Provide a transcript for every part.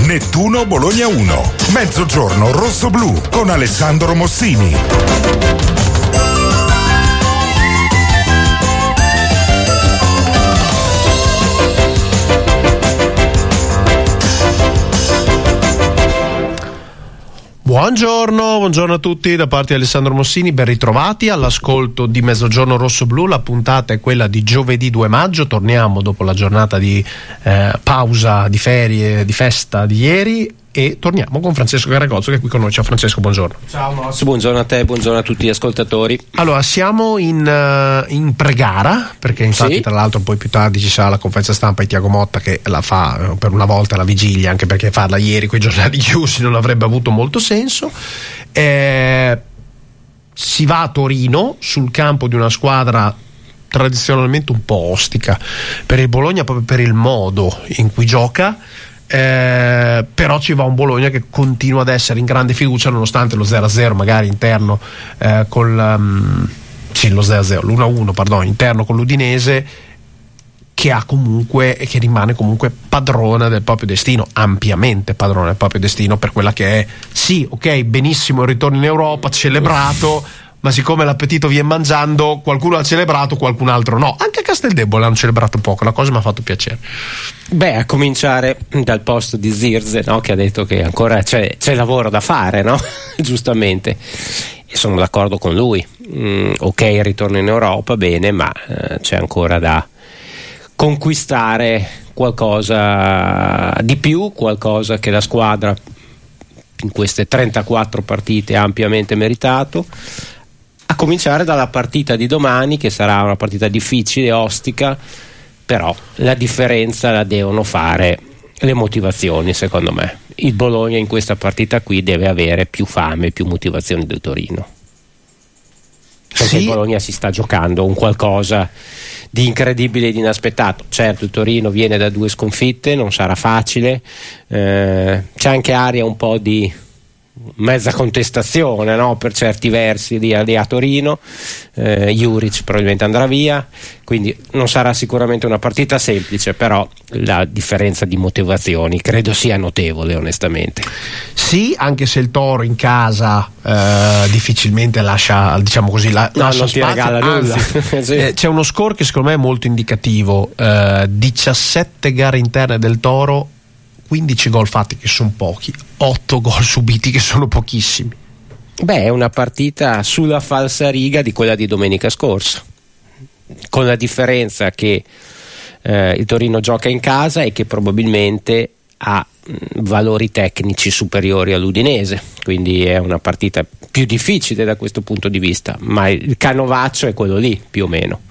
Nettuno Bologna 1. Mezzogiorno rosso-blu con Alessandro Mossini. Buongiorno a tutti da parte di Alessandro Mossini, ben ritrovati all'ascolto di Mezzogiorno Rosso Blu. La puntata è quella di giovedì 2 maggio, torniamo dopo la giornata di pausa, di ferie, di festa di ieri e torniamo con Francesco Garagozzo che è qui con noi. Ciao Francesco, buongiorno. Ciao Mosso, buongiorno a te, buongiorno a tutti gli ascoltatori. Allora, siamo in pre-gara, perché infatti sì, tra l'altro poi più tardi ci sarà la conferenza stampa di Tiago Motta che la fa per una volta alla vigilia, anche perché farla ieri con i giornali chiusi non avrebbe avuto molto senso. Si va a Torino sul campo di una squadra tradizionalmente un po' ostica per il Bologna, proprio per il modo in cui gioca. Però ci va un Bologna che continua ad essere in grande fiducia nonostante lo 0-0 magari interno lo 0-0, l'1-1 perdono, interno con l'Udinese, che ha comunque e che rimane comunque padrona del proprio destino, ampiamente padrona del proprio destino, per quella che è. Sì, ok, benissimo il ritorno in Europa, celebrato, ma siccome l'appetito viene mangiando, qualcuno ha celebrato, qualcun altro no. Anche a Casteldebole hanno celebrato poco, la cosa mi ha fatto piacere. Beh, a cominciare dal posto di Zirze, no? Che ha detto che ancora c'è lavoro da fare, no? Giustamente, e sono d'accordo con lui. Ok, il ritorno in Europa, bene, ma c'è ancora da conquistare qualcosa di più, qualcosa che la squadra in queste 34 partite ha ampiamente meritato, a cominciare dalla partita di domani, che sarà una partita difficile, ostica, però la differenza la devono fare le motivazioni. Secondo me il Bologna in questa partita qui deve avere più fame, più motivazioni del Torino, perché sì, il Bologna si sta giocando un qualcosa di incredibile e di inaspettato. Certo, il Torino viene da 2 sconfitte, non sarà facile, c'è anche aria un po' di mezza contestazione, no? Per certi versi lì a Torino. Juric probabilmente andrà via, quindi non sarà sicuramente una partita semplice, però la differenza di motivazioni credo sia notevole, onestamente. Sì, anche se il Toro in casa difficilmente lascia, diciamo così, lascia non ti regala nulla. Sì. C'è uno score che secondo me è molto indicativo, 17 gare interne del Toro, 15 gol fatti che sono pochi, 8 gol subiti che sono pochissimi. Beh, è una partita sulla falsariga di quella di domenica scorsa, con la differenza che il Torino gioca in casa e che probabilmente ha valori tecnici superiori all'Udinese, quindi è una partita più difficile da questo punto di vista, ma il canovaccio è quello lì più o meno.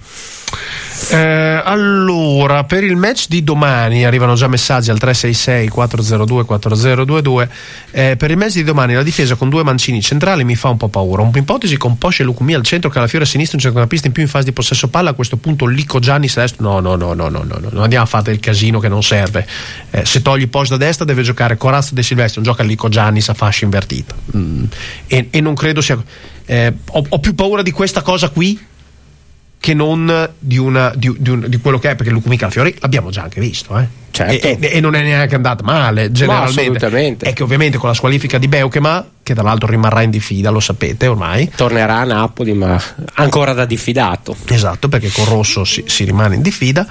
Allora, per il match di domani arrivano già messaggi al 366-402-4022. Per il match di domani la difesa con 2 mancini centrali mi fa un po' paura. Un'ipotesi con Posce e Lucumia al centro, Calafiore a sinistra, un centrocampista in più in fase di possesso palla. A questo punto Lico Giannis a destra. No, non andiamo a fare del casino che non serve. Se togli Posce da destra deve giocare Corazzo De Silvestri, non gioca Lico Giannis a fascia invertita. E non credo sia. Ho più paura di questa cosa qui che non di quello che è, perché Lucumia Calafiori l'abbiamo già anche visto, certo. e non è neanche andata male generalmente. Assolutamente. È che ovviamente con la squalifica di Beukema, che tra l'altro rimarrà in diffida, lo sapete ormai, tornerà a Napoli ma ancora da diffidato. Esatto, perché con Rosso si rimane in diffida.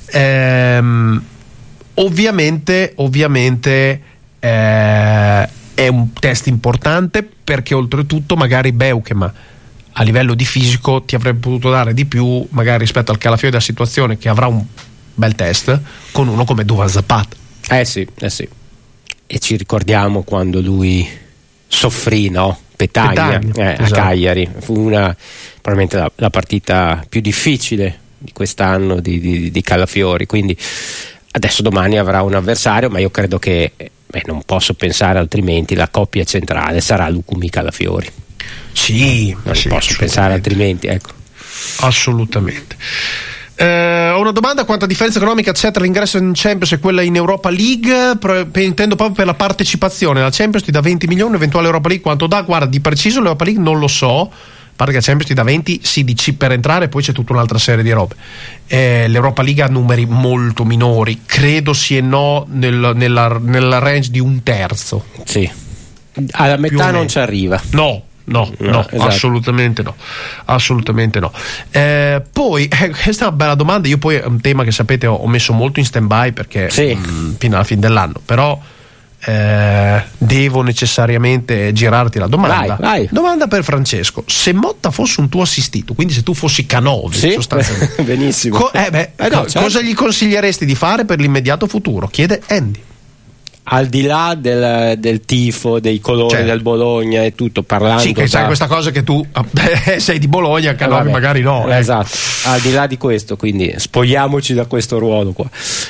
Ovviamente è un test importante, perché oltretutto magari Beukema a livello di fisico ti avrebbe potuto dare di più magari rispetto al Calafiori della situazione, che avrà un bel test con uno come Duvan Zapata. Sì. E ci ricordiamo quando lui soffrì, no? Petagna. Esatto. A Cagliari fu probabilmente la partita più difficile di quest'anno di Calafiori, quindi adesso domani avrà un avversario, ma io credo che non posso pensare altrimenti, la coppia centrale sarà Lucumia Calafiori. Sì, non posso pensare altrimenti, ecco. Assolutamente. Ho una domanda: quanta differenza economica c'è tra l'ingresso in Champions e quella in Europa League? Intendo proprio per la partecipazione. La Champions ti dà 20 milioni, eventuale Europa League quanto dà? Guarda, di preciso l'Europa League non lo so, parte che la Champions ti dà 20 sì di chip per entrare, poi c'è tutta un'altra serie di robe. L'Europa League ha numeri molto minori, credo sì e no nella range di un terzo. Sì, alla metà non ci arriva. No, esatto. Assolutamente no. Poi questa è una bella domanda. Io poi è un tema che sapete ho messo molto in stand by perché fino alla fine dell'anno, però devo necessariamente girarti la domanda. Vai. Domanda per Francesco: se Motta fosse un tuo assistito, quindi se tu fossi Canovi, sostanzialmente benissimo, certo. Cosa gli consiglieresti di fare per l'immediato futuro? Chiede Andy. Al di là del tifo, dei colori del Bologna e tutto, parlando sì, che c'è questa cosa che tu sei di Bologna, Canovi magari no. Esatto, al di là di questo, quindi spogliamoci da questo ruolo qua.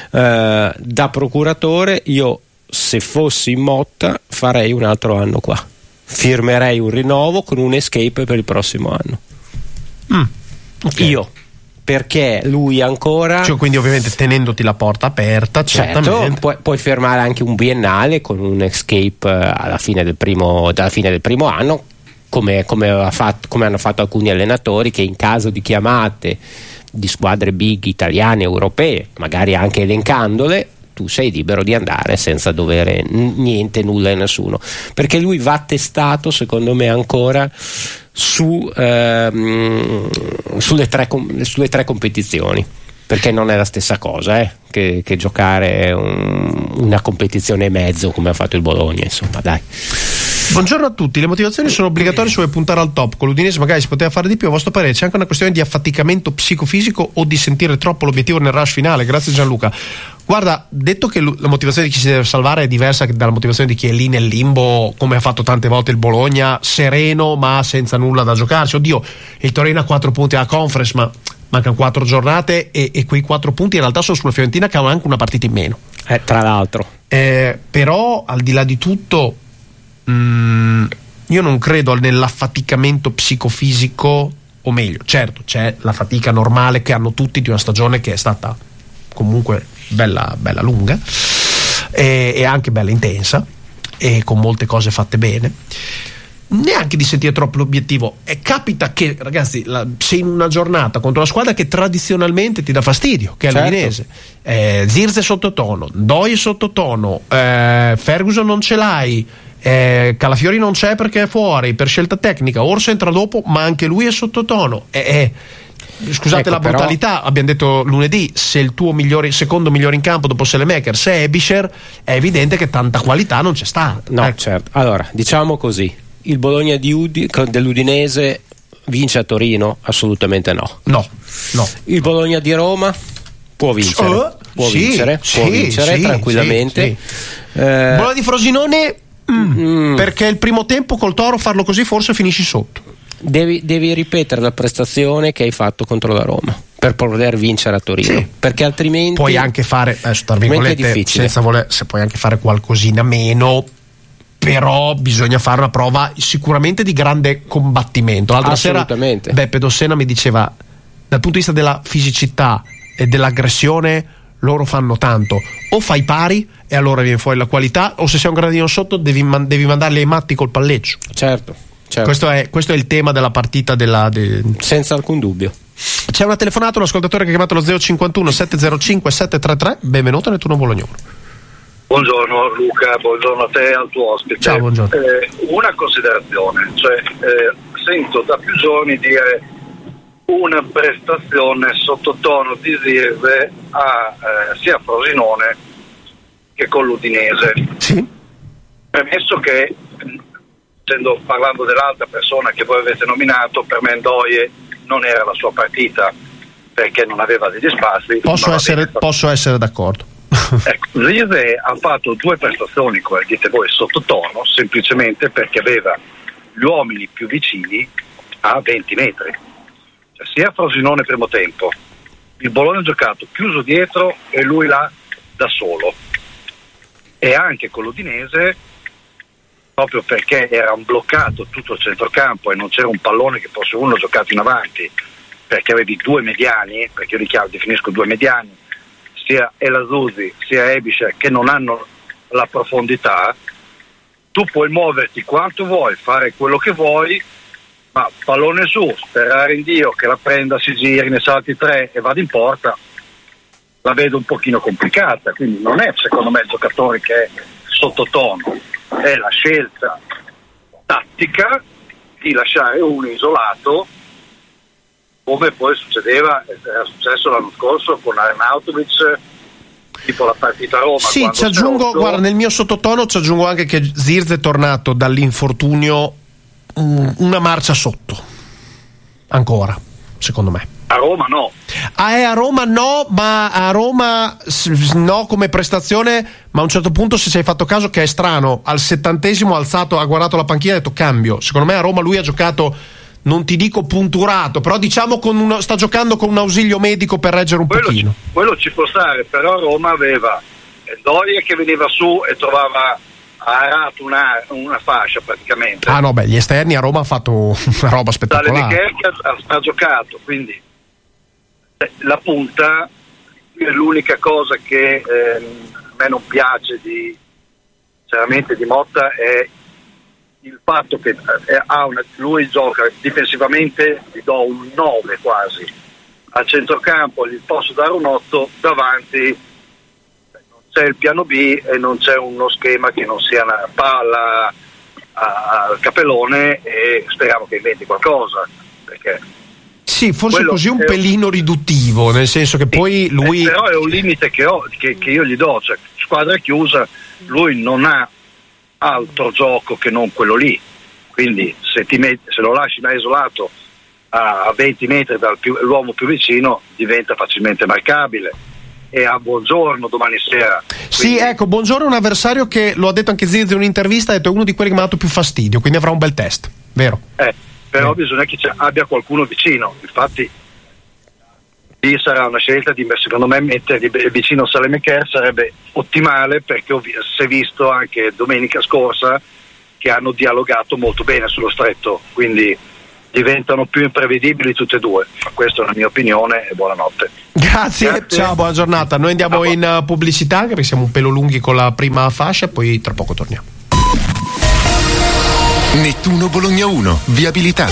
Da procuratore io, se fossi Motta, farei un altro anno qua, firmerei un rinnovo con un escape per il prossimo anno. Okay. Io, perché lui ancora, cioè, quindi ovviamente tenendoti la porta aperta, certamente. Puoi firmare anche un biennale con un escape dalla fine del primo anno, come hanno fatto alcuni allenatori, che in caso di chiamate di squadre big italiane, europee, magari anche elencandole, tu sei libero di andare senza dovere nulla e nessuno, perché lui va testato secondo me ancora sulle tre competizioni, perché non è la stessa cosa che giocare una competizione e mezzo come ha fatto il Bologna, insomma, dai. Buongiorno a tutti, le motivazioni sono obbligatorie se vuoi puntare al top. Con l'Udinese magari si poteva fare di più, a vostro parere c'è anche una questione di affaticamento psicofisico o di sentire troppo l'obiettivo nel rush finale? Grazie Gianluca. Guarda, detto che la motivazione di chi si deve salvare è diversa dalla motivazione di chi è lì nel limbo, come ha fatto tante volte il Bologna, sereno ma senza nulla da giocarci. Oddio, il Torino ha 4 punti alla Conference, ma mancano 4 giornate e quei 4 punti in realtà sono sulla Fiorentina, che ha anche una partita in meno, tra l'altro. Però al di là di tutto io non credo nell'affaticamento psicofisico, o meglio, certo c'è la fatica normale che hanno tutti di una stagione che è stata comunque bella lunga e anche bella intensa e con molte cose fatte bene, neanche di sentire troppo l'obiettivo. E capita che, ragazzi, se in una giornata contro una squadra che tradizionalmente ti dà fastidio, che è l'Udinese, Zirze sottotono, Doi sottotono, Ferguson non ce l'hai, Calafiori non c'è perché è fuori per scelta tecnica, Orso entra dopo ma anche lui è sottotono, scusate la brutalità, abbiamo detto lunedì, se il tuo secondo migliore in campo dopo Selemaker se è Ebischer, è evidente che tanta qualità non c'è stata. No, certo. Allora, diciamo così, il Bologna dell'Udinese vince a Torino? Assolutamente no. Il Bologna di Roma può vincere, può vincere tranquillamente. Bologna di Frosinone perché il primo tempo col Toro farlo così forse finisci sotto. Devi ripetere la prestazione che hai fatto contro la Roma per poter vincere a Torino, perché altrimenti puoi anche fare tra virgolette, senza voler, se puoi anche fare qualcosina meno, però bisogna fare una prova sicuramente di grande combattimento. L'altra sera Beppe Dossena mi diceva, dal punto di vista della fisicità e dell'aggressione loro fanno tanto, o fai pari e allora viene fuori la qualità, o se sei un gradino sotto devi mandarli ai matti col palleggio. Certo. Questo è il tema della partita senza alcun dubbio. C'è una telefonata, un ascoltatore che ha chiamato lo 051 705 733. Benvenuto nel turno Bologna. Buongiorno Luca, buongiorno a te e al tuo ospite. Ciao, buongiorno. Una considerazione, sento da più giorni dire una prestazione sottotono di Zirze sia a Frosinone che con l'Udinese. Sì. Premesso che, parlando dell'altra persona che voi avete nominato, per me Ndoye non era la sua partita perché non aveva degli spazi. Posso essere d'accordo. Ecco, Zirze ha fatto 2 prestazioni, come dite voi, sottotono, semplicemente perché aveva gli uomini più vicini a 20 metri. Sia a Frosinone primo tempo, il Bologna ha giocato chiuso dietro e lui là da solo, e anche con l'Udinese, proprio perché era bloccato tutto il centrocampo e non c'era un pallone che fosse uno giocato in avanti, perché avevi 2 mediani, perché io definisco 2 mediani, sia El Azzurri sia Ebischer, che non hanno la profondità. Tu puoi muoverti quanto vuoi, fare quello che vuoi, ma pallone su, sperare in Dio che la prenda, si giri, ne salti 3 e vada in porta, la vedo un pochino complicata. Quindi non è secondo me il giocatore che è sottotono, è la scelta tattica di lasciare uno isolato, come poi era successo l'anno scorso con Arnautovic, tipo la partita Roma. Sì, ci aggiungo, guarda, nel mio sottotono ci aggiungo anche che Zirze è tornato dall'infortunio una marcia sotto ancora, secondo me. A Roma no. A Roma no, ma a Roma no come prestazione, ma a un certo punto, se ci hai fatto caso, che è strano, al 70esimo alzato, ha guardato la panchina e ha detto cambio. Secondo me a Roma lui ha giocato, non ti dico punturato, però diciamo sta giocando con un ausilio medico per reggere un pochino. Quello ci può stare, però Roma aveva Doria che veniva su e trovava arato una fascia praticamente. Ah no, beh, gli esterni a Roma ha fatto una roba spettacolare. Tale che ha giocato, quindi la punta è l'unica cosa che a me non piace sinceramente di Motta, è il fatto che lui gioca difensivamente, gli do un 9 quasi, a centrocampo gli posso dare un 8, davanti non c'è il piano B e non c'è uno schema che non sia una palla al capellone, e speriamo che inventi qualcosa, perché sì, forse così un pelino riduttivo, nel senso che poi lui però è un limite che io gli do, cioè squadra chiusa, lui non ha altro gioco che non quello lì, quindi se lo lasci da isolato a 20 metri dall'uomo più vicino diventa facilmente marcabile. E a Buongiorno domani sera. Sì, ecco, Buongiorno è un avversario che, lo ha detto anche Zirzi in un'intervista, ha detto è uno di quelli che mi ha dato più fastidio, quindi avrà un bel test, vero? Però bisogna che abbia qualcuno vicino, infatti lì sarà una scelta secondo me metterli vicino a Salemaker sarebbe ottimale, perché si è visto anche domenica scorsa che hanno dialogato molto bene sullo stretto, quindi diventano più imprevedibili tutte e due. Questa è la mia opinione e buonanotte. Grazie. Ciao, buona giornata. Noi andiamo in pubblicità, perché siamo un pelo lunghi con la prima fascia, poi tra poco torniamo. Nettuno Bologna 1, viabilità.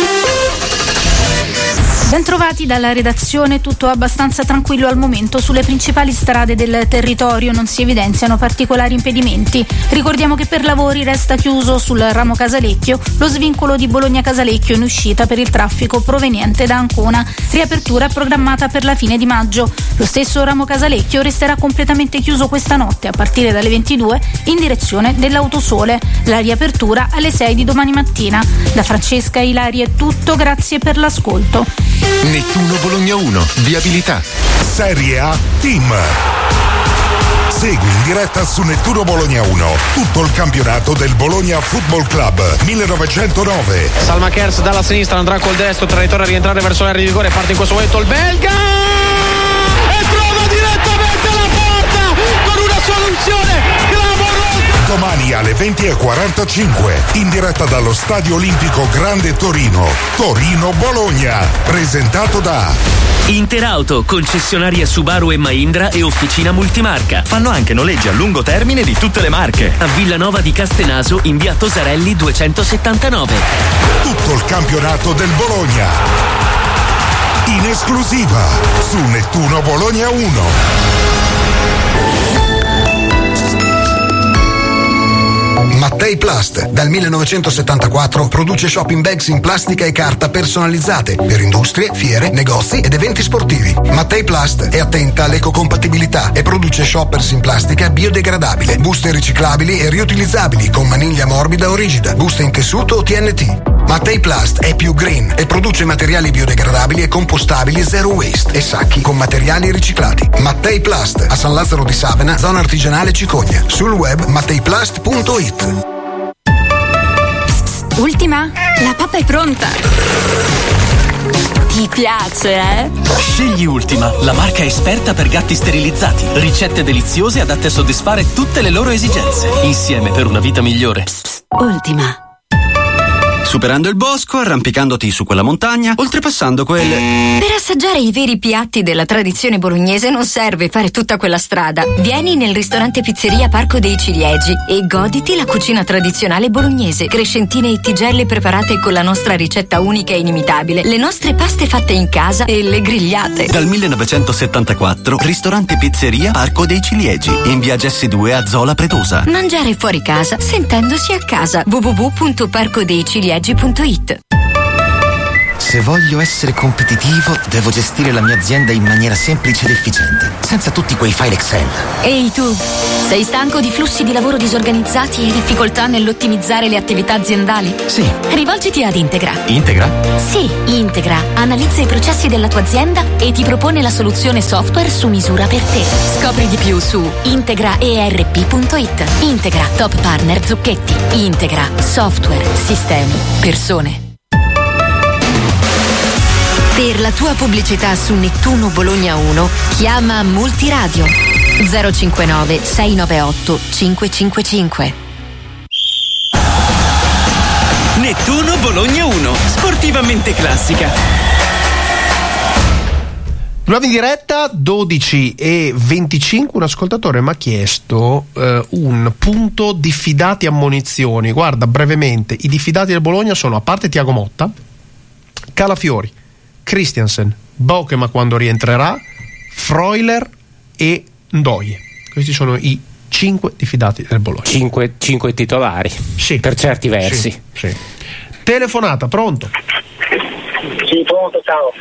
Bentrovati dalla redazione, tutto abbastanza tranquillo al momento. Sulle principali strade del territorio non si evidenziano particolari impedimenti. Ricordiamo che per lavori resta chiuso sul ramo Casalecchio lo svincolo di Bologna Casalecchio in uscita per il traffico proveniente da Ancona. Riapertura programmata per la fine di maggio. Lo stesso ramo Casalecchio resterà completamente chiuso questa notte a partire dalle 22 in direzione dell'Autosole. La riapertura alle 6 di domani mattina. Da Francesca Ilari è tutto, grazie per l'ascolto. Nettuno Bologna 1, viabilità. Serie A Team. Segui in diretta su Nettuno Bologna 1 tutto il campionato del Bologna Football Club 1909. Salma Kers dalla sinistra, andrà col destro, ritorna a rientrare verso l'area di rigore, parte in questo momento il belga e trova direttamente la porta con una soluzione clamorosa. Domani alle 20:45 in diretta dallo Stadio Olimpico Grande Torino, Torino-Bologna, presentato da Interauto, concessionaria Subaru e Mahindra e officina multimarca. Fanno anche noleggi a lungo termine di tutte le marche. A Villanova di Castenaso in via Tosarelli 279. tutto il campionato del Bologna in esclusiva su Nettuno Bologna 1. Mattei Plast, dal 1974 produce shopping bags in plastica e carta personalizzate per industrie, fiere, negozi ed eventi sportivi. Mattei Plast è attenta all'ecocompatibilità e produce shoppers in plastica biodegradabile, buste riciclabili e riutilizzabili con maniglia morbida o rigida, buste in tessuto o TNT. Mattei Plast è più green e produce materiali biodegradabili e compostabili zero waste e sacchi con materiali riciclati. Mattei Plast, a San Lazzaro di Savena, zona artigianale Cicogna. Sul web matteiplast.it. Ultima? La pappa è pronta! Ti piace, eh? Scegli Ultima, la marca esperta per gatti sterilizzati. Ricette deliziose adatte a soddisfare tutte le loro esigenze. Insieme per una vita migliore. Ultima. superando il bosco, arrampicandoti su quella montagna, oltrepassando quelle... Per assaggiare i veri piatti della tradizione bolognese non serve fare tutta quella strada. Vieni nel ristorante Pizzeria Parco dei Ciliegi e goditi la cucina tradizionale bolognese. Crescentine e tigelle preparate con la nostra ricetta unica e inimitabile, le nostre paste fatte in casa e le grigliate. Dal 1974, ristorante Pizzeria Parco dei Ciliegi, in via Gessi 2 a Zola Pretosa. Mangiare fuori casa sentendosi a casa. www.parcodeiciliegi.it. Se voglio essere competitivo, devo gestire la mia azienda in maniera semplice ed efficiente, senza tutti quei file Excel. Ehi tu, sei stanco di flussi di lavoro disorganizzati e difficoltà nell'ottimizzare le attività aziendali? Sì. Rivolgiti ad Integra. Integra? Sì, Integra analizza i processi della tua azienda e ti propone la soluzione software su misura per te. Scopri di più su integraerp.it. Integra, top partner Zucchetti. Integra, software, sistemi, persone. Per la tua pubblicità su Nettuno Bologna 1, chiama Multiradio 059 698 555. Nettuno Bologna 1, sportivamente classica. Nuova in diretta 12:25. Un ascoltatore mi ha chiesto un punto diffidati ammonizioni. Guarda, brevemente, i diffidati del Bologna sono, a parte Thiago Motta, Calafiori, Christiansen, Bokema quando rientrerà, Freuler e Ndoye. Questi sono i 5 diffidati del Bologna. 5 titolari, sì, per certi versi. Sì. Telefonata, pronto? Sì, pronto, ciao.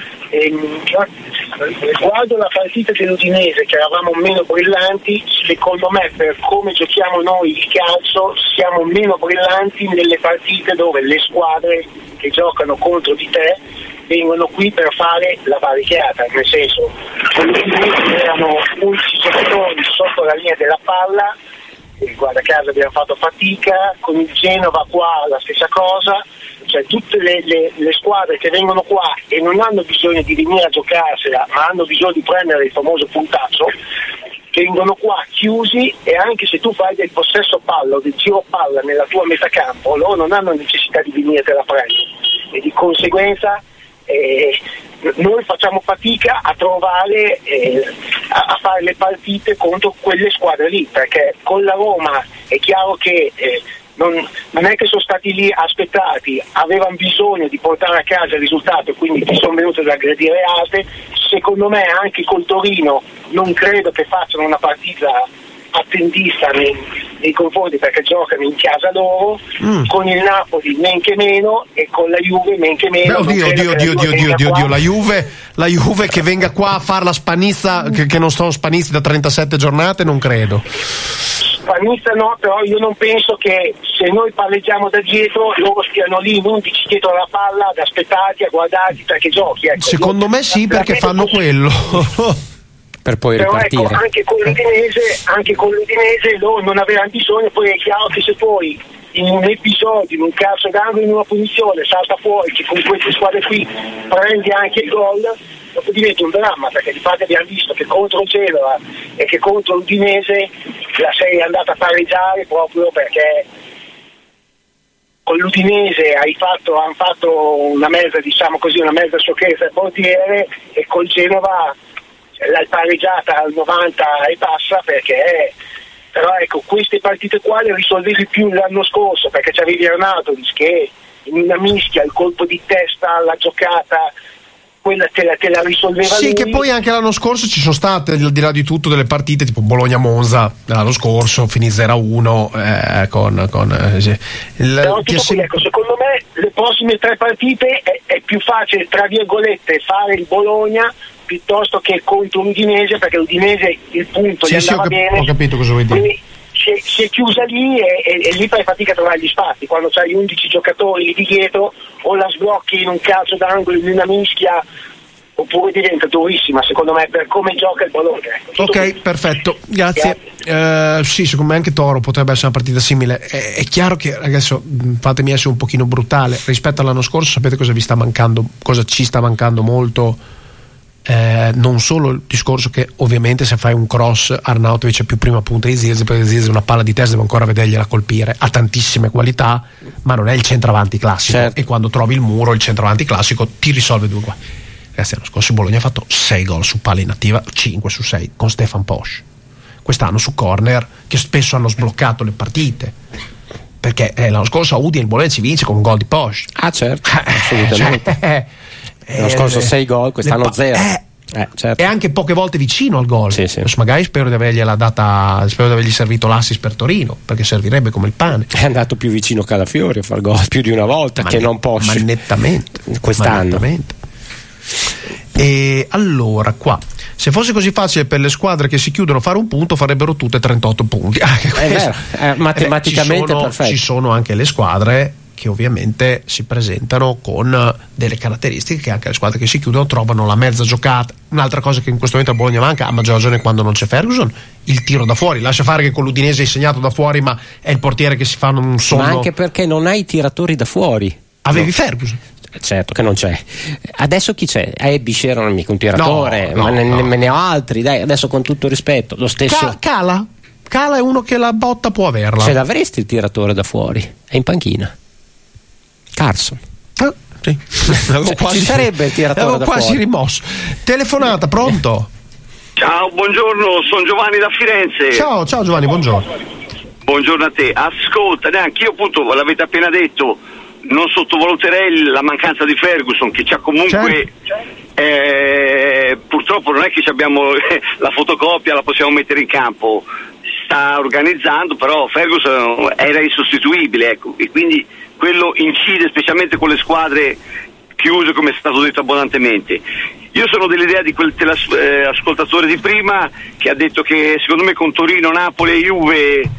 Riguardo la partita dell'Udinese, che eravamo meno brillanti, secondo me, per come giochiamo noi il calcio, siamo meno brillanti nelle partite dove le squadre che giocano contro di te vengono qui per fare la barricata, nel senso, erano 11 giocatori sotto la linea della palla, e guarda caso abbiamo fatto fatica, con il Genova qua la stessa cosa, cioè tutte le squadre che vengono qua e non hanno bisogno di venire a giocarsela, ma hanno bisogno di prendere il famoso puntaccio, vengono qua chiusi, e anche se tu fai del possesso palla o del giro palla nella tua metà campo, loro non hanno necessità di venire a prendere, e di conseguenza noi facciamo fatica a trovare a fare le partite contro quelle squadre lì, perché con la Roma è chiaro che non è che sono stati lì aspettati, avevano bisogno di portare a casa il risultato, quindi ti sono venute da aggredire alte. Secondo me anche col Torino non credo che facciano una partita attendista nei confronti, perché giocano in casa loro, con il Napoli men che meno e con la Juve men che meno. Oddio, la Juve che venga qua a fare la spanizza, che non sono spanisti da 37 giornate, non credo. Spanizza no, però io non penso che se noi palleggiamo da dietro loro stiano lì in 11 dietro la palla ad aspettarti, a guardarti perché giochi, ecco. Secondo me sì, perché fanno quello. Per poi però ripartire. Ecco, anche con l'Udinese loro non avevano bisogno. Poi è chiaro che se poi in un episodio, in un calcio d'angolo, in una punizione salta fuori che con queste squadre qui prendi anche il gol, dopo diventa un dramma, perché di fatto abbiamo visto che contro Genova e che contro l'Udinese la serie è andata a pareggiare proprio perché con l'Udinese hanno fatto una mezza, diciamo così, una mezza sciocchezza al portiere, e col Genova l'ha pareggiata al 90 e passa, perché però ecco, queste partite qua le risolvevi più l'anno scorso, perché c'avevi Arnautovic che in una mischia, il colpo di testa, la giocata, quella te la risolveva sì, lui. Che poi anche l'anno scorso ci sono state, al di là di tutto, delle partite tipo Bologna-Monza l'anno scorso, finì 0-1 però tutto qui, ecco, secondo me le prossime 3 partite è più facile, tra virgolette, fare il Bologna piuttosto che contro l'Udinese, perché l'Udinese il punto gli andava bene. Ho capito cosa vuoi dire. Quindi si è chiusa lì e lì fai fatica a trovare gli spazi. Quando c'hai 11 giocatori lì di dietro, o la sblocchi in un calcio d'angolo, in una mischia, oppure diventa durissima, secondo me, per come gioca il Bologna. Ok, perfetto, grazie. Sì, secondo me anche Toro potrebbe essere una partita simile. È chiaro che, adesso fatemi essere un pochino brutale, rispetto all'anno scorso sapete cosa vi sta mancando, cosa ci sta mancando molto? non solo il discorso che ovviamente se fai un cross Arnautovic è più prima punta di Zirze, perché Zirze una palla di testa devo ancora vedergliela colpire, ha tantissime qualità ma non è il centravanti classico, certo. E quando trovi il muro il centravanti classico ti risolve 2 guai. Ragazzi, l'anno scorso Bologna ha fatto 6 gol su palla inattiva, 5 su 6 con Stefan Posch, quest'anno su corner che spesso hanno sbloccato le partite, perché l'anno scorso a Udine il Bologna ci vince con un gol di Posch. Certo, assolutamente. L'anno scorso 6 gol, quest'anno 0. Certo. E anche poche volte vicino al gol. Sì. Magari spero di avergli servito l'assist per Torino, perché servirebbe come il pane. È andato più vicino Calafiori a far gol più di una volta, che non Posch. Ma nettamente quest'anno. E allora qua, se fosse così facile per le squadre che si chiudono fare un punto, farebbero tutte 38 punti. È vero, matematicamente perfetto. Ci sono anche le squadre che ovviamente si presentano con delle caratteristiche che anche le squadre che si chiudono trovano la mezza giocata. Un'altra cosa che in questo momento a Bologna manca, a maggior ragione quando non c'è Ferguson, il tiro da fuori. Lascia fare che con l'Udinese hai segnato da fuori, ma è il portiere che si fa un sonno. Ma anche perché non hai tiratori da fuori. Avevi Ferguson. Certo che non c'è. Adesso chi c'è? Bisce non è mica un tiratore, ma ne ho altri, dai, adesso con tutto rispetto, lo stesso. Cala è uno che la botta può averla. Ce l'avresti il tiratore da fuori? È in panchina. Carson. Sì. Ci sarebbe il tiratore da fuori. Avevo quasi rimosso. Telefonata, pronto? Ciao, buongiorno, sono Giovanni da Firenze. Ciao Giovanni, buongiorno. Buongiorno a te. Ascolta, neanche io appunto, l'avete appena detto, non sottovaluterei la mancanza di Ferguson, che c'ha comunque purtroppo non è che abbiamo la fotocopia, la possiamo mettere in campo, sta organizzando, però Ferguson era insostituibile, ecco, e quindi quello incide specialmente con le squadre chiuse, come è stato detto abbondantemente. Io sono dell'idea di quel ascoltatore di prima che ha detto che secondo me con Torino, Napoli e Juve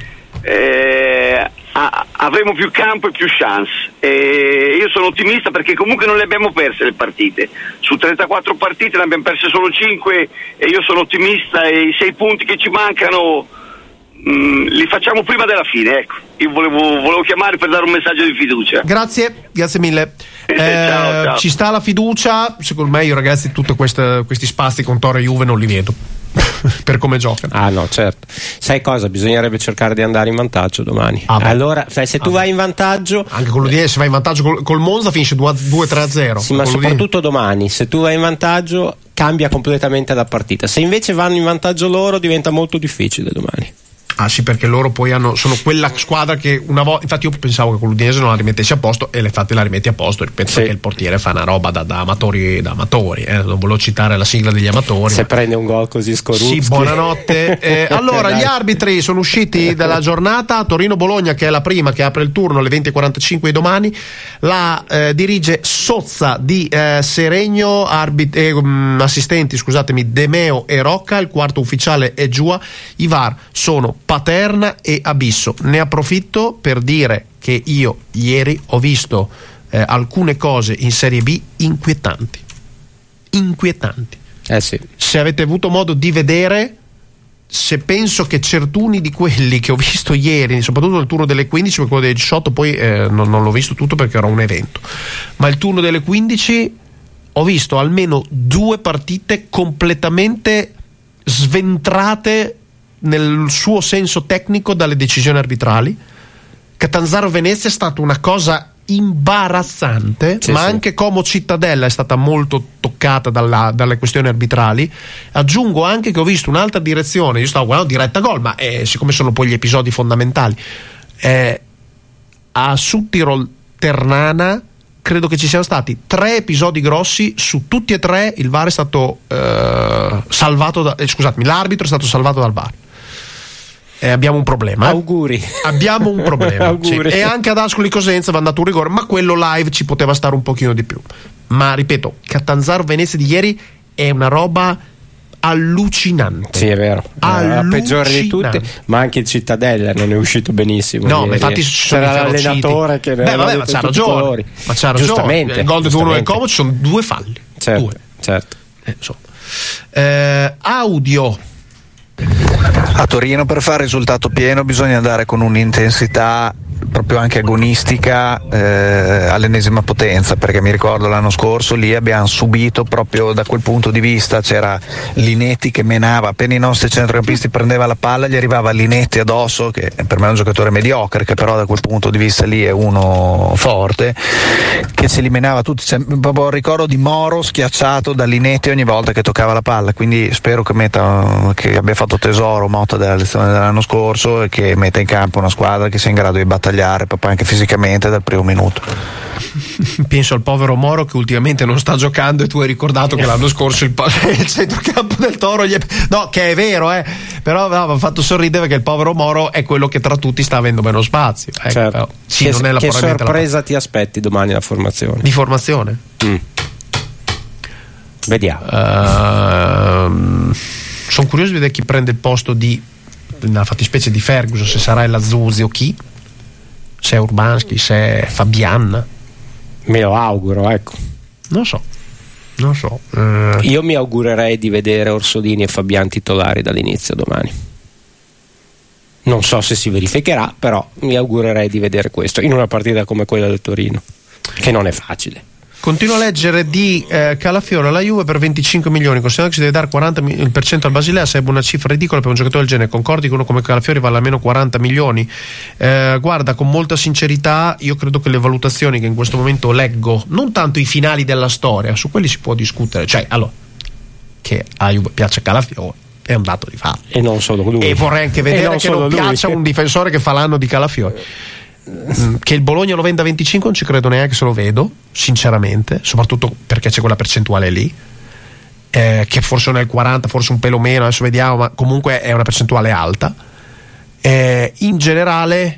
avremo più campo e più chance. Io sono ottimista perché comunque non le abbiamo perse le partite, su 34 partite ne abbiamo perse solo 5 e io sono ottimista e i 6 punti che ci mancano li facciamo prima della fine, ecco. Io volevo chiamare per dare un messaggio di fiducia. Grazie mille. Ciao. Ci sta la fiducia, secondo me io ragazzi tutti questi spazi con Torre e Juve non li vedo per come giocano. No, certo. Sai cosa? Bisognerebbe cercare di andare in vantaggio domani. Allora, se tu vai in vantaggio, anche con l'Udinese, se vai in vantaggio col Monza finisce 2-3-0. Sì, ma soprattutto domani, se tu vai in vantaggio cambia completamente la partita. Se invece vanno in vantaggio loro diventa molto difficile domani. Sì, perché loro poi sono quella squadra che una volta, infatti io pensavo che con l'Udinese non la rimettessi a posto e infatti la rimetti a posto, ripeto, perché il portiere fa una roba da amatori, non volevo citare la sigla degli amatori, se prende un gol così Skorupski. Sì, buonanotte. Allora gli arbitri sono usciti dalla giornata. Torino-Bologna, che è la prima, che apre il turno alle 20:45 di domani, la dirige Sozza di Seregno, assistenti scusatemi Demeo e Rocca, il quarto ufficiale è Giua, i VAR sono Paterna e Abisso. Ne approfitto per dire che io ieri ho visto alcune cose in Serie B inquietanti. Sì. Se avete avuto modo di vedere, se penso che certuni di quelli che ho visto ieri, soprattutto nel turno delle 15, perché quello delle 18 poi non l'ho visto tutto perché era un evento, ma il turno delle 15 ho visto almeno 2 partite completamente sventrate nel suo senso tecnico dalle decisioni arbitrali. Catanzaro-Venezia è stata una cosa imbarazzante, ma anche Como Cittadella è stata molto toccata dalle questioni arbitrali. Aggiungo anche che ho visto un'altra direzione, io stavo guardando diretta gol, ma siccome sono poi gli episodi fondamentali, a Südtirol Ternana credo che ci siano stati 3 episodi grossi, su tutti e 3 il VAR è stato salvato l'arbitro è stato salvato dal VAR. Abbiamo un problema. Auguri. Abbiamo un problema. Auguri. Sì. E anche ad Ascoli Cosenza va andato un rigore, ma quello live ci poteva stare un pochino di più. Ma ripeto, Catanzaro Venezia di ieri è una roba allucinante. Sì, è vero. La peggiore di tutte, ma anche il Cittadella non è uscito benissimo. No, ma infatti c'era l'allenatore che ma c'ha ragione. Ma c'ha ragione. Giustamente. Il gol di uno del Como ci sono 2 falli. Certo. Audio. A Torino per fare risultato pieno bisogna andare con un'intensità proprio anche agonistica all'ennesima potenza, perché mi ricordo l'anno scorso lì abbiamo subito proprio da quel punto di vista, c'era Linetti che menava, appena i nostri centrocampisti prendeva la palla gli arrivava Linetti addosso, che per me è un giocatore mediocre, che però da quel punto di vista lì è uno forte, che se li menava tutti. Proprio ricordo di Moro schiacciato da Linetti ogni volta che toccava la palla, quindi spero che abbia fatto tesoro Motta della lezione dell'anno scorso e che metta in campo una squadra che sia in grado di battagliare proprio anche fisicamente dal primo minuto. Penso al povero Moro che ultimamente non sta giocando, e tu hai ricordato che l'anno scorso il centrocampo del Toro no, che è vero, però mi ha fatto sorridere perché il povero Moro è quello che tra tutti sta avendo meno spazio, certo. Però, sì, che, non è che sorpresa ti aspetti domani la formazione? Di formazione? Vediamo. Sono curioso di vedere chi prende il posto nella fattispecie di Ferguson, se sarà il Lazzuzi o chi, se è Urbanski, se è Fabian. Me lo auguro, ecco. Non so. Io mi augurerei di vedere Orsolini e Fabian titolari dall'inizio domani. Non so se si verificherà, però mi augurerei di vedere questo in una partita come quella del Torino, che non è facile. Continuo a leggere di Calafiore alla Juve per 25 milioni, considerando che si deve dare 40% al Basilea, sarebbe una cifra ridicola per un giocatore del genere. Concordi che uno come Calafiore vale almeno 40 milioni? Guarda, con molta sincerità, io credo che le valutazioni che in questo momento leggo, non tanto i finali della storia, su quelli si può discutere, cioè allora che a Juve piace Calafiore è un dato di fatto, e non solo lui, e vorrei anche vedere che non piaccia un difensore che fa l'anno di Calafiore. Che il Bologna lo venda a 25 non ci credo neanche se lo vedo, sinceramente, soprattutto perché c'è quella percentuale lì, che forse non è il 40, forse un pelo meno, adesso vediamo, ma comunque è una percentuale alta. In generale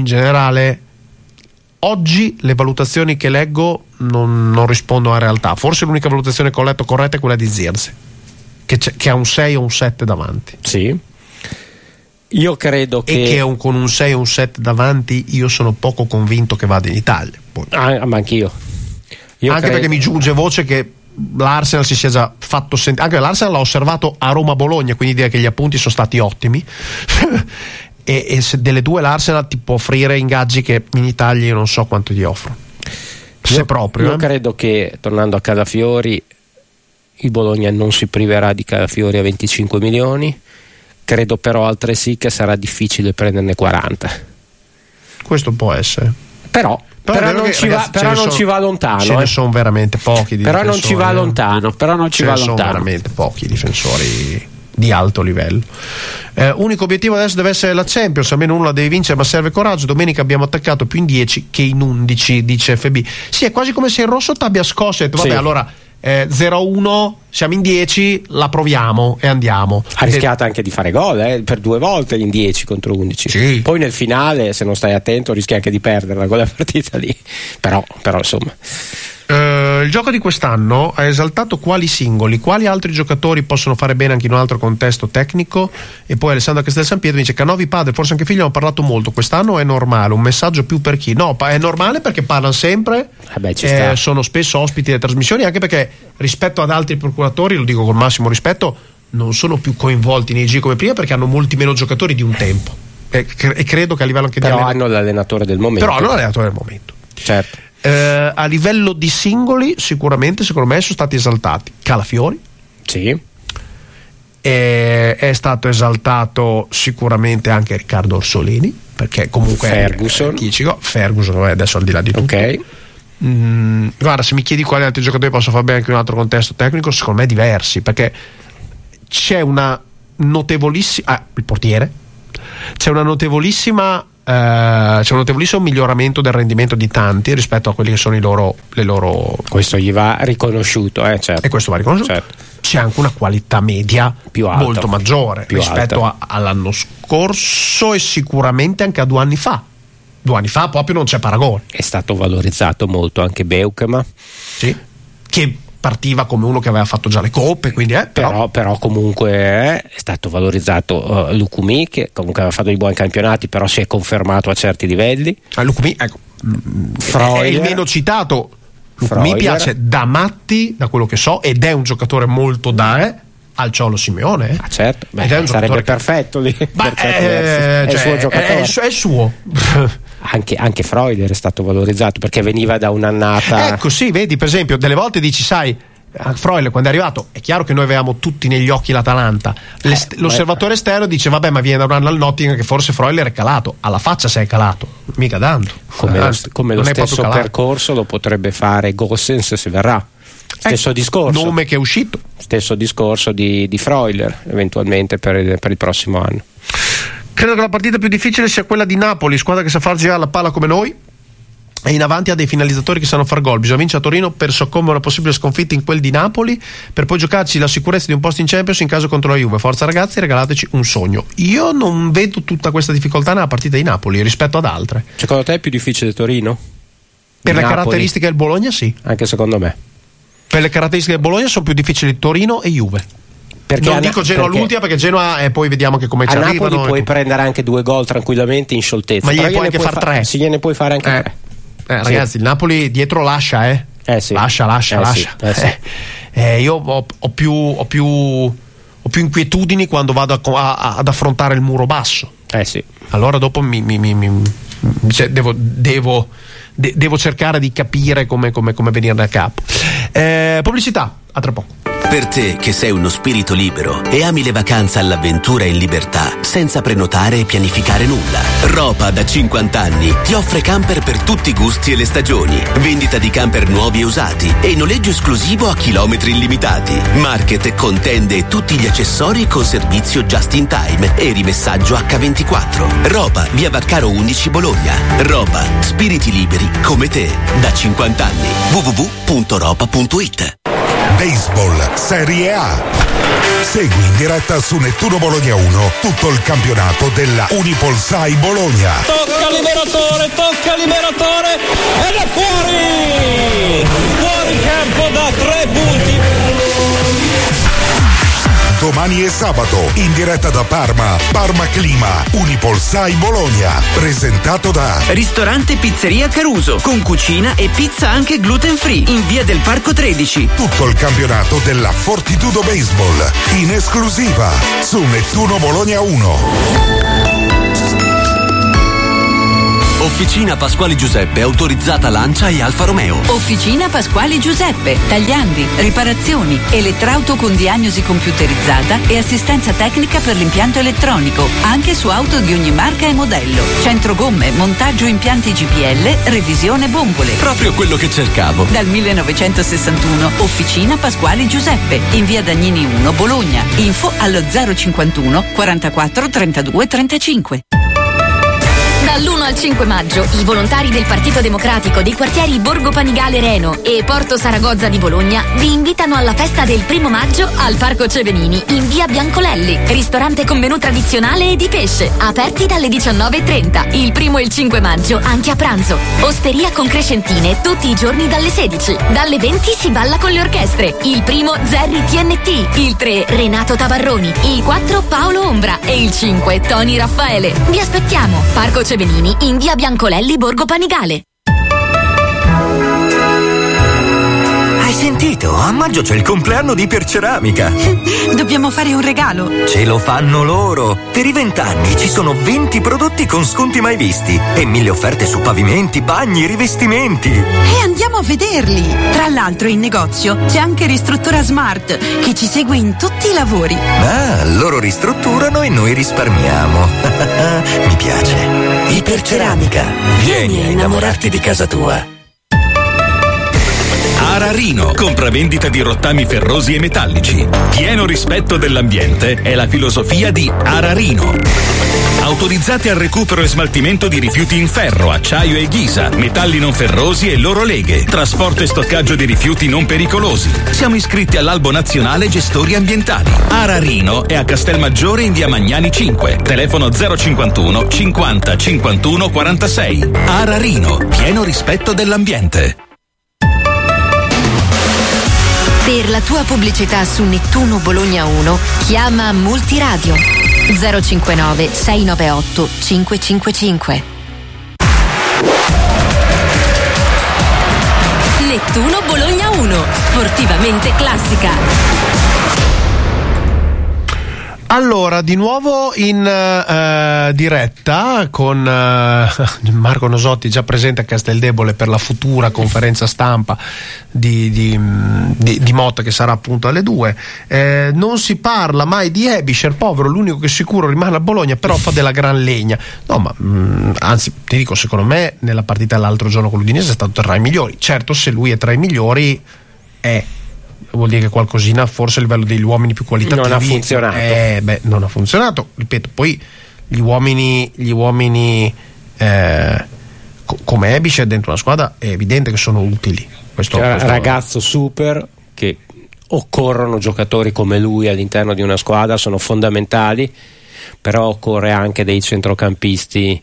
oggi le valutazioni che leggo non rispondono alla realtà. Forse l'unica valutazione che ho letto corretta è quella di Zirze, che ha un 6 o un 7 davanti. Sì. Io credo che con un 6 o un 7 davanti io sono poco convinto che vada in Italia. Ma anch'io. Perché mi giunge voce che l'Arsenal si sia già fatto sentire. Anche l'Arsenal l'ha osservato a Roma-Bologna, quindi direi che gli appunti sono stati ottimi. e se delle due l'Arsenal ti può offrire ingaggi che in Italia io non so quanto gli offro. Io credo che, tornando a Calafiori, il Bologna non si priverà di Calafiori a 25 milioni. Credo però altresì che sarà difficile prenderne 40. Questo può essere. Però non ci va lontano. Ce ne sono veramente pochi. Però non ci va lontano. Sono veramente pochi difensori di alto livello. Unico obiettivo adesso deve essere la Champions, almeno uno la deve vincere, ma serve coraggio. Domenica abbiamo attaccato più in 10 che in 11, dice FB. Sì, è quasi come se il rosso t'abbia scosso e detto, vabbè, allora 0-1, siamo in 10, la proviamo e andiamo. Ha rischiato anche di fare gol per 2 volte in 10 contro 11. Sì. Poi nel finale, se non stai attento, rischi anche di perderla quella partita lì. Però insomma. Il gioco di quest'anno ha esaltato quali singoli, quali altri giocatori possono fare bene anche in un altro contesto tecnico. E poi Alessandro Castel San Pietro dice: Canovi, padre, forse anche figlio, hanno parlato molto. Quest'anno è normale, un messaggio più per chi? No, è normale perché parlano sempre, sono spesso ospiti delle trasmissioni, anche perché rispetto ad altri procuratori, lo dico col massimo rispetto, non sono più coinvolti nei giri come prima perché hanno molti meno giocatori di un tempo, e credo che a livello anche però hanno l'allenatore del momento. Certo. A livello di singoli sicuramente secondo me sono stati esaltati Calafiori, sì, è stato esaltato sicuramente anche Riccardo Orsolini, perché comunque Ferguson adesso al di là di tutto. Ok. Guarda, se mi chiedi quali altri giocatori possono fare bene anche in un altro contesto tecnico, secondo me diversi, perché c'è una notevolissima il portiere, c'è un notevolissimo miglioramento del rendimento di tanti rispetto a quelli che sono le loro. Questo gli va riconosciuto, certo. E questo va riconosciuto. Certo. C'è anche una qualità media più alta, molto maggiore rispetto all'anno scorso e sicuramente anche a 2 anni fa. 2 anni fa proprio non c'è paragone. È stato valorizzato molto anche Beukema, sì, che partiva come uno che aveva fatto già le coppe, quindi però comunque è stato valorizzato Lukumi, che comunque aveva fatto dei buoni campionati, però si è confermato a certi livelli. Lukumi, ecco, è il meno citato. Lukumi piace da matti, da quello che so, ed è un giocatore molto al Ciolo Simeone. Certo, sarebbe perfetto lì. È il suo giocatore. È il suo. anche Freuler è stato valorizzato perché veniva da un'annata. Ecco, sì, vedi, per esempio, delle volte dici, sai, Freuler quando è arrivato è chiaro che noi avevamo tutti negli occhi l'Atalanta, l'osservatore esterno dice vabbè, ma viene da un anno al Nottingham, che forse Freuler è calato, alla faccia se è calato, mica tanto, come lo stesso percorso lo potrebbe fare Gossens se verrà. Stesso discorso, nome che è uscito, stesso discorso di Freuler eventualmente per il prossimo anno. Credo che la partita più difficile sia quella di Napoli, squadra che sa far girare la palla come noi e in avanti ha dei finalizzatori che sanno far gol. Bisogna vincere a Torino per soccombere a una possibile sconfitta in quel di Napoli, per poi giocarci la sicurezza di un posto in Champions in caso contro la Juve. Forza ragazzi, regalateci un sogno. Io non vedo tutta questa difficoltà nella partita di Napoli rispetto ad altre. Secondo te è più difficile Torino? Per le caratteristiche del Bologna sì. Anche secondo me. Per le caratteristiche del Bologna sono più difficili Torino e Juve. Perché non dico Genoa l'ultima, perché Genoa poi vediamo che come ci arrivano. A Napoli puoi prendere anche 2 gol tranquillamente in scioltezza, ma gliene puoi anche fare 3. Sì, gliene puoi fare anche 3. Ragazzi, il Napoli dietro lascia, sì. lascia. Sì. Io ho più inquietudini quando vado ad affrontare il muro basso. Sì. Allora dopo devo cercare di capire come venirne a capo. Pubblicità, a tra poco. Per te che sei uno spirito libero e ami le vacanze all'avventura e in libertà, senza prenotare e pianificare nulla, Ropa da 50 anni ti offre camper per tutti i gusti e le stagioni, vendita di camper nuovi e usati e noleggio esclusivo a chilometri illimitati, market con tende e tutti gli accessori con servizio just in time e rimessaggio H24. Ropa, via Vaccaro 11 Bologna. Ropa, spiriti liberi come te da 50 anni. www.ropa.it. Baseball Serie A. Segui in diretta su Nettuno Bologna 1 tutto il campionato della Unipolsai Bologna. Tocca liberatore ed è fuori campo da 3 punti. Domani e sabato in diretta da Parma Clima Unipolsai Bologna, presentato da Ristorante Pizzeria Caruso, con cucina e pizza anche gluten free in via del Parco 13. Tutto il campionato della Fortitudo Baseball in esclusiva su Nettuno Bologna 1. Officina Pasquale Giuseppe, autorizzata Lancia e Alfa Romeo. Officina Pasquale Giuseppe, tagliandi, riparazioni, elettrauto con diagnosi computerizzata e assistenza tecnica per l'impianto elettronico, anche su auto di ogni marca e modello. Centro gomme, montaggio impianti GPL, revisione bombole. Proprio quello che cercavo. Dal 1961, Officina Pasquale Giuseppe, in via Dagnini 1, Bologna. Info allo 051 44 32 35. Dall'1 al 5 maggio i volontari del Partito Democratico dei quartieri Borgo Panigale Reno e Porto Saragozza di Bologna vi invitano alla festa del 1 maggio al Parco Cevenini in via Biancolelli, ristorante con menù tradizionale e di pesce, aperti dalle 19:30, il 1 e il 5 maggio anche a pranzo. Osteria con crescentine tutti i giorni dalle 16. Dalle 20 si balla con le orchestre. Il 1 Zerri TNT, il 3 Renato Tabarroni, il 4 Paolo Ombra e il 5 Tony Raffaele. Vi aspettiamo, Parco Cevenini in via Biancolelli, Borgo Panigale. Hai sentito? A maggio c'è il compleanno di Iperceramica. Dobbiamo fare un regalo. Ce lo fanno loro. Per i 20 anni ci sono 20 prodotti con sconti mai visti e 1000 offerte su pavimenti, bagni, rivestimenti. E andiamo a vederli. Tra l'altro in negozio c'è anche Ristruttura Smart che ci segue in tutti i lavori. Ah, loro ristrutturano e noi risparmiamo. Mi piace. Iperceramica. Vieni a innamorarti di casa tua. Ararino, compravendita di rottami ferrosi e metallici. Pieno rispetto dell'ambiente è la filosofia di Ararino. Autorizzati al recupero e smaltimento di rifiuti in ferro, acciaio e ghisa, metalli non ferrosi e loro leghe, trasporto e stoccaggio di rifiuti non pericolosi. Siamo iscritti all'Albo Nazionale Gestori Ambientali. Ararino è a Castelmaggiore in via Magnani 5, telefono 051 50 51 46. Ararino, pieno rispetto dell'ambiente. Per la tua pubblicità su Nettuno Bologna 1 chiama Multiradio 059 698 555. Nettuno Bologna 1, sportivamente classica. Allora, di nuovo in diretta con Marco Nosotti, già presente a Casteldebole per la futura conferenza stampa di Motta, che sarà appunto alle 2. Non si parla mai di Ebischer, povero, l'unico che sicuro rimane a Bologna, però fa della gran legna. No, ma anzi, ti dico, secondo me nella partita l'altro giorno con l'Udinese è stato tra i migliori. Certo, se lui è tra i migliori vuol dire che qualcosina forse a livello degli uomini più qualitativi non ha funzionato. Non ha funzionato, ripeto. Poi gli uomini come Ebischer dentro una squadra è evidente che sono utili. Questo ragazzo super, che occorrono giocatori come lui all'interno di una squadra, sono fondamentali, però occorre anche dei centrocampisti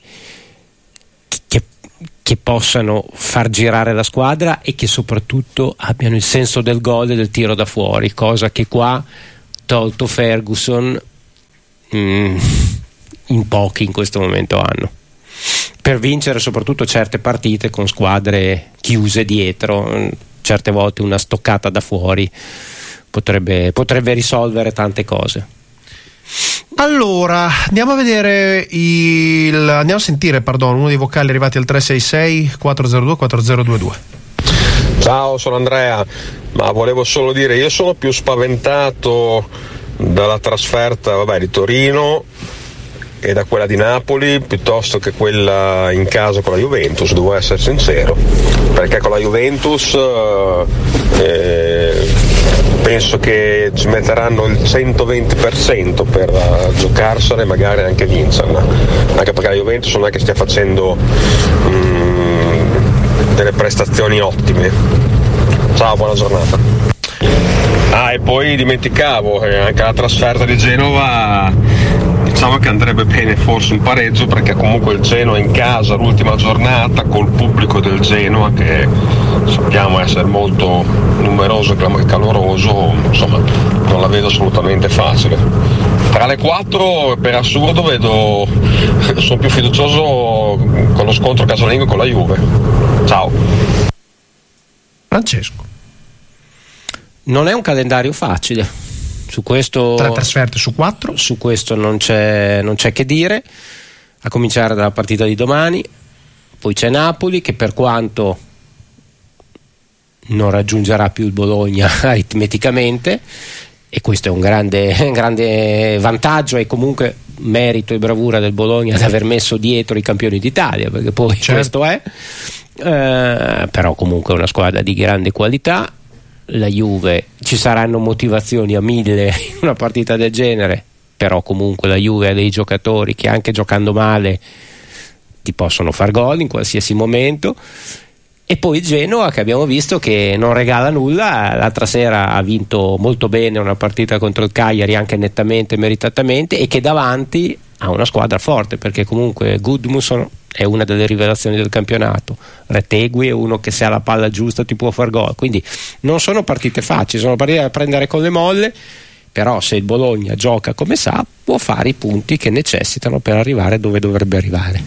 che possano far girare la squadra e che soprattutto abbiano il senso del gol e del tiro da fuori, cosa che qua, tolto Ferguson, in pochi in questo momento hanno, per vincere soprattutto certe partite con squadre chiuse dietro. Certe volte una stoccata da fuori potrebbe risolvere tante cose. Allora, andiamo a sentire uno dei vocali arrivati al 366 402 4022. Ciao, sono Andrea, ma volevo solo dire, io sono più spaventato dalla trasferta di Torino e da quella di Napoli piuttosto che quella in casa con la Juventus, devo essere sincero, perché con la Juventus penso che ci metteranno il 120% per giocarsela e magari anche vincerla, anche perché la Juventus non è che stia facendo delle prestazioni ottime. Ciao, buona giornata. E poi dimenticavo anche la trasferta di Genova, diciamo che andrebbe bene forse un pareggio, perché comunque il Genoa in casa l'ultima giornata col pubblico del Genoa, che sappiamo essere molto numeroso e caloroso, insomma non la vedo assolutamente facile. Tra le 4 per assurdo sono più fiducioso con lo scontro casalingo con la Juve. Ciao. Francesco. Non è un calendario facile, su questo 3 trasferte su 4, su questo non c'è che dire, a cominciare dalla partita di domani. Poi c'è Napoli, che per quanto non raggiungerà più il Bologna aritmeticamente, e questo è un grande vantaggio e comunque merito e bravura del Bologna di aver messo dietro i campioni d'Italia, perché poi questo è, però comunque è una squadra di grande qualità. La Juve, ci saranno motivazioni a 1000 in una partita del genere, però comunque la Juve ha dei giocatori che anche giocando male ti possono far gol in qualsiasi momento. E poi Genoa, che abbiamo visto che non regala nulla, l'altra sera ha vinto molto bene una partita contro il Cagliari, anche nettamente, meritatamente, e che davanti ha una squadra forte, perché comunque Gudmundsson è una delle rivelazioni del campionato, Retegui è uno che se ha la palla giusta ti può far gol, quindi non sono partite facili, sono partite da prendere con le molle, però se il Bologna gioca come sa può fare i punti che necessitano per arrivare dove dovrebbe arrivare.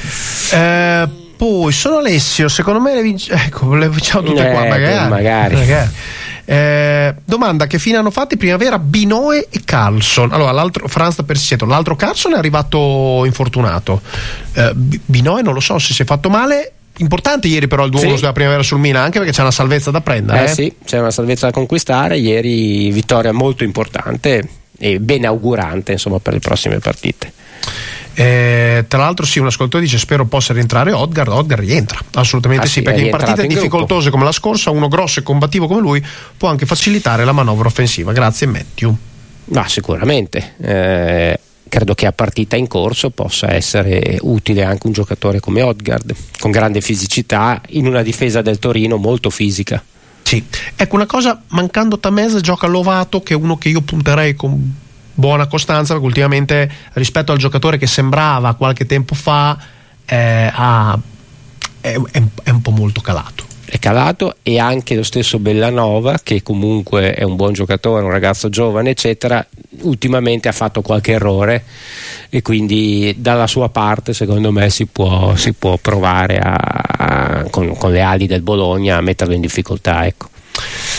Poi sono Alessio, secondo me le vinciamo tutte qua, magari. Domanda: che fine hanno fatto in primavera Binoe e Carlson? Allora, l'altro Franz da Persiceto, l'altro Carlson è arrivato infortunato, Binoe non lo so se si è fatto male. Importante ieri però il 2-1 della primavera sul Milan, anche perché c'è una salvezza da prendere. Sì, c'è una salvezza da conquistare. Ieri vittoria molto importante e ben augurante, insomma, per le prossime partite. Tra l'altro un ascoltatore dice: spero possa rientrare Odgaard rientra, assolutamente sì, perché in partite difficoltose come la scorsa uno grosso e combattivo come lui può anche facilitare la manovra offensiva. Grazie Matthew. Sicuramente credo che a partita in corso possa essere utile anche un giocatore come Odgaard, con grande fisicità, in una difesa del Torino molto fisica. Sì, ecco una cosa, mancando Tamese gioca Lovato, che è uno che io punterei con buona costanza, perché ultimamente rispetto al giocatore che sembrava qualche tempo fa è un po' molto calato. È calato, e anche lo stesso Bellanova, che comunque è un buon giocatore, un ragazzo giovane eccetera, ultimamente ha fatto qualche errore, e quindi dalla sua parte secondo me si può provare con le ali del Bologna a metterlo in difficoltà, ecco.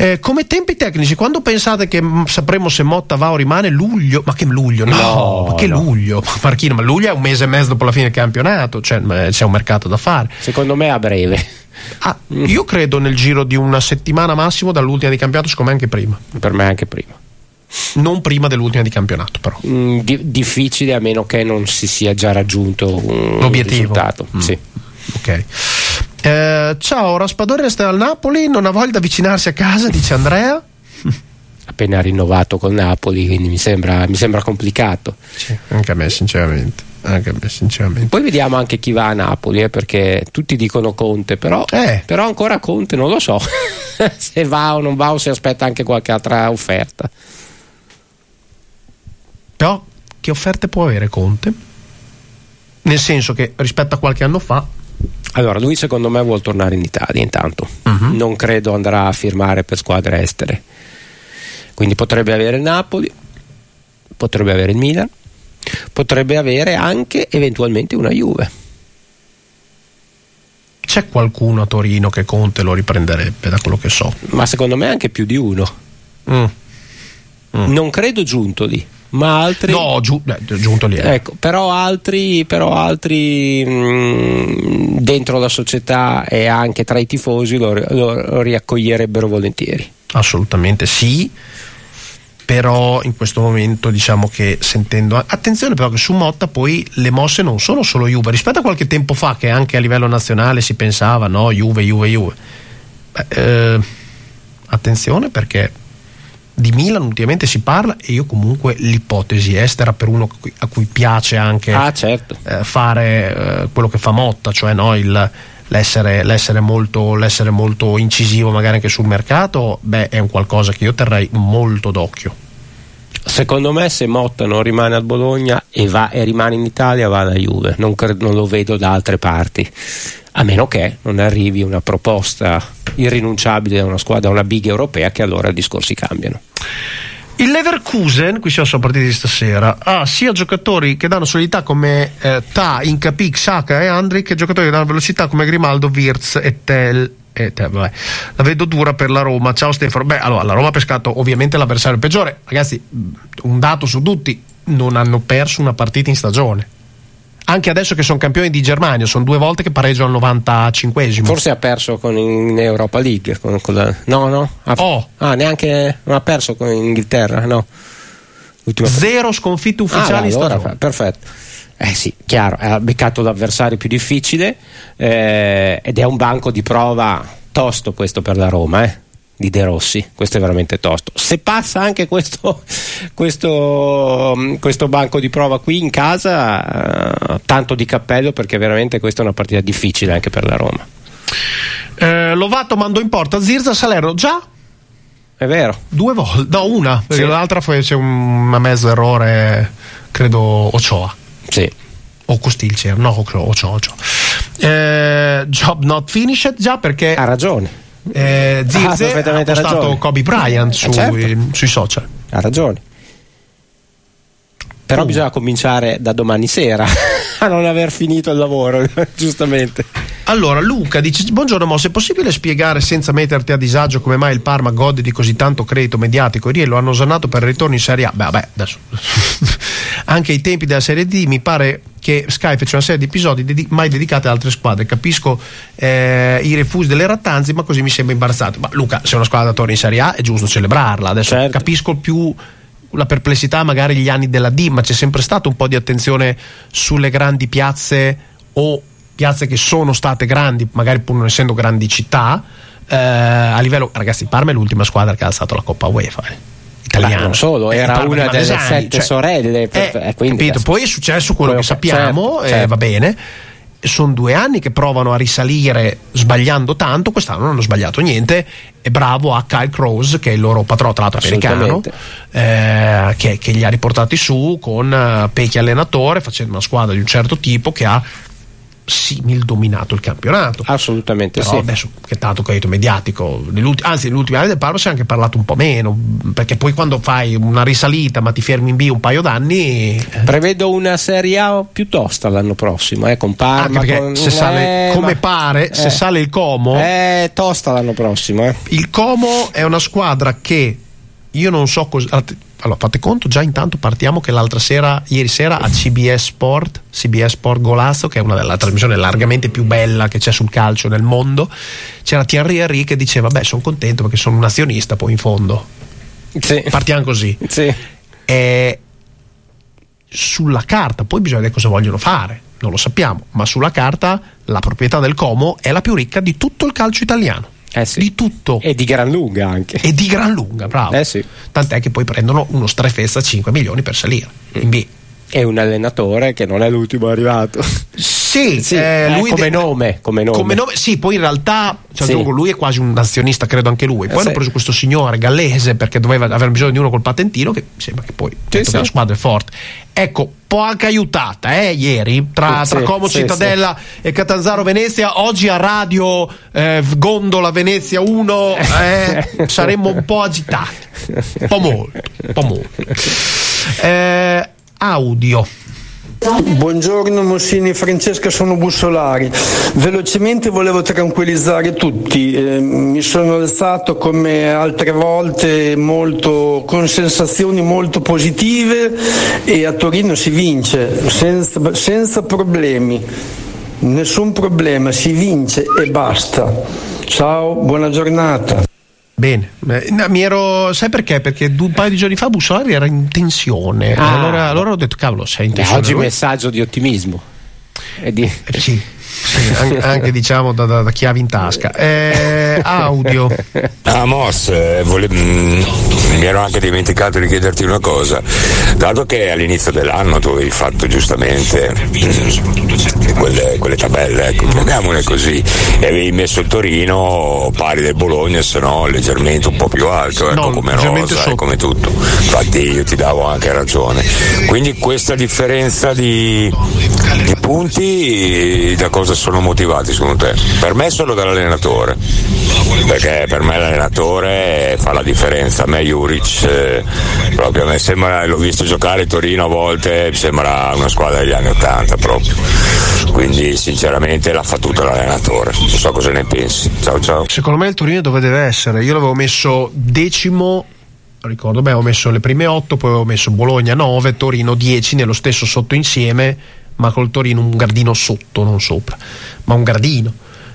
Come tempi tecnici, quando pensate che sapremo se Motta va o rimane? Luglio? Ma che luglio? Luglio? Marchino, ma luglio è un mese e mezzo dopo la fine del campionato, cioè c'è un mercato da fare. Secondo me a breve. Io credo nel giro di una settimana massimo dall'ultima di campionato, secondo me anche prima. Per me anche prima. Non prima dell'ultima di campionato, però. Difficile, a meno che non si sia già raggiunto l'obiettivo. Risultato. Sì. Ok. Ciao, Raspadori resta al Napoli, non ha voglia di avvicinarsi a casa, dice Andrea. Appena rinnovato con Napoli, quindi mi sembra complicato. Sì, anche a me sinceramente. Poi vediamo anche chi va a Napoli, perché tutti dicono Conte, però ancora Conte non lo so se va o non va, o se aspetta anche qualche altra offerta. Però che offerte può avere Conte? Nel senso che rispetto a qualche anno fa, allora lui secondo me vuol tornare in Italia intanto. Non credo andrà a firmare per squadre estere, quindi potrebbe avere il Napoli, potrebbe avere il Milan, potrebbe avere anche eventualmente una Juve. C'è qualcuno a Torino che Conte lo riprenderebbe, da quello che so? Ma secondo me anche più di uno. Non credo giunto lì, ma altri. No, giunto lì. Ecco, però altri dentro la società e anche tra i tifosi lo riaccoglierebbero volentieri. Assolutamente sì. Però in questo momento diciamo che sentendo, attenzione però che su Motta poi le mosse non sono solo Juve, rispetto a qualche tempo fa che anche a livello nazionale si pensava no, Juve. Attenzione, perché di Milan ultimamente si parla, e io comunque l'ipotesi estera per uno a cui piace anche fare quello che fa Motta, cioè no, l'essere molto incisivo magari anche sul mercato, è un qualcosa che io terrei molto d'occhio. Secondo me se Motta non rimane al Bologna e rimane in Italia, va alla Juve, non lo vedo da altre parti, a meno che non arrivi una proposta irrinunciabile da una squadra, una big europea, che allora i discorsi cambiano. Il Leverkusen, qui siamo partiti di stasera, ha sia giocatori che danno solidità come Incapié, Xhaka e Andri, che giocatori che danno velocità come Grimaldo, Wirtz e Tel. La vedo dura per la Roma. Ciao Stefano. Allora la Roma ha pescato ovviamente l'avversario peggiore. Ragazzi, un dato su tutti: non hanno perso una partita in stagione. Anche adesso che sono campioni di Germania, sono 2 volte che pareggiano al 95esimo. Forse ha perso in Europa League neanche non ha perso con Inghilterra, no. 0 sconfitte ufficiali in stagione. Allora, perfetto. Sì, chiaro, ha beccato l'avversario più difficile, ed è un banco di prova tosto questo per la Roma, di De Rossi. Questo è veramente tosto. Se passa anche questo banco di prova qui in casa, tanto di cappello, perché veramente questa è una partita difficile anche per la Roma. Lovato mandò in porta Zirza, Salerno già? È vero. 2 volte, no, una, perché l'altra c'è un mezzo errore, credo Ochoa. Sì. O Costil, no, Ochoa. Job not finished, già, perché ha ragione. Zirze ha postato Kobe Bryant sui social. Ha ragione. Però bisogna cominciare da domani sera a non aver finito il lavoro, giustamente. Allora Luca dice: buongiorno Mo, se è possibile spiegare senza metterti a disagio come mai il Parma gode di così tanto credito mediatico? Ieri lo hanno osannato per il ritorno in Serie A. Adesso anche ai tempi della Serie D mi pare che Sky fece una serie di episodi mai dedicati ad altre squadre. Capisco i refusi delle rattanze, ma così mi sembra imbarazzato. Ma Luca, se una squadra torna in Serie A è giusto celebrarla. Adesso capisco più la perplessità magari gli anni della D, ma c'è sempre stato un po' di attenzione sulle grandi piazze o piazze che sono state grandi, magari pur non essendo grandi città, a livello, ragazzi, Parma è l'ultima squadra che ha alzato la Coppa UEFA italiana. Non solo, era una delle 7 sorelle, quindi capito? Poi è successo quello che sappiamo, certo. Va bene. Sono 2 anni che provano a risalire sbagliando tanto, quest'anno non hanno sbagliato niente, e bravo a Kyle Krause, che è il loro patrono, tra l'altro americano, che li ha riportati su con Pecchi allenatore, facendo una squadra di un certo tipo che ha simil dominato il campionato. Assolutamente. Però adesso che tanto credito mediatico, negli ultimi anni del Parma si è anche parlato un po' meno, perché poi quando fai una risalita ma ti fermi in B un paio d'anni. Prevedo una Serie A più tosta l'anno prossimo, con Parma, anche perché se sale se sale il Como è tosta l'anno prossimo. Il Como è una squadra che io non so cosa. Allora fate conto, già intanto partiamo che ieri sera a CBS Sport Golazzo, che è una delle trasmissioni largamente più bella che c'è sul calcio nel mondo, c'era Thierry Henry che diceva sono contento perché sono un azionista poi in fondo. Sì. Partiamo così. Sì. Sulla carta poi bisogna vedere cosa vogliono fare, non lo sappiamo, ma sulla carta la proprietà del Como è la più ricca di tutto il calcio italiano. Sì. Di tutto. E di gran lunga anche. E di gran lunga, bravo. Sì. Tant'è che poi prendono uno strefezza 5 milioni per salire in B. E un allenatore che non è l'ultimo arrivato. Sì, lui come nome. Sì, poi in realtà lui è quasi un azionista, credo anche lui. Poi hanno preso questo signore gallese perché doveva avere bisogno di uno col patentino, che sembra che poi la squadra è forte. Ecco, po' anche aiutata ieri tra Como Cittadella e Catanzaro Venezia. Oggi a radio Gondola Venezia 1 saremmo un po' agitati, un po' molto. Audio. Buongiorno Mossini, Francesca, sono Bussolari. Velocemente volevo tranquillizzare tutti. Mi sono alzato come altre volte con sensazioni molto positive e a Torino si vince senza problemi. Nessun problema, si vince e basta. Ciao, buona giornata. Bene, sai perché? Perché un paio di giorni fa Bussolari era in tensione, allora ho detto cavolo, sei in tensione. Oggi messaggio di ottimismo. Sì, anche diciamo da chiavi in tasca. Audio. Mos, mi ero anche dimenticato di chiederti una cosa. Dato che all'inizio dell'anno tu avevi fatto giustamente quelle tabelle, chiamiamole così, e avevi messo il Torino pari del Bologna, se no leggermente un po' più alto, come rosa e come tutto. Infatti io ti davo anche ragione. Quindi questa differenza di punti da cosa sono motivati secondo te? Per me solo dall'allenatore, perché per me l'allenatore fa la differenza. A me Juric proprio, a me sembra, l'ho visto giocare Torino a volte, mi sembra una squadra degli anni 80 proprio, quindi sinceramente l'ha fatto tutto l'allenatore. Non so cosa ne pensi. Ciao. Secondo me il Torino dove deve essere, io l'avevo messo 10º, ricordo, avevo messo le prime 8, poi avevo messo Bologna 9, Torino 10 nello stesso sottoinsieme, ma col Torino un gradino sotto, non sopra, ma un gradino.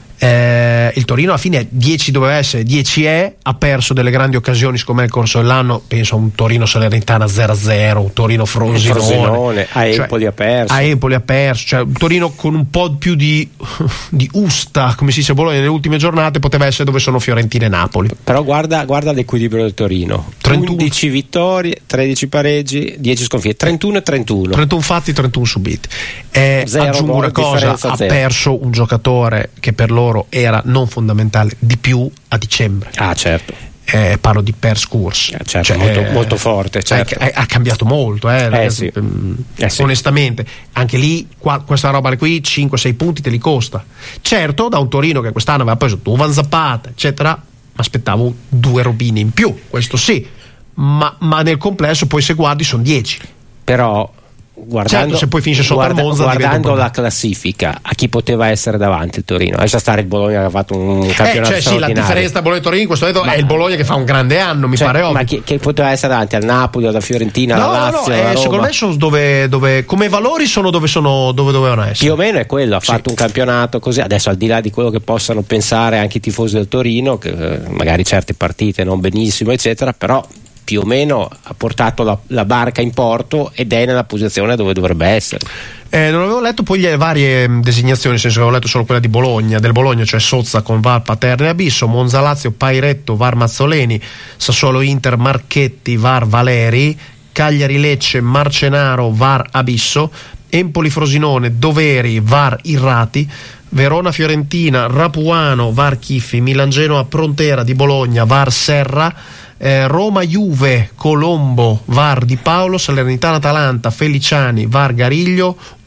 Il Torino alla fine 10 doveva essere, 10 ha perso delle grandi occasioni siccome nel corso dell'anno, penso a un Torino Salernitana 0-0, un Torino Frosinone, a Empoli ha perso, cioè un Torino con un po' più di usta, come si dice a Bologna nelle ultime giornate, poteva essere dove sono Fiorentina e Napoli. Però guarda l'equilibrio del Torino: 11 vittorie, 13 pareggi, 10 sconfitte, 31 e 31. 31 fatti, 31 subiti. Aggiungo una cosa, ha perso un giocatore che per loro era non fondamentale di più a dicembre. Certo. Parlo di Per Scurs, certo, molto forte, certo. Ha cambiato molto, sì. Onestamente anche lì questa roba qui 5-6 punti te li costa. Certo, da un Torino che quest'anno aveva preso Duvan Zapata eccetera, aspettavo 2 robini in più, questo sì, ma nel complesso poi se guardi sono 10. Però guardando, se poi finisce sotto al Monza, guardando la classifica, a chi poteva essere davanti il Torino? Lascia stare il Bologna che ha fatto un campionato straordinario. La differenza tra Bologna e Torino in questo momento è il Bologna che fa un grande anno, mi pare ovvio. Ma chi poteva essere davanti? Al Napoli, alla Fiorentina, alla Lazio, alla Roma? Secondo me sono dove come valori sono dove dovevano essere. Più o meno è quello, ha fatto un campionato così. Adesso, al di là di quello che possano pensare anche i tifosi del Torino, che magari certe partite non benissimo eccetera, però più o meno ha portato la barca in porto ed è nella posizione dove dovrebbe essere. Non avevo letto poi le varie designazioni, nel senso che avevo letto solo quella del Bologna, cioè Sozza con VAR Paterno e Abisso, Monza Lazio Pairetto VAR Mazzoleni, Sassuolo Inter Marchetti VAR Valeri, Cagliari Lecce Marcenaro VAR Abisso, Empoli Frosinone Doveri VAR Irrati, Verona Fiorentina Rapuano VAR Chiffi, Milan Genoa Prontera di Bologna VAR Serra, Roma Juve Colombo VAR Di Paolo, Salernitana Atalanta Feliciani VAR Gariglio,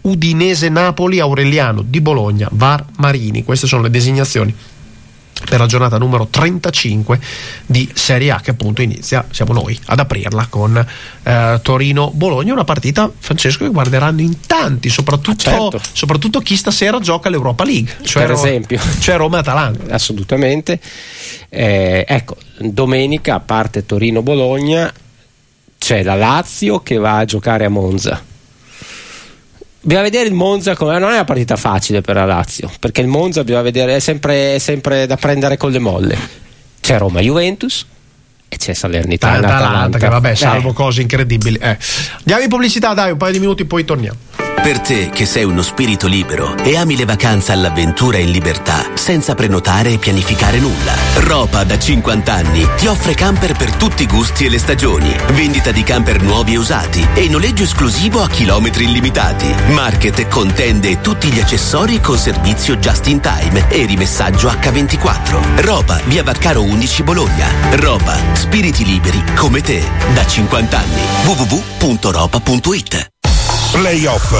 Udinese-Napoli, Aureliano di Bologna, VAR Marini. Queste sono le designazioni per la giornata numero 35 di Serie A, che appunto inizia, siamo noi ad aprirla con Torino-Bologna, una partita, Francesco, che guarderanno in tanti, soprattutto chi stasera gioca l'Europa League, cioè per esempio, cioè Roma-Atalanta. Assolutamente. Ecco, domenica, a parte Torino-Bologna, c'è la Lazio che va a giocare a Monza. Bisogna vedere il Monza, non è una partita facile per la Lazio, perché il Monza bisogna vedere, è sempre da prendere con le molle. C'è Roma-Juventus e c'è Salernitana-Atalanta, che vabbè, salvo cose incredibili. Andiamo in pubblicità, dai, un paio di minuti, poi torniamo. Per te che sei uno spirito libero e ami le vacanze all'avventura in libertà, senza prenotare e pianificare nulla, Ropa da 50 anni ti offre camper per tutti i gusti e le stagioni, vendita di camper nuovi e usati e noleggio esclusivo a chilometri illimitati, market con tende e tutti gli accessori con servizio just in time e rimessaggio H24. Ropa, via Vaccaro 11 Bologna. Ropa, spiriti liberi come te da 50 anni. www.ropa.it. Playoff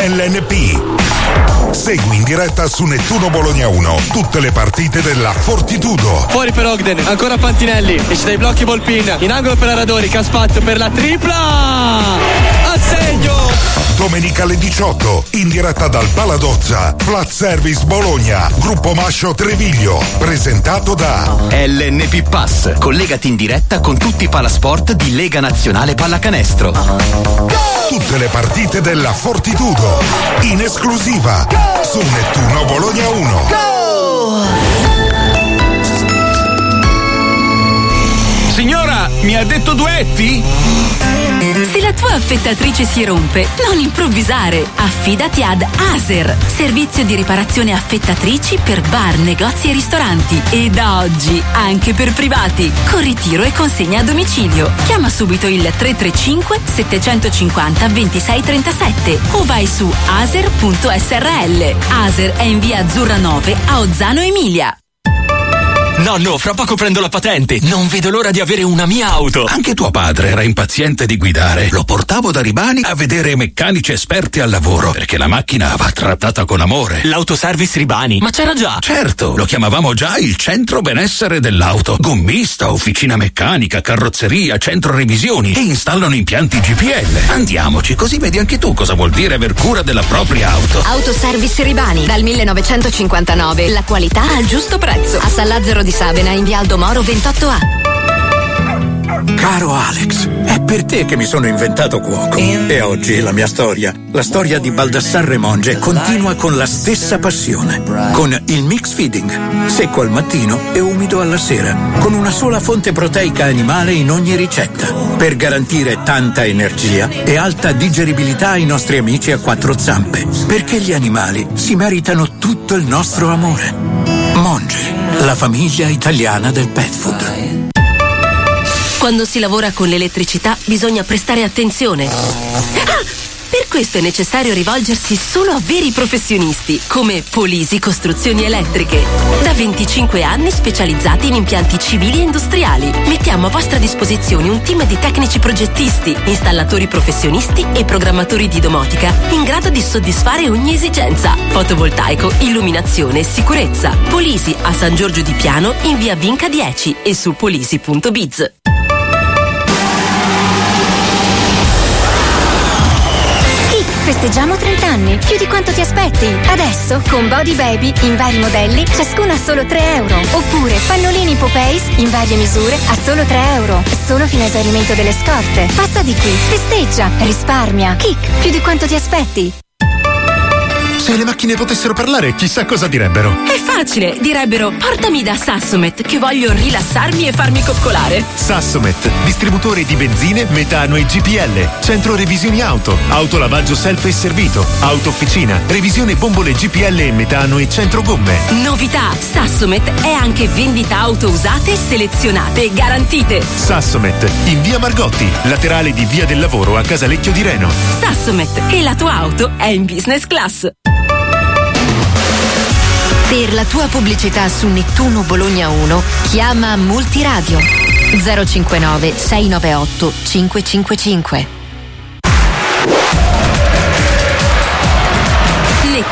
LNP. Segui in diretta su Nettuno Bologna 1 tutte le partite della Fortitudo. Fuori per Ogden, ancora Fantinelli, esce dai blocchi Volpin, in angolo per Aradori, Caspazio per la tripla, a segno! Domenica alle 18, in diretta dal Paladozza, Flat Service Bologna, Gruppo Mascio Treviglio, presentato da LNP Pass. Collegati in diretta con tutti i palasport di Lega Nazionale Pallacanestro. Tutte le partite della Fortitudo, in esclusiva, su Nettuno Bologna 1. Signora, mi ha detto duetti? Se la tua affettatrice si rompe, non improvvisare. Affidati ad Aser, servizio di riparazione affettatrici per bar, negozi e ristoranti. E da oggi anche per privati, con ritiro e consegna a domicilio. Chiama subito il 335 750 2637 o vai su aser.srl. Aser è in via Azzurra 9 a Ozzano Emilia. Nonno, fra poco prendo la patente. Non vedo l'ora di avere una mia auto. Anche tuo padre era impaziente di guidare. Lo portavo da Ribani a vedere meccanici esperti al lavoro, perché la macchina va trattata con amore. L'autoservice Ribani? Ma c'era già. Certo, lo chiamavamo già il centro benessere dell'auto. Gommista, officina meccanica, carrozzeria, centro revisioni e installano impianti GPL. Andiamoci, così vedi anche tu cosa vuol dire aver cura della propria auto. Autoservice Ribani, dal 1959. La qualità al giusto prezzo. A Sallazzaro di Sabena, in via Aldo Moro 28A. Caro Alex, è per te che mi sono inventato cuoco. E oggi la mia storia, la storia di Baldassarre Monge, continua con la stessa passione. Con il mix feeding, secco al mattino e umido alla sera, con una sola fonte proteica animale in ogni ricetta, per garantire tanta energia e alta digeribilità ai nostri amici a quattro zampe. Perché gli animali si meritano tutto il nostro amore. Monge, la famiglia italiana del pet food. Quando si lavora con l'elettricità bisogna prestare attenzione. Per questo è necessario rivolgersi solo a veri professionisti, come Polisi Costruzioni Elettriche. Da 25 anni specializzati in impianti civili e industriali. Mettiamo a vostra disposizione un team di tecnici progettisti, installatori professionisti e programmatori di domotica in grado di soddisfare ogni esigenza. Fotovoltaico, illuminazione e sicurezza. Polisi a San Giorgio di Piano in via Vinca 10 e su polisi.biz. Festeggiamo 30 anni, più di quanto ti aspetti. Adesso, con Body Baby, in vari modelli, ciascuno a solo 3 euro. Oppure pannolini Popeis, in varie misure, a solo 3 euro. Solo fino a esaurimento delle scorte. Passa di qui, festeggia, risparmia. Kik, più di quanto ti aspetti. Se le macchine potessero parlare, chissà cosa direbbero. È facile, direbbero: portami da Sassomet che voglio rilassarmi e farmi coccolare. Sassomet, distributore di benzine, metano e GPL. Centro revisioni auto, autolavaggio self e servito, auto officina, revisione bombole GPL e metano e centro gomme. Novità: Sassomet è anche vendita auto usate, selezionate e garantite. Sassomet, in via Margotti, laterale di via del Lavoro a Casalecchio di Reno. Sassomet, e la tua auto è in business class. Per la tua pubblicità su Nettuno Bologna 1, chiama Multiradio 059 698 555.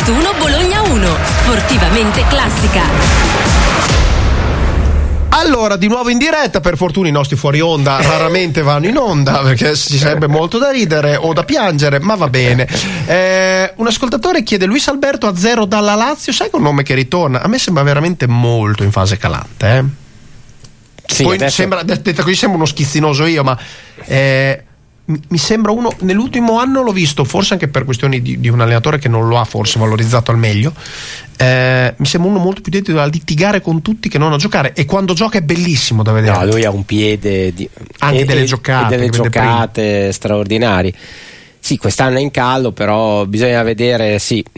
Nettuno Bologna 1, sportivamente classica. Allora, di nuovo in diretta, per fortuna i nostri fuori onda raramente vanno in onda perché ci sarebbe molto da ridere o da piangere, ma va bene. Un ascoltatore chiede: Luis Alberto a 0 dalla Lazio, sai che è un nome che ritorna? A me sembra veramente molto in fase calante. Sì, poi adesso... detta così sembra uno schizzinoso io, ma mi sembra uno, nell'ultimo anno l'ho visto, forse anche per questioni di un allenatore che non lo ha forse valorizzato al meglio, mi sembra uno molto più dedito a litigare con tutti che non a giocare, e quando gioca è bellissimo da vedere. No, lui ha un piede anche delle giocate straordinari. Sì, quest'anno è in callo, però bisogna vedere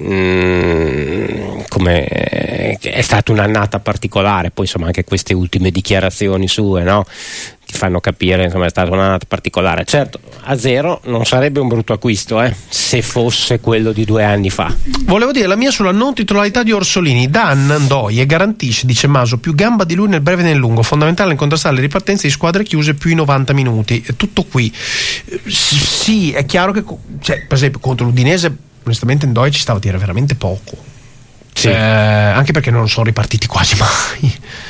come è stata un'annata particolare. Poi insomma anche queste ultime dichiarazioni sue, no? Ti fanno capire, insomma, è stata un'annata particolare. Certo, a 0 non sarebbe un brutto acquisto, se fosse quello di 2 anni fa. Volevo dire la mia sulla non titolarità di Orsolini. Dan Ndoye garantisce, dice Maso, più gamba di lui nel breve e nel lungo, fondamentale in contrastare le ripartenze di squadre chiuse più i 90 minuti. È tutto qui. Sì, è chiaro che per esempio contro l'Udinese onestamente Ndoye ci stava a dire veramente poco, sì. Anche perché non sono ripartiti quasi mai,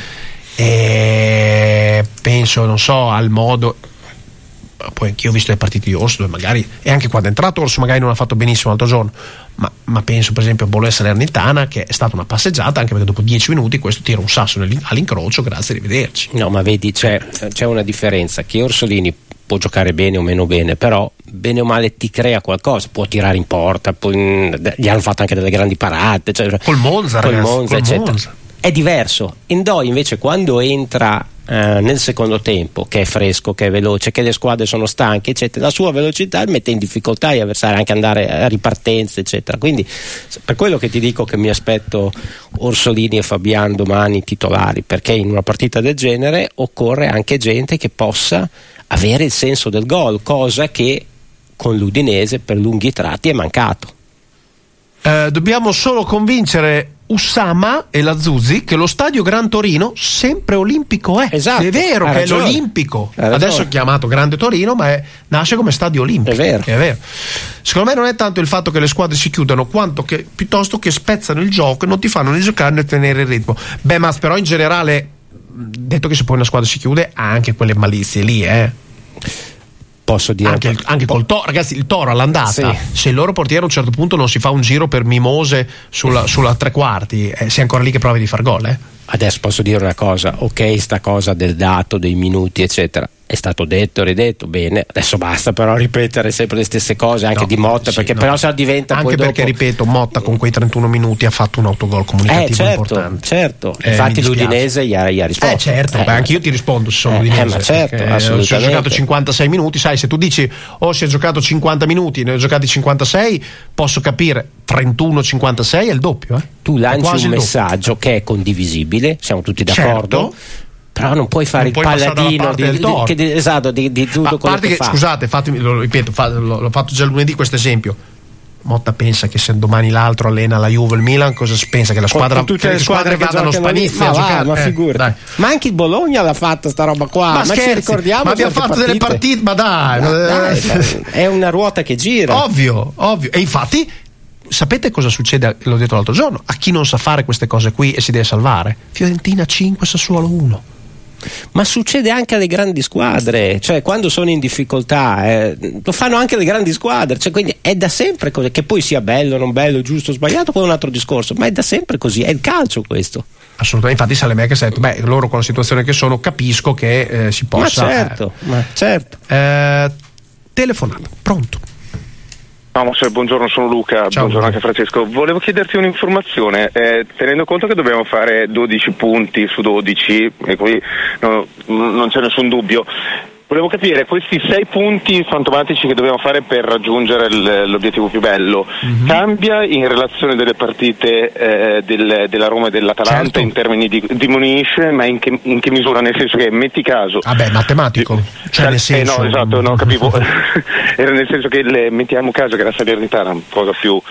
e penso, non so, al modo, poi anch'io ho visto le partite di Orso dove magari, e anche quando è entrato Orso magari non ha fatto benissimo l'altro giorno, ma penso per esempio a Bologna Salernitana, che è stata una passeggiata, anche perché dopo 10 minuti questo tira un sasso all'incrocio, grazie, arrivederci. No, ma vedi, c'è una differenza, che Orsolini può giocare bene o meno bene, però bene o male ti crea qualcosa, può tirare in porta, gli hanno fatto anche delle grandi parate, col Monza, eccetera. Monza. È diverso. Ndoye invece quando entra nel secondo tempo, che è fresco, che è veloce, che le squadre sono stanche, eccetera, la sua velocità mette in difficoltà gli avversari anche andare a ripartenze, eccetera. Quindi per quello che ti dico che mi aspetto Orsolini e Fabian domani titolari, perché in una partita del genere occorre anche gente che possa avere il senso del gol, cosa che con l'Udinese per lunghi tratti è mancato. Dobbiamo solo convincere Usama e la Zuzzi che lo stadio Gran Torino sempre olimpico è. Esatto, è vero che ragione. È l'Olimpico, adesso è chiamato Grande Torino, ma nasce come stadio olimpico. È vero. Secondo me non è tanto il fatto che le squadre si chiudano, quanto che piuttosto che spezzano il gioco e non ti fanno né giocare né tenere il ritmo. Ma però in generale, detto che se poi una squadra si chiude, ha anche quelle malizie lì, Posso dire anche col Toro, ragazzi, il Toro all'andata, sì. Se il loro portiere a un certo punto non si fa un giro per mimose sulla tre quarti, sei ancora lì che provi di far gol, Adesso posso dire una cosa, ok, sta cosa del dato, dei minuti eccetera, è stato detto, ridetto, bene, adesso basta però ripetere sempre le stesse cose anche di Motta, perché però se diventa anche poi perché dopo... ripeto, Motta con quei 31 minuti ha fatto un autogol comunicativo importante. Certo, infatti l'Udinese gli ha risposto. Certo, anche io ti rispondo se sono l'Udinese, ma certo, assolutamente. Se ho giocato 56 minuti, sai, se tu dici si è giocato 50 minuti, ne ho giocati 56, posso capire, 31-56 è il doppio, Tu lanci un messaggio che è condivisibile, siamo tutti d'accordo, certo. Però non puoi fare il paladino di tutto quello che fa. Scusate, lo ripeto, l'ho fatto già lunedì questo esempio. Motta pensa che se domani l'altro allena la Juve, il Milan, cosa pensa che la squadra, tutte le squadre che vadano Spalizia a giocare? Ma figurati, ma anche il Bologna l'ha fatta sta roba qua, ma ci ricordiamo, ma abbiamo fatto delle partite, ma dai, è una ruota che gira, ovvio, e infatti sapete cosa succede, l'ho detto l'altro giorno, a chi non sa fare queste cose qui e si deve salvare? Fiorentina 5, Sassuolo 1. Ma succede anche alle grandi squadre, cioè quando sono in difficoltà lo fanno anche le grandi squadre, cioè, quindi è da sempre così, che poi sia bello, non bello, giusto, sbagliato, poi è un altro discorso, ma è da sempre così, è il calcio questo. Assolutamente, infatti Salemè che ha detto, loro con la situazione che sono capisco che si possa... Ma certo. Telefonata, pronto? Buongiorno, sono Luca. Ciao. Buongiorno anche Francesco. Volevo chiederti un'informazione, tenendo conto che dobbiamo fare 12 punti su 12 e qui non c'è nessun dubbio. Volevo capire, questi 6 punti fantomatici che dobbiamo fare per raggiungere l'obiettivo più bello, cambia in relazione delle partite della Roma e dell'Atalanta, certo. In termini diminuisce, ma in che misura? Nel senso che metti caso... matematico, cioè nel senso... no, esatto, no, capivo. Era nel senso che mettiamo caso che la Salernitana è una cosa più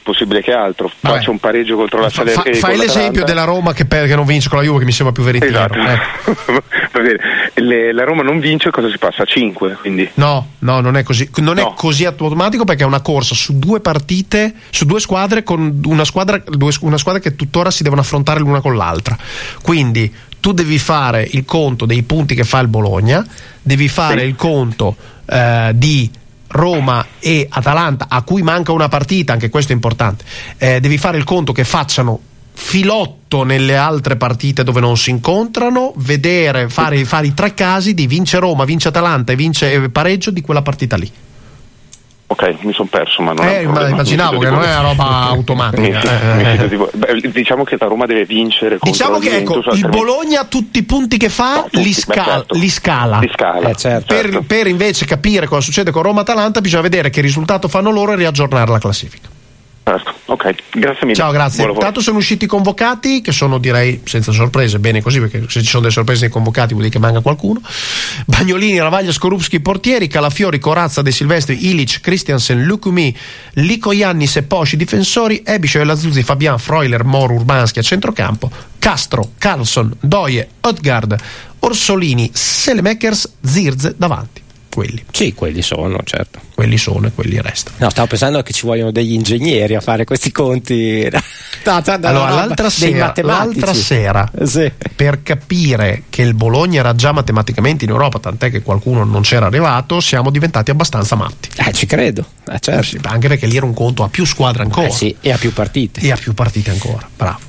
possibile che altro. Faccia un pareggio contro la Salernitana. Fai l'esempio della Roma che non vince con la Juve, che mi sembra più veritiero. Esatto. Va bene. La Roma non vince, cosa si passa? A 5, quindi. No, non è così. Non è così automatico, perché è una corsa su 2 partite, su 2 squadre, con una squadra che tuttora si devono affrontare l'una con l'altra. Quindi tu devi fare il conto dei punti che fa il Bologna, devi fare il conto di Roma e Atalanta, a cui manca una partita, anche questo è importante. Devi fare il conto che facciano filotto nelle altre partite dove non si incontrano, fare i 3 casi di vince Roma, vince Atalanta e vince pareggio di quella partita lì. Ok, mi sono perso, ma non è un problema. Immaginavo che non è una roba automatica. Diciamo che la Roma deve vincere contro diciamo che il Bologna tutti i punti che fa li scala. Certo. Per invece capire cosa succede con Roma-Atalanta bisogna vedere che risultato fanno loro e riaggiornare la classifica. Certo. Ok, grazie mille. Ciao, grazie. Intanto sono usciti i convocati, che sono, direi, senza sorprese, bene così, perché se ci sono delle sorprese nei convocati vuol dire che manca qualcuno. Bagnolini, Ravaglia, Skorupski portieri, Calafiori, Corazza, De Silvestri, Ilic, Christiansen, Lukumi, Lico Iannis e Posci difensori, Ebisce, Lazuzzi, Fabian, Freuler, Moro, Urbanski a centrocampo, Castro, Carlson, Doie, Odgaard, Orsolini, Selemakers, Zirze davanti. Quelli sono, certo. Quelli sono e quelli restano. No, stavo pensando che ci vogliono degli ingegneri a fare questi conti. Allora, l'altra sera sì, per capire che il Bologna era già matematicamente in Europa, tant'è che qualcuno non c'era arrivato, siamo diventati abbastanza matti. Ci credo. Certo. Sì, anche perché lì era un conto a più squadre ancora. Sì, e a più partite. Ancora, bravo.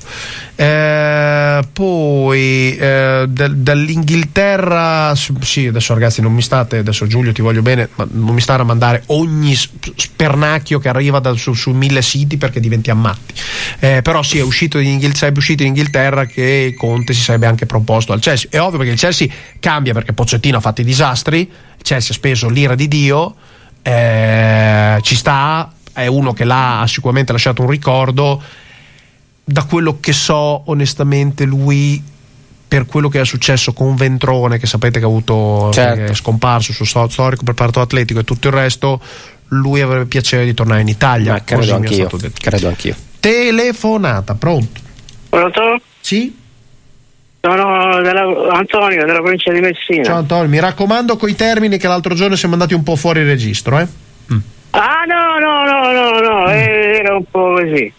Poi dall'Inghilterra, sì, adesso ragazzi non mi state, adesso Giulio ti voglio bene, ma non mi stare a mandare ogni spernacchio che arriva su 1000 siti, perché diventiamo matti. Però sì, sarebbe uscito in Inghilterra che Conte si sarebbe anche proposto al Chelsea. È ovvio, perché il Chelsea cambia, perché Pochettino ha fatto i disastri, il Chelsea ha speso l'ira di Dio, ci sta, è uno che ha sicuramente lasciato un ricordo. Da quello che so, onestamente, lui, per quello che è successo con Ventrone, che sapete che ha avuto, che è scomparso, sul storico preparato atletico e tutto il resto, lui avrebbe piacere di tornare in Italia. Credo anch'io. Telefonata, pronto? Pronto? Sì? Sono Antonio, della provincia di Messina. Ciao Antonio, mi raccomando coi termini, che l'altro giorno siamo andati un po' fuori registro, Ah no, era un po' così.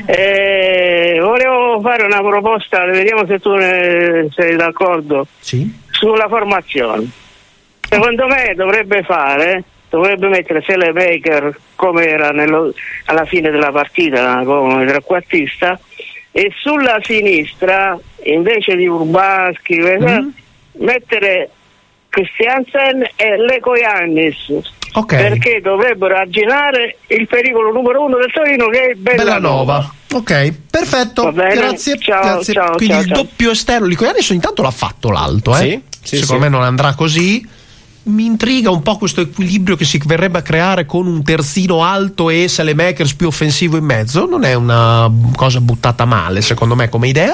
Volevo fare una proposta, vediamo se tu sei d'accordo. Sì. Sulla formazione. Secondo me dovrebbe mettere Selemaker come era alla fine della partita come trequartista, e sulla sinistra invece di Urbanski mettere Christiansen e Lico Iannis. Perché dovrebbero arginare il pericolo numero 1 del Torino, che è Bellanova. Ok, perfetto. Grazie. Ciao. Quindi il doppio esterno Lico Iannis intanto l'ha fatto l'alto, secondo me non andrà così. Mi intriga un po' questo equilibrio che si verrebbe a creare con un terzino alto e Selemakers più offensivo in mezzo. Non è una cosa buttata male, secondo me, come idea.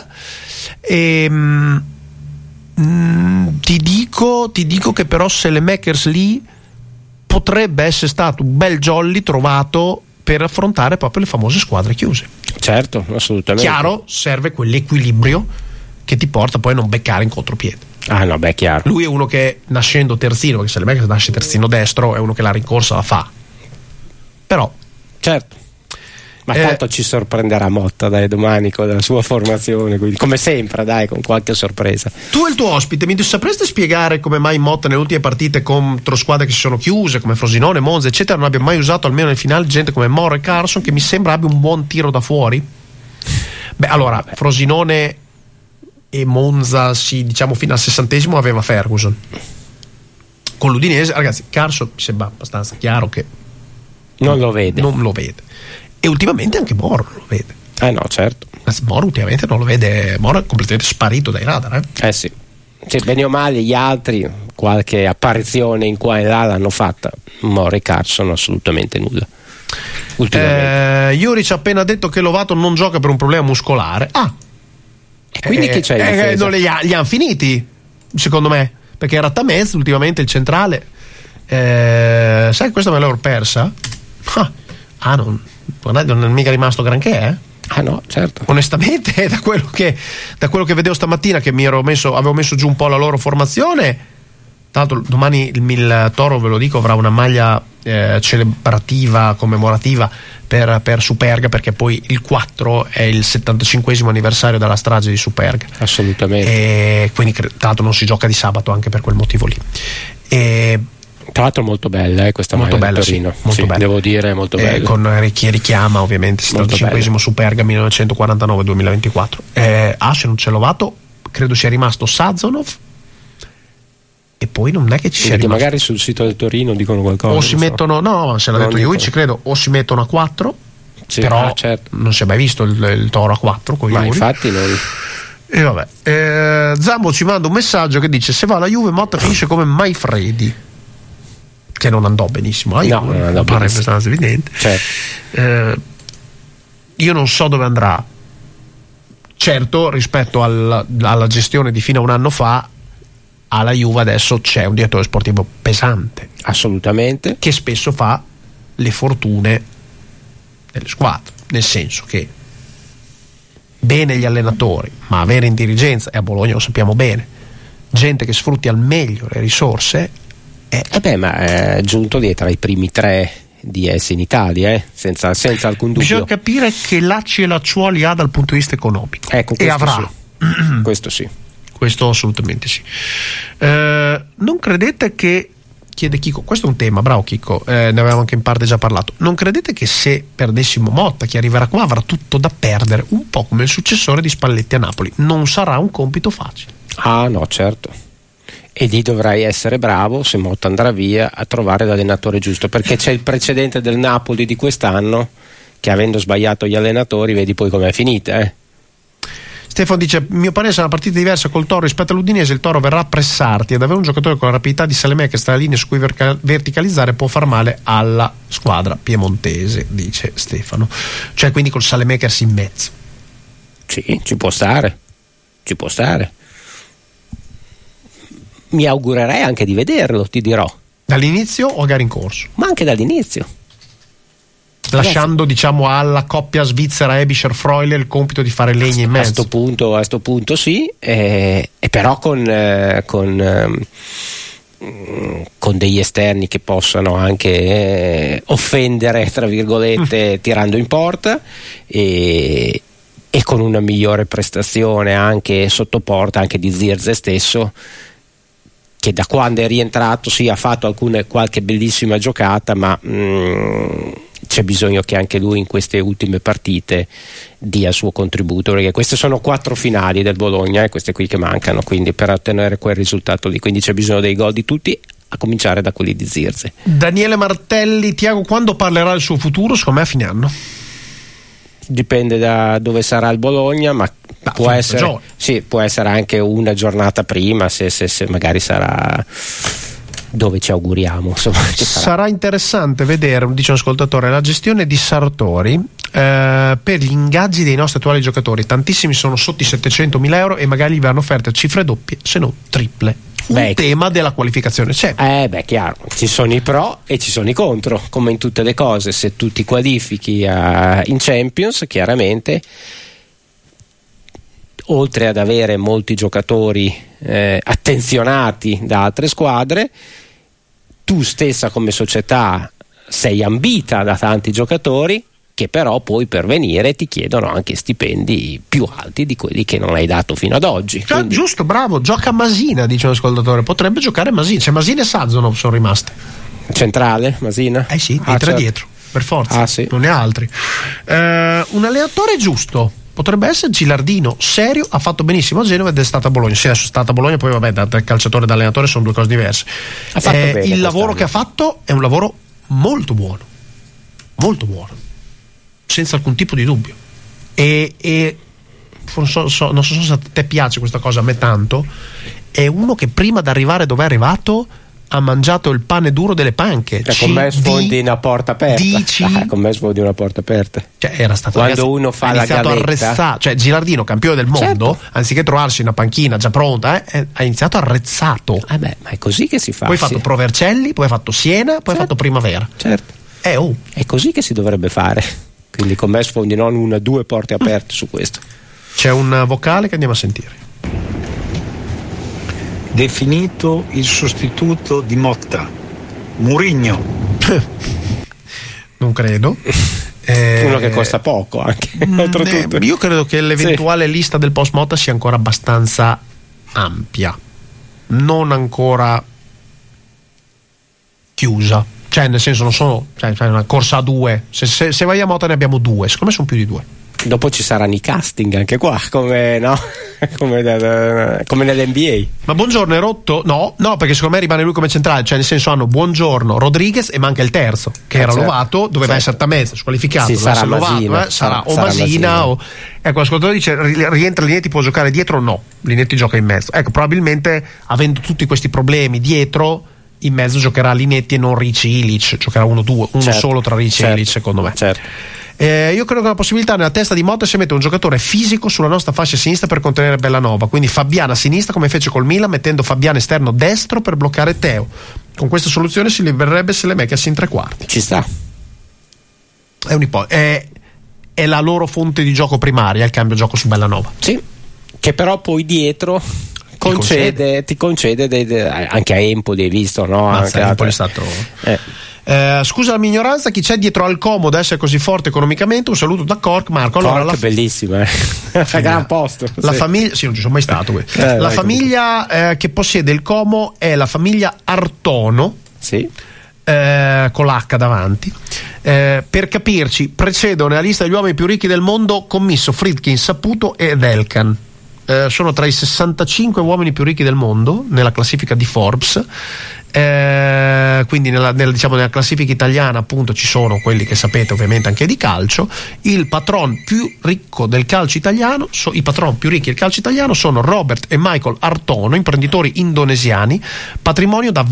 Ti dico che però Selemakers lì potrebbe essere stato un bel jolly trovato per affrontare proprio le famose squadre chiuse. Certo, assolutamente. Chiaro, serve quell'equilibrio che ti porta poi a non beccare in contropiede. Chiaro. Lui è uno che, nascendo terzino, perché se le nasce terzino destro, è uno che la rincorsa la fa. Però certo. Ma tanto ci sorprenderà Motta, dai, domani con la sua formazione, quindi, come sempre, dai, con qualche sorpresa. Tu e il tuo ospite mi sapreste spiegare come mai Motta nelle ultime partite contro squadre che si sono chiuse come Frosinone, Monza eccetera non abbia mai usato, almeno nel finale, gente come Moro e Carson, che mi sembra abbia un buon tiro da fuori? Frosinone e Monza, diciamo fino al 60° aveva Ferguson. Con l'Udinese, ragazzi, Carson mi sembra abbastanza chiaro che non lo vede. E ultimamente anche Moro non lo vede. No, certo. Moro ultimamente non lo vede, Moro è completamente sparito dai radar. Sì, bene o male gli altri qualche apparizione in qua e là l'hanno fatta. Moro e Carson assolutamente nulla. Juric ha appena detto che Lovato non gioca per un problema muscolare. E quindi chi c'è in difesa? Li hanno finiti, secondo me, perché era Tamez ultimamente il centrale. Sai, questa me l'ho persa? non è mica rimasto granché, Ah no, certo. Onestamente, da quello che vedevo stamattina, che avevo messo giù un po' la loro formazione. Tra l'altro domani il Toro, ve lo dico, avrà una maglia celebrativa, commemorativa per Superga, perché poi il 4 è il 75esimo anniversario della strage di Superga. Assolutamente. E quindi tra l'altro non si gioca di sabato anche per quel motivo lì. Tra l'altro molto bella questa molto maglia bella, Torino. sì, molto bella. Devo dire molto bella. Con chi richiama ovviamente il 75esimo Superga 1949-2024. Ashen Celovato, credo sia rimasto Sazonov, e poi non è che ci sia rimasto. Magari sul sito del Torino dicono qualcosa. O si mettono, no, se l'ha detto io, ci credo, o si mettono a 4, sì, però certo. Non si è mai visto il Toro a 4 con ma infatti non... E vabbè, Zambo ci manda un messaggio che dice: se va alla Juve Motta finisce come Maifredi, che non andò benissimo alla Juve, non andò pare benissimo. abbastanza evidente. Certo. Io non so dove andrà. Certo, rispetto alla gestione di fino a un anno fa, alla Juve adesso c'è un direttore sportivo pesante, assolutamente, che spesso fa le fortune delle squadre, nel senso che bene gli allenatori, ma avere in dirigenza, e a Bologna lo sappiamo bene, gente che sfrutti al meglio le risorse ma è giunto lì tra i primi 3 di essi in Italia, senza alcun dubbio. Bisogna capire che lacci e lacciuoli ha dal punto di vista economico, e avrà sì. Questo sì, questo assolutamente sì. Non credete che, chiede Chico, questo è un tema, bravo Chico, ne avevamo anche in parte già parlato, non credete che se perdessimo Motta, chi arriverà qua avrà tutto da perdere, un po' come il successore di Spalletti a Napoli? Non sarà un compito facile. Ah no, certo, e lì dovrai essere bravo, se Motta andrà via, a trovare l'allenatore giusto, perché c'è il precedente del Napoli di quest'anno, che avendo sbagliato gli allenatori vedi poi com'è finita. Stefano dice: mio parere sarà una partita diversa col Toro rispetto all'Udinese, il Toro verrà a pressarti, ed avere un giocatore con la rapidità di Saelemaekers tra le linee su cui verticalizzare può far male alla squadra piemontese, dice Stefano, cioè quindi col Saelemaekers in mezzo. Sì, ci può stare, mi augurerei anche di vederlo, ti dirò, dall'inizio o a gara in corso, ma anche dall'inizio, lasciando diciamo alla coppia svizzera Ebischer-Freuler il compito di fare legna in mezzo. A sto punto sì, e però con degli esterni che possano anche offendere, tra virgolette, tirando in porta, e con una migliore prestazione anche sotto porta, anche di Zirze stesso, che da quando è rientrato ha fatto qualche bellissima giocata, ma c'è bisogno che anche lui in queste ultime partite dia il suo contributo, perché queste sono 4 finali del Bologna, queste qui che mancano, quindi per ottenere quel risultato lì, quindi c'è bisogno dei gol di tutti, a cominciare da quelli di Zirze. Daniele Martelli: Tiago quando parlerà del suo futuro? Secondo me a fine anno. Dipende da dove sarà il Bologna, ma può essere anche una giornata prima, se magari sarà dove ci auguriamo, insomma, sarà interessante vedere, dice un ascoltatore, la gestione di Sartori per gli ingaggi dei nostri attuali giocatori. Tantissimi sono sotto i 700.000 euro e magari gli verranno offerte cifre doppie, se non triple. Un tema della qualificazione c'è. Chiaro, ci sono i pro e ci sono i contro, come in tutte le cose. Se tu ti qualifichi in Champions, chiaramente, oltre ad avere molti giocatori attenzionati da altre squadre, tu stessa come società sei ambita da tanti giocatori che però poi per venire ti chiedono anche stipendi più alti di quelli che non hai dato fino ad oggi. Quindi... Giusto, bravo, gioca Masina, dice un ascoltatore, potrebbe giocare Masina, cioè Masina e Sazonov sono rimaste. Centrale, Masina? Sì, i tre dietro, per forza, sì. Non ne ha altri. Un allenatore giusto potrebbe essere Gilardino, serio, ha fatto benissimo a Genova ed è stata a Bologna. Sì, adesso è stata a Bologna, poi vabbè, da calciatore e da allenatore sono due cose diverse. Il lavoro che ha fatto è un lavoro molto buono, senza alcun tipo di dubbio, e non so se a te piace questa cosa, a me tanto. È uno che prima di arrivare dove è arrivato ha mangiato il pane duro delle panche. Con me sfondi una porta aperta. Con me sfondi una porta aperta. Cioè, era stato quando uno fa la gavetta. Cioè Gilardino, campione del mondo, anziché trovarsi una panchina già pronta, ha iniziato arrezzato. Ma è così che si fa. Poi hai fatto Pro Vercelli, poi hai fatto Siena, poi hai fatto Primavera. Certo. È così che si dovrebbe fare. quindi con me sfondi non una, due porte aperte su questo. C'è un vocale che andiamo a sentire. Definito il sostituto di Motta, Mourinho. Non credo. Uno che costa poco anche. Oltretutto. Io credo che l'eventuale lista del post Motta sia ancora abbastanza ampia, non ancora chiusa, cioè nel senso non sono, cioè una corsa a due, se vai a Motta ne abbiamo due, secondo me sono più di due. Dopo ci saranno i casting anche qua, come no? come nell'NBA. Ma Buongiorno è rotto? No, perché secondo me rimane lui come centrale, cioè nel senso hanno Buongiorno, Rodriguez e manca il terzo che era certo. Lovato, doveva essere a mezza, squalificato, sì, sarà Lovato, sarà o Masina o... Ecco, l'ascoltatore dice rientra Linetti, può giocare dietro? No, Linetti gioca in mezzo. Ecco, probabilmente avendo tutti questi problemi dietro, in mezzo giocherà Linetti e non Ricci Ilic, giocherà uno certo. Solo tra Ricci e Ilic, secondo me. Certo. Io credo che la possibilità nella testa di Motta sia mettere un giocatore fisico sulla nostra fascia sinistra per contenere Bellanova, quindi Fabiana a sinistra come fece col Milan, mettendo Fabiana esterno destro per bloccare Teo. Con questa soluzione si libererebbe Selemakers in tre quarti. Ci sta. È un'ipotesi, è la loro fonte di gioco primaria il cambio gioco su Bellanova. Sì, che però poi dietro ti concede anche a Empoli, hai visto, no? Anche Empoli è stato... scusa la mia ignoranza, chi c'è dietro al Como da essere così forte economicamente? Un saluto da Cork, Marco. Allora, Cork bellissima, gran posto. La famiglia, sì, non ci sono mai stato. La famiglia che possiede il Como è la famiglia Artono, sì. Con l'H davanti. Per capirci, precedono nella lista degli uomini più ricchi del mondo Commisso, Friedkin, Saputo ed Elkan. Sono tra i 65 uomini più ricchi del mondo nella classifica di Forbes. Quindi nella classifica italiana appunto ci sono quelli che sapete ovviamente anche di calcio. Il patron più ricco del calcio italiano, i patron più ricchi del calcio italiano sono Robert e Michael Artono, imprenditori indonesiani, patrimonio da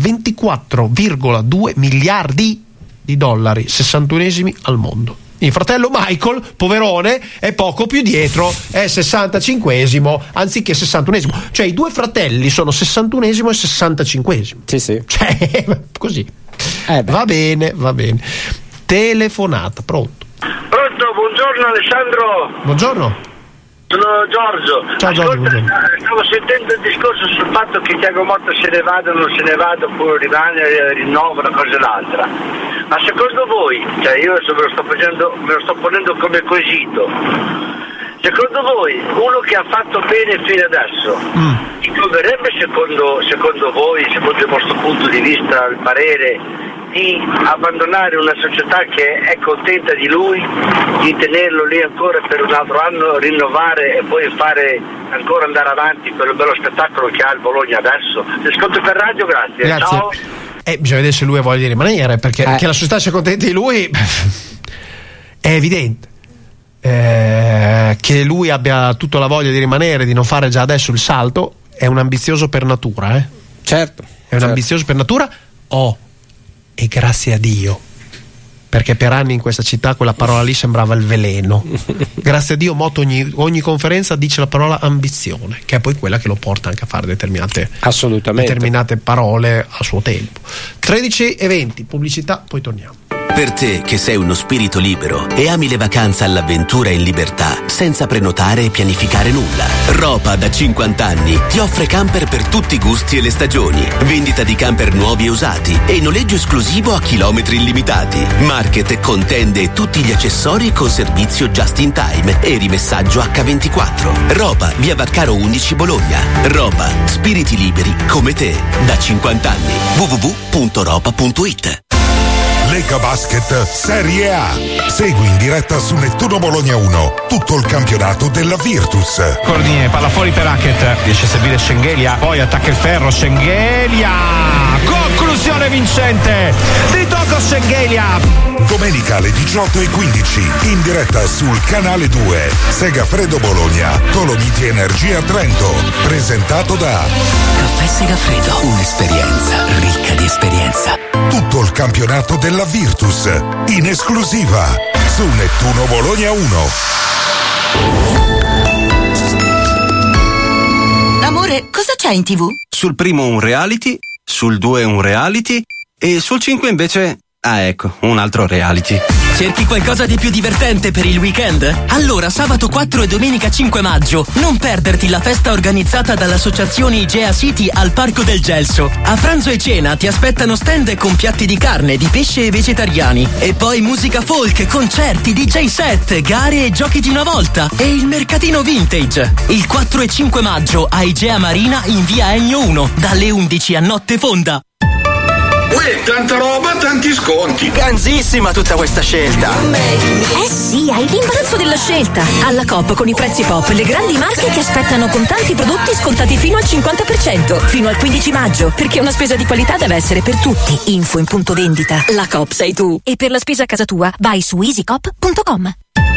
24,2 miliardi di dollari, 61esimi al mondo. Il fratello Michael, poverone, è poco più dietro, è 65esimo anziché 61esimo. Cioè i due fratelli sono 61esimo e 65esimo. Sì. Cioè, così. Va bene. Telefonata, pronto? Pronto, buongiorno Alessandro. Buongiorno. Sono Giorgio. Ciao Giorgio. Stavo sentendo il discorso sul fatto che Thiago Motta se ne vada o non se ne vada, oppure rimane, rinnova una cosa e l'altra. Ma secondo voi, cioè io adesso me lo sto ponendo come quesito, secondo voi uno che ha fatto bene fino adesso ti converrebbe secondo voi, secondo il vostro punto di vista, il parere, di abbandonare una società che è contenta di lui, di tenerlo lì ancora per un altro anno, rinnovare e poi fare ancora andare avanti per il bello spettacolo che ha il Bologna adesso? Ti ascolto per radio, grazie. Ciao. Bisogna vedere se lui ha voglia di rimanere, perché che la società sia contenta di lui è evidente. Che lui abbia tutta la voglia di rimanere, di non fare già adesso il salto, è un ambizioso per natura. Certo. È un ambizioso per natura. E grazie a Dio, perché per anni in questa città quella parola lì sembrava il veleno. Grazie a Dio Motta ogni conferenza dice la parola ambizione, che è poi quella che lo porta anche a fare determinate parole a suo tempo. 13:20, pubblicità, poi torniamo. Per te che sei uno spirito libero e ami le vacanze all'avventura in libertà, senza prenotare e pianificare nulla, Ropa da 50 anni ti offre camper per tutti i gusti e le stagioni, vendita di camper nuovi e usati e noleggio esclusivo a chilometri illimitati, market con tende e tutti gli accessori con servizio just in time e rimessaggio H24. Ropa, via Vaccaro 11 Bologna. Ropa, spiriti liberi come te da 50 anni. www.ropa.it. Lega Basket Serie A. Segui in diretta su Nettuno Bologna 1 tutto il campionato della Virtus. Cordine, palla fuori per Hackett, riesce a servire Schengelia, poi attacca il ferro, Schengelia, conclusione vincente di Tocco Schengelia. Domenica alle 18:15 in diretta sul canale 2 Segafredo Bologna, Dolomiti Energia Trento, presentato da Caffè Segafredo, un'esperienza ricca di esperienza. Tutto il campionato della Virtus in esclusiva su Nettuno Bologna 1. Amore, cosa c'è in TV? Sul primo un reality, sul 2 un reality e sul 5 invece, ecco, un altro reality. Cerchi qualcosa di più divertente per il weekend? Allora sabato 4 e domenica 5 maggio non perderti la festa organizzata dall'associazione Igea City al Parco del Gelso. A pranzo e cena ti aspettano stand con piatti di carne, di pesce e vegetariani. E poi musica folk, concerti, DJ set, gare e giochi di una volta. E il mercatino vintage. Il 4 e 5 maggio a Igea Marina in via Ennio 1 dalle 11 a notte fonda. Uè, tanta roba, tanti sconti. Ganzissima tutta questa scelta. Eh sì, hai l'imbarazzo della scelta. Alla Coop con i prezzi pop, le grandi marche ti aspettano con tanti prodotti scontati fino al 50%, fino al 15 maggio, perché una spesa di qualità deve essere per tutti. Info in punto vendita. La Coop sei tu. E per la spesa a casa tua, vai su easycoop.com.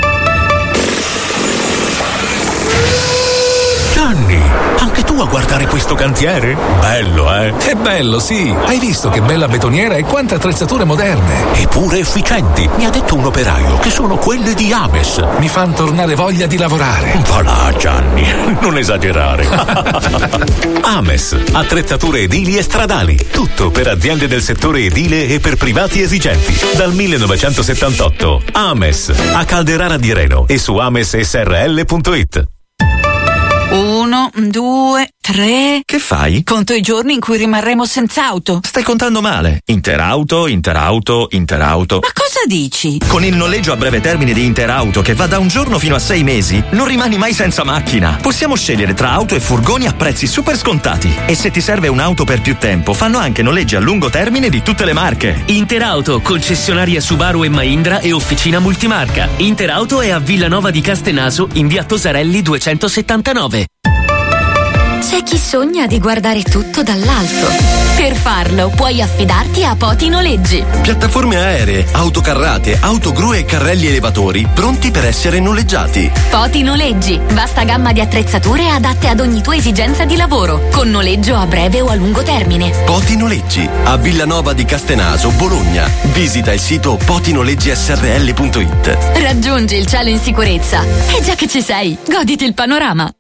Gianni, anche tu a guardare questo cantiere? Bello, eh? È bello, sì. Hai visto che bella betoniera e quante attrezzature moderne. Eppure efficienti. Mi ha detto un operaio che sono quelle di Ames. Mi fanno tornare voglia di lavorare. Va là, Gianni, non esagerare. Ames, attrezzature edili e stradali. Tutto per aziende del settore edile e per privati esigenti. Dal 1978. Ames, a Calderara di Reno e su amessrl.it. 1, 2, 3. Che fai? Conto i giorni in cui rimarremo senza auto. Stai contando male. Interauto. Ma cosa dici? Con il noleggio a breve termine di Interauto, che va da un giorno fino a 6 mesi, non rimani mai senza macchina. Possiamo scegliere tra auto e furgoni a prezzi super scontati. E se ti serve un'auto per più tempo, fanno anche noleggi a lungo termine di tutte le marche. Interauto, concessionaria Subaru e Mahindra e officina multimarca. Interauto è a Villanova di Castenaso in via Tosarelli 279. C'è chi sogna di guardare tutto dall'alto. Per farlo puoi affidarti a Poti Noleggi. Piattaforme aeree, autocarrate, autogru e carrelli elevatori pronti per essere noleggiati. Poti Noleggi, vasta gamma di attrezzature adatte ad ogni tua esigenza di lavoro, con noleggio a breve o a lungo termine. Poti Noleggi, a Villanova di Castenaso, Bologna. Visita il sito potinoleggisrl.it. Raggiungi il cielo in sicurezza. E già che ci sei, goditi il panorama.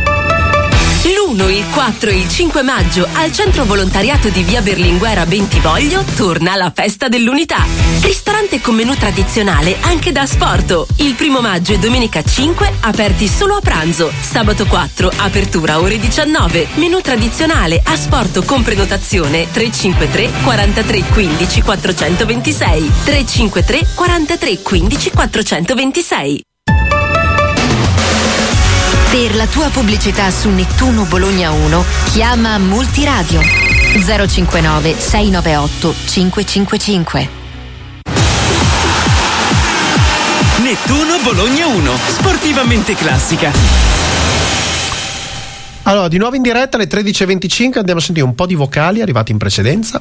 L'1, il 4 e il 5 maggio al centro volontariato di via Berlinguer a Bentivoglio torna la festa dell'unità. Ristorante con menù tradizionale anche da asporto. Il 1 maggio e domenica 5 aperti solo a pranzo. Sabato 4 apertura ore 19. Menù tradizionale asporto con prenotazione 353 43 15 426 353 43 15 426. Per la tua pubblicità su Nettuno Bologna 1 chiama Multiradio 059 698 555. Nettuno Bologna 1, sportivamente classica. Allora, di nuovo in diretta alle 13.25 andiamo a sentire un po' di vocali arrivati in precedenza.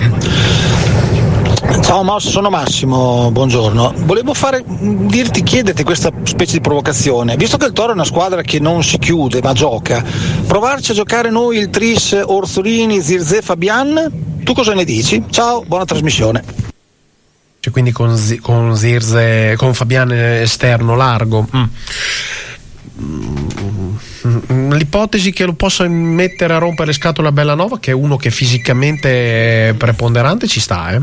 Ciao Maus, sono Massimo, buongiorno. Volevo chiederti questa specie di provocazione. Visto che il Toro è una squadra che non si chiude ma gioca, provarci a giocare noi il tris Orsolini, Zirze, Fabian? Tu cosa ne dici? Ciao, buona trasmissione. Cioè, quindi con Zirze, con Fabian esterno largo. L'ipotesi che lo possa mettere a rompere le scatole a Bellanova, che è uno che fisicamente è preponderante, ci sta.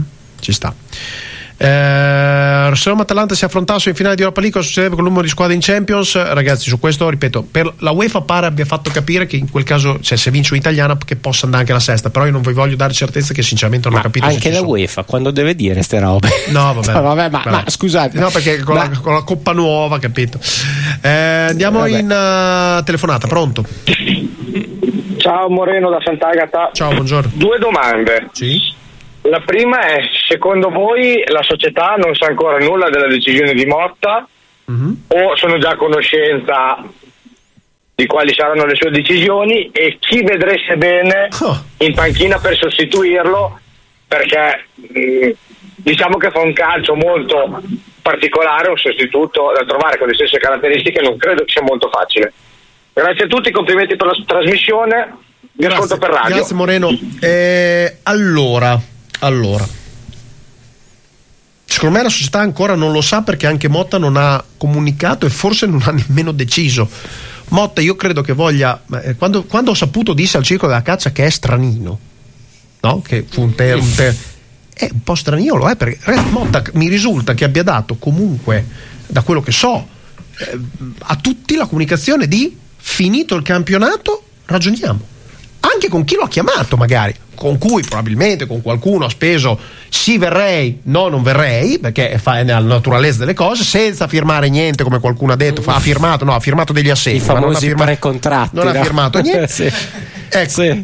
Se Atalanta si affrontasse in finale di Europa League, cosa succederebbe con il numero di squadre in Champions? Ragazzi, su questo ripeto, per la UEFA pare abbia fatto capire che in quel caso, cioè, se vince un'italiana, che possa andare anche la sesta, però io non vi voglio dare certezza che sinceramente non ho capito. Anche la UEFA quando deve dire ste robe. No, vabbè. Ma scusate. No, perché con la coppa nuova, capito. Andiamo in telefonata, pronto? Ciao Moreno da Sant'Agata. Ciao, buongiorno. 2 domande. Sì. La prima è: secondo voi la società non sa ancora nulla della decisione di Motta o sono già a conoscenza di quali saranno le sue decisioni, e chi vedreste bene in panchina per sostituirlo, perché diciamo che fa un calcio molto particolare, un sostituto da trovare con le stesse caratteristiche non credo che sia molto facile. Grazie a tutti, complimenti per la trasmissione, vi ascolto per radio. Grazie Moreno. Allora, secondo me la società ancora non lo sa, perché anche Motta non ha comunicato e forse non ha nemmeno deciso. Motta, io credo che voglia, quando ho saputo, disse al circolo della caccia che è stranino, no? Che fu un è un po' straniolo, perché Motta mi risulta che abbia dato comunque, da quello che so, a tutti la comunicazione di finito il campionato ragioniamo, anche con chi lo ha chiamato magari, con cui probabilmente con qualcuno ha speso sì verrei, no non verrei, perché è nella naturalezza delle cose, senza firmare niente come qualcuno ha detto, ha firmato degli assegni, i famosi precontratti, non ha firmato niente. Sì. Ecco, sì.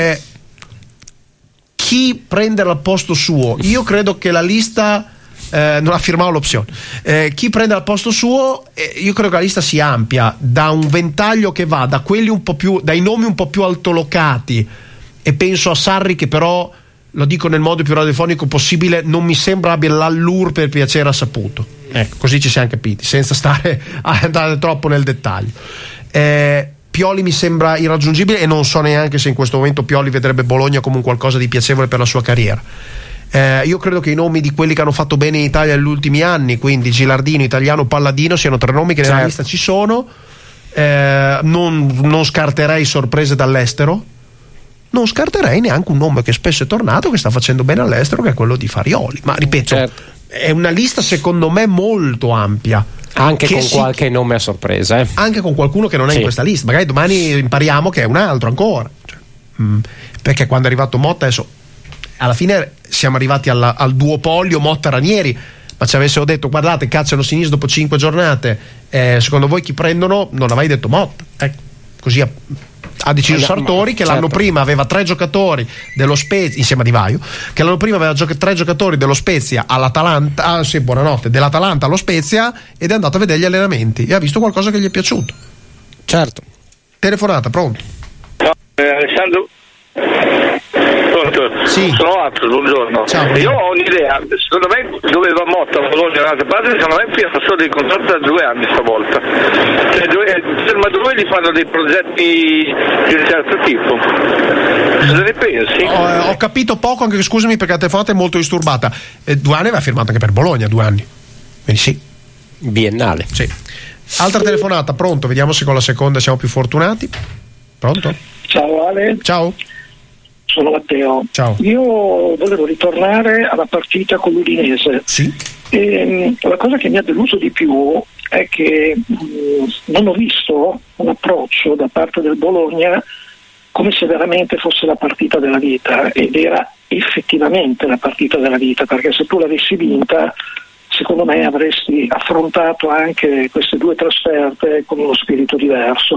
Chi prende al posto suo? Io credo che la lista non ha firmato l'opzione. Chi prende al posto suo, io credo che la lista sia ampia, da un ventaglio che va da quelli un po' più, dai nomi un po' più altolocati, e penso a Sarri, che però, lo dico nel modo più radiofonico possibile, non mi sembra abbia l'allure per piacere a Saputo. Ecco, così ci siamo capiti, senza stare a andare troppo nel dettaglio. Pioli mi sembra irraggiungibile, e non so neanche se in questo momento Pioli vedrebbe Bologna come un qualcosa di piacevole per la sua carriera. Io credo che i nomi di quelli che hanno fatto bene in Italia negli ultimi anni, quindi Gilardino, Italiano, Palladino, siano 3 nomi che nella lista ci sono. Non scarterei sorprese dall'estero, non scarterei neanche un nome che spesso è tornato, che sta facendo bene all'estero, che è quello di Farioli. Ma ripeto, è una lista secondo me molto ampia, anche con qualche nome a sorpresa, anche con qualcuno che non è in questa lista. Magari domani impariamo che è un altro ancora, perché quando è arrivato Motta, adesso alla fine siamo arrivati al duopolio Motta-Ranieri, ma ci avessero detto guardate cacciano Sinisa dopo 5 giornate, secondo voi chi prendono? Non avrei detto Motta, così ha deciso Sartori, che l'anno prima aveva 3 giocatori dello Spezia, insieme a Di Vaio, che l'anno prima aveva 3 giocatori dello Spezia all'Atalanta, buonanotte, dell'Atalanta allo Spezia, ed è andato a vedere gli allenamenti e ha visto qualcosa che gli è piaciuto. Certo. Telefonata, pronto? Ciao, Alessandro. Sì. Sono Atto, buongiorno. Ciao. Io ho un'idea, secondo me doveva Motta a Bologna un'altra parte, secondo me firma solo dei contratti da 2 anni stavolta. Ma dove li fanno dei progetti di un certo tipo? Cosa ne pensi? Ho capito poco, anche scusami perché la telefonata è molto disturbata. 2 anni aveva firmato anche per Bologna, 2 anni. Quindi sì. Biennale. Sì. Altra telefonata, pronto? Vediamo se con la seconda siamo più fortunati. Pronto? Ciao Ale. Ciao. Sono Matteo. Ciao. Io volevo ritornare alla partita con l'Udinese. Sì. La cosa che mi ha deluso di più è che non ho visto un approccio da parte del Bologna come se veramente fosse la partita della vita, ed era effettivamente la partita della vita, perché se tu l'avessi vinta, secondo me avresti affrontato anche queste 2 trasferte con uno spirito diverso.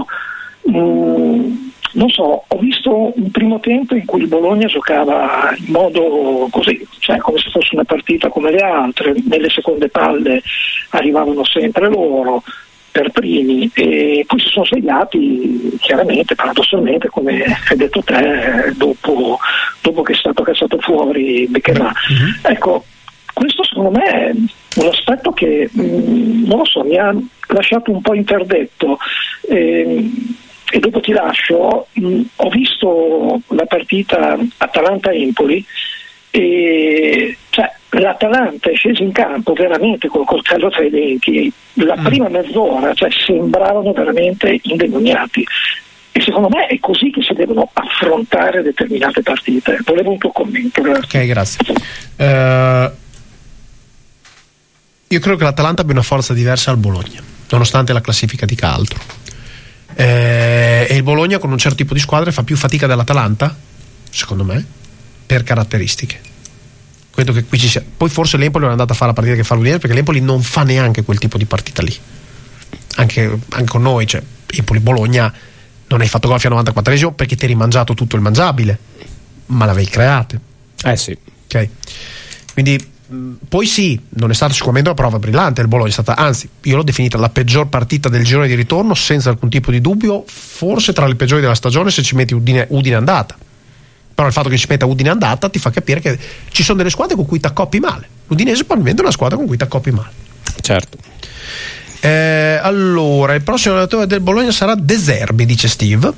Non so, ho visto un primo tempo in cui il Bologna giocava in modo così, cioè come se fosse una partita come le altre. Nelle seconde palle arrivavano sempre loro per primi, e poi si sono svegliati chiaramente, paradossalmente, come hai detto te, dopo che è stato cacciato fuori Becchera. Ecco, questo secondo me è un aspetto che non lo so, mi ha lasciato un po' interdetto. E dopo ti lascio, ho visto la partita Atalanta-Empoli, e cioè l'Atalanta è scesa in campo veramente col coltello tra i denti. La prima mezz'ora, cioè, sembravano veramente indemoniati, e secondo me è così che si devono affrontare determinate partite. Volevo un tuo commento. Ok, grazie. Io credo che l'Atalanta abbia una forza diversa al Bologna, nonostante la classifica dica altro. E il Bologna con un certo tipo di squadre fa più fatica dell'Atalanta, secondo me, per caratteristiche. Credo che qui ci sia. Poi forse l'Empoli non è andata a fare la partita che fa l'Udinese, perché l'Empoli non fa neanche quel tipo di partita lì. Anche con noi, cioè Empoli-Bologna, non hai fatto gol fino al 94esimo perché ti eri mangiato tutto il mangiabile, ma l'avevi create. Sì. Ok. Quindi poi sì, non è stata sicuramente una prova brillante il Bologna, è stata, anzi, io l'ho definita la peggior partita del girone di ritorno, senza alcun tipo di dubbio, forse tra le peggiori della stagione se ci metti Udine andata. Però il fatto che ci metta Udine andata ti fa capire che ci sono delle squadre con cui ti accoppi male. L'Udinese probabilmente è una squadra con cui ti accoppi male. Certo. Allora, il prossimo allenatore del Bologna sarà De Zerbi, dice Steve.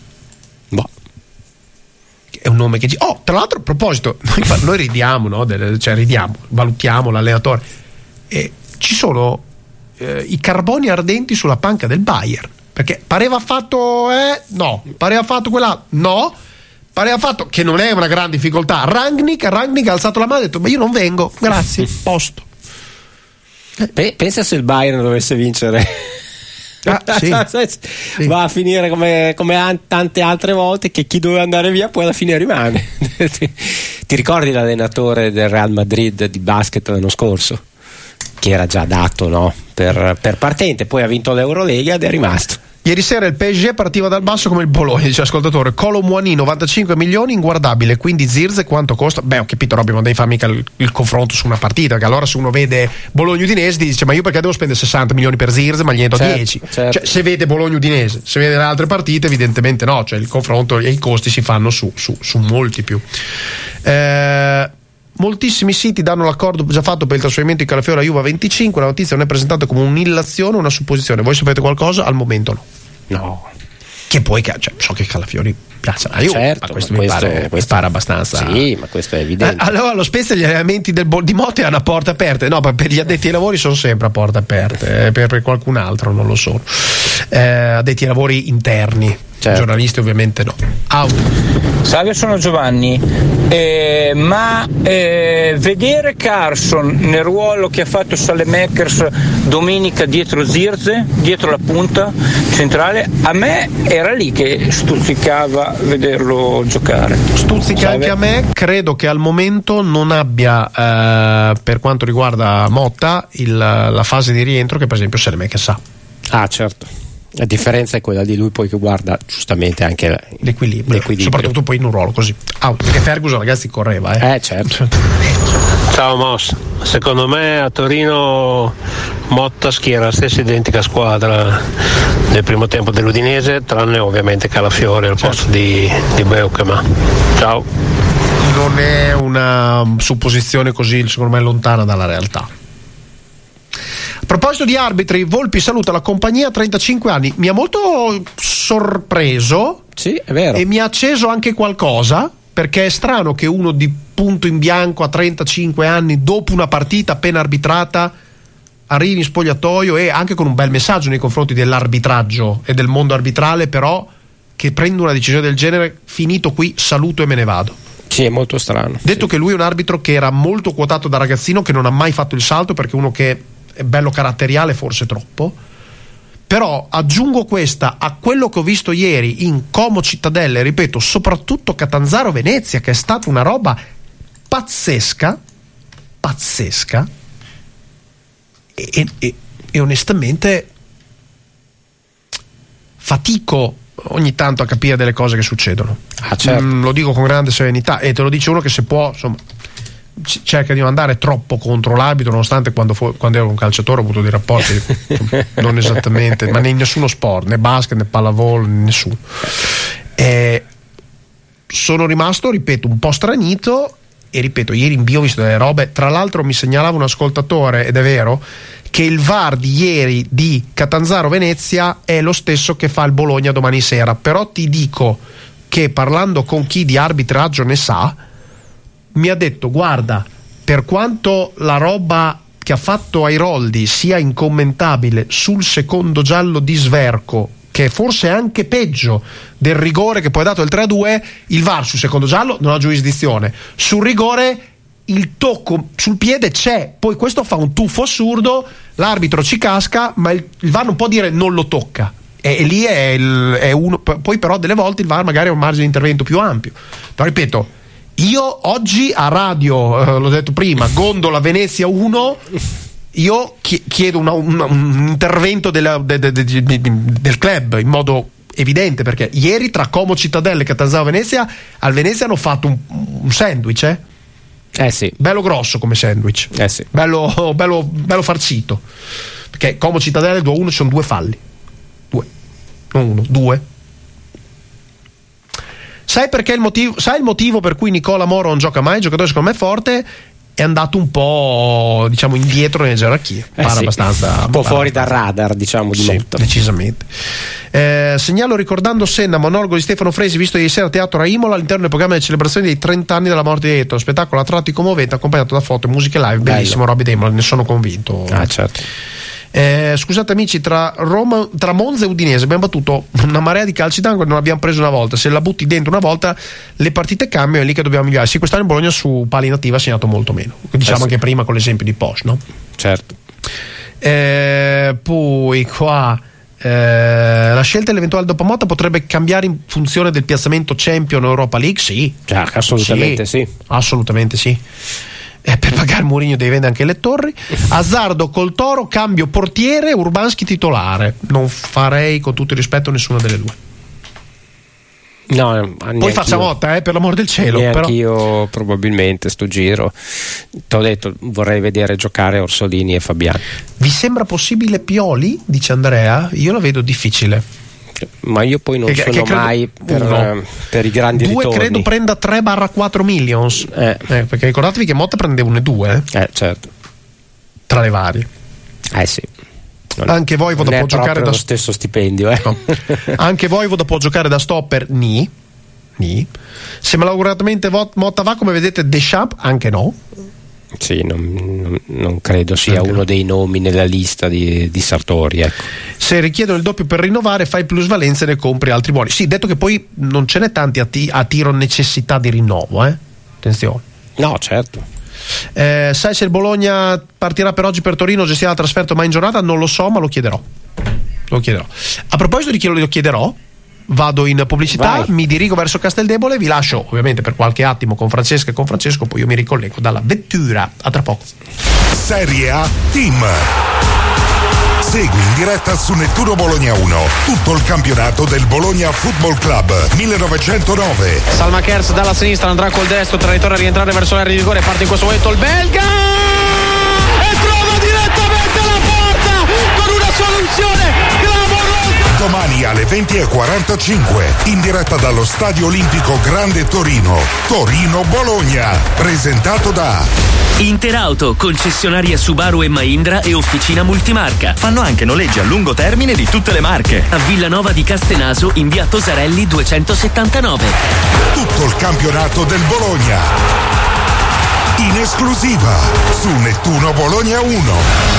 È un nome che tra l'altro, a proposito, noi ridiamo, no? Cioè ridiamo, valutiamo l'allenatore, ci sono i carboni ardenti sulla panca del Bayern, perché pareva fatto no, pareva fatto quella no, Pareva fatto che non è una gran difficoltà. Rangnick ha alzato la mano e ha detto: ma io non vengo, grazie, posto. Pensa se il Bayern dovesse vincere. Sì. Va a finire come tante altre volte, che chi doveva andare via poi alla fine rimane. Ti ricordi l'allenatore del Real Madrid di basket l'anno scorso, che era già dato, no? per partente, poi ha vinto l'Eurolega ed è rimasto. Ieri sera il PSG partiva dal basso come il Bologna, dice ascoltatore. Colo Muani 95 milioni, inguardabile. Quindi Zirze quanto costa? Beh, ho capito, Robby, non devi fare mica il confronto su una partita, che allora se uno vede Bologna Udinese dice: ma io perché devo spendere 60 milioni per Zirze, ma gli do 10? Certo. Cioè, se vede Bologna Udinese, se vede le altre partite, evidentemente no, cioè il confronto e i costi si fanno su molti più. Moltissimi siti danno l'accordo già fatto per il trasferimento di Calafiore a Juve a 25. La notizia non è presentata come un'illazione o una supposizione. Voi sapete qualcosa? Al momento no. Che poi so che Calafiori piace a Juve, certo, ma questo mi pare abbastanza. Sì, ma questo è evidente. Allora lo Spezia, gli allenamenti di Motte hanno a porte aperte. No, per gli addetti ai lavori sono sempre a porte aperte, per qualcun altro non lo sono. Addetti ai lavori interni, certo. Giornalisti ovviamente no. Salve, sono Giovanni. Ma vedere Carson nel ruolo che ha fatto Saelemaekers domenica dietro Zirze, dietro la punta centrale, a me era lì che stuzzicava vederlo giocare. Stuzzica anche a me. Credo che al momento non abbia per quanto riguarda Motta la fase di rientro che per esempio Saelemaekers ha. Ah, certo. La differenza è quella di lui poi che guarda giustamente anche l'equilibrio. Soprattutto poi in un ruolo così. Perché Ferguson, ragazzi, correva. Certo. Ciao Moss, secondo me a Torino Motta schiera la stessa identica squadra nel primo tempo dell'Udinese, tranne ovviamente Calafiori al posto di Beukema. Ciao. Non è una supposizione così, secondo me, lontana dalla realtà. A proposito di arbitri, Volpi saluta la compagnia a 35 anni. Mi ha molto sorpreso. Sì, è vero. E mi ha acceso anche qualcosa, perché è strano che uno di punto in bianco a 35 anni, dopo una partita appena arbitrata, arrivi in spogliatoio e anche con un bel messaggio nei confronti dell'arbitraggio e del mondo arbitrale, però che prendo una decisione del genere: finito qui, saluto e me ne vado. Sì, è molto strano. Detto che lui è un arbitro che era molto quotato da ragazzino, che non ha mai fatto il salto, perché uno che è bello caratteriale, forse troppo. Però aggiungo questa a quello che ho visto ieri in Como Cittadella, e ripeto, soprattutto Catanzaro Venezia, che è stata una roba pazzesca e onestamente fatico ogni tanto a capire delle cose che succedono. Certo. Lo dico con grande serenità, e te lo dice uno che, se può, insomma, cerca di non andare troppo contro l'arbitro, nonostante quando ero un calciatore ho avuto dei rapporti non esattamente, ma in nessuno sport, né basket né pallavolo, nessuno. Sono rimasto, ripeto, un po' stranito, e ripeto, ieri in bio ho visto delle robe. Tra l'altro mi segnalava un ascoltatore, ed è vero, che il VAR di ieri di Catanzaro Venezia è lo stesso che fa il Bologna domani sera. Però ti dico che, parlando con chi di arbitraggio ne sa, mi ha detto: guarda, per quanto la roba che ha fatto Airoldi sia incommentabile sul secondo giallo di Sverco, che è forse anche peggio del rigore che poi ha dato il 3-2, il VAR sul secondo giallo non ha giurisdizione. Sul rigore il tocco sul piede c'è, poi questo fa un tuffo assurdo, l'arbitro ci casca, ma il VAR non può dire non lo tocca. E lì è uno. Poi però delle volte il VAR magari ha un margine di intervento più ampio. Però ripeto, io oggi a radio, l'ho detto prima, Gondola Venezia 1, io chiedo un intervento del club in modo evidente, perché ieri tra Como Cittadella e Catanzaro Venezia, al Venezia hanno fatto un sandwich, sì. Bello grosso come sandwich, sì. bello farcito, perché Como Cittadella 2-1 ci sono due falli, non uno, due. Sai il motivo per cui Nicola Moro non gioca mai? Il giocatore secondo me forte, è andato un po', diciamo, indietro nelle gerarchie, abbastanza, un po' fuori dal radar, diciamo, di Motta. Decisamente. Segnalo, ricordando Senna, monologo di Stefano Fresi visto ieri sera a teatro a Imola all'interno del programma delle celebrazioni dei 30 anni dalla morte di Eto, spettacolo a tratti commovente accompagnato da foto e musiche live, bellissimo. Roby Demol, ne sono convinto. Certo. Scusate amici, tra Monza e Udinese abbiamo battuto una marea di calci d'angolo e non abbiamo preso una volta. Se la butti dentro una volta le partite cambiano, è lì che dobbiamo migliorare. Sì, quest'anno il Bologna su pali nativa ha segnato molto meno, diciamo anche prima con l'esempio di Posch, no? Certo. Poi qua la scelta dell'eventuale dopo Motta potrebbe cambiare in funzione del piazzamento Champion o Europa League? Sì, assolutamente sì. Assolutamente sì. Per pagare Mourinho devi vendere anche le torri. Azzardo col Toro, cambio portiere, Urbanski titolare. Non farei, con tutto il rispetto, nessuna delle due. No, poi faccia Motta, per l'amor del cielo. Io probabilmente sto giro t'ho detto, vorrei vedere giocare Orsolini e Fabiani. Vi sembra possibile Pioli? Dice Andrea. Io la vedo difficile, ma io poi non sono mai per i grandi ritorni. Credo prenda 3-4 millions, perché ricordatevi che Motta prende 1-2 certo, tra le varie. Sì, anche Voivoda può giocare da stesso stipendio, no. Anche Voivoda può giocare da stopper, se malauguratamente Motta va, come vedete, Deschamps anche no. Sì, non credo sia uno dei nomi nella lista di Sartori, ecco. Se richiedono il doppio per rinnovare, fai plusvalenza e ne compri altri buoni. Sì, detto che poi non ce n'è tanti a tiro necessità di rinnovo, attenzione. No, certo. Sai se il Bologna partirà per oggi per Torino, gestirà la trasferta mai in giornata? Non lo so, ma lo chiederò. A proposito di chi lo chiederò, vado in pubblicità. Vai. Mi dirigo verso Casteldebole, vi lascio ovviamente per qualche attimo con Francesca e con Francesco, poi io mi ricollego dalla vettura. A tra poco. Serie A Team. Segui in diretta su Nettuno Bologna 1 tutto il campionato del Bologna Football Club 1909. Salma Kers dalla sinistra, andrà col destro, traiettoria a rientrare verso l'area di rigore, parte in questo momento il belga e trova direttamente la porta con una soluzione clamorosa. Domani alle 20:45 in diretta dallo Stadio Olimpico Grande Torino, Torino-Bologna, presentato da Interauto, concessionaria Subaru e Mahindra e officina multimarca. Fanno anche noleggi a lungo termine di tutte le marche. A Villanova di Castenaso in via Tosarelli 279. Tutto il campionato del Bologna in esclusiva su Nettuno Bologna 1.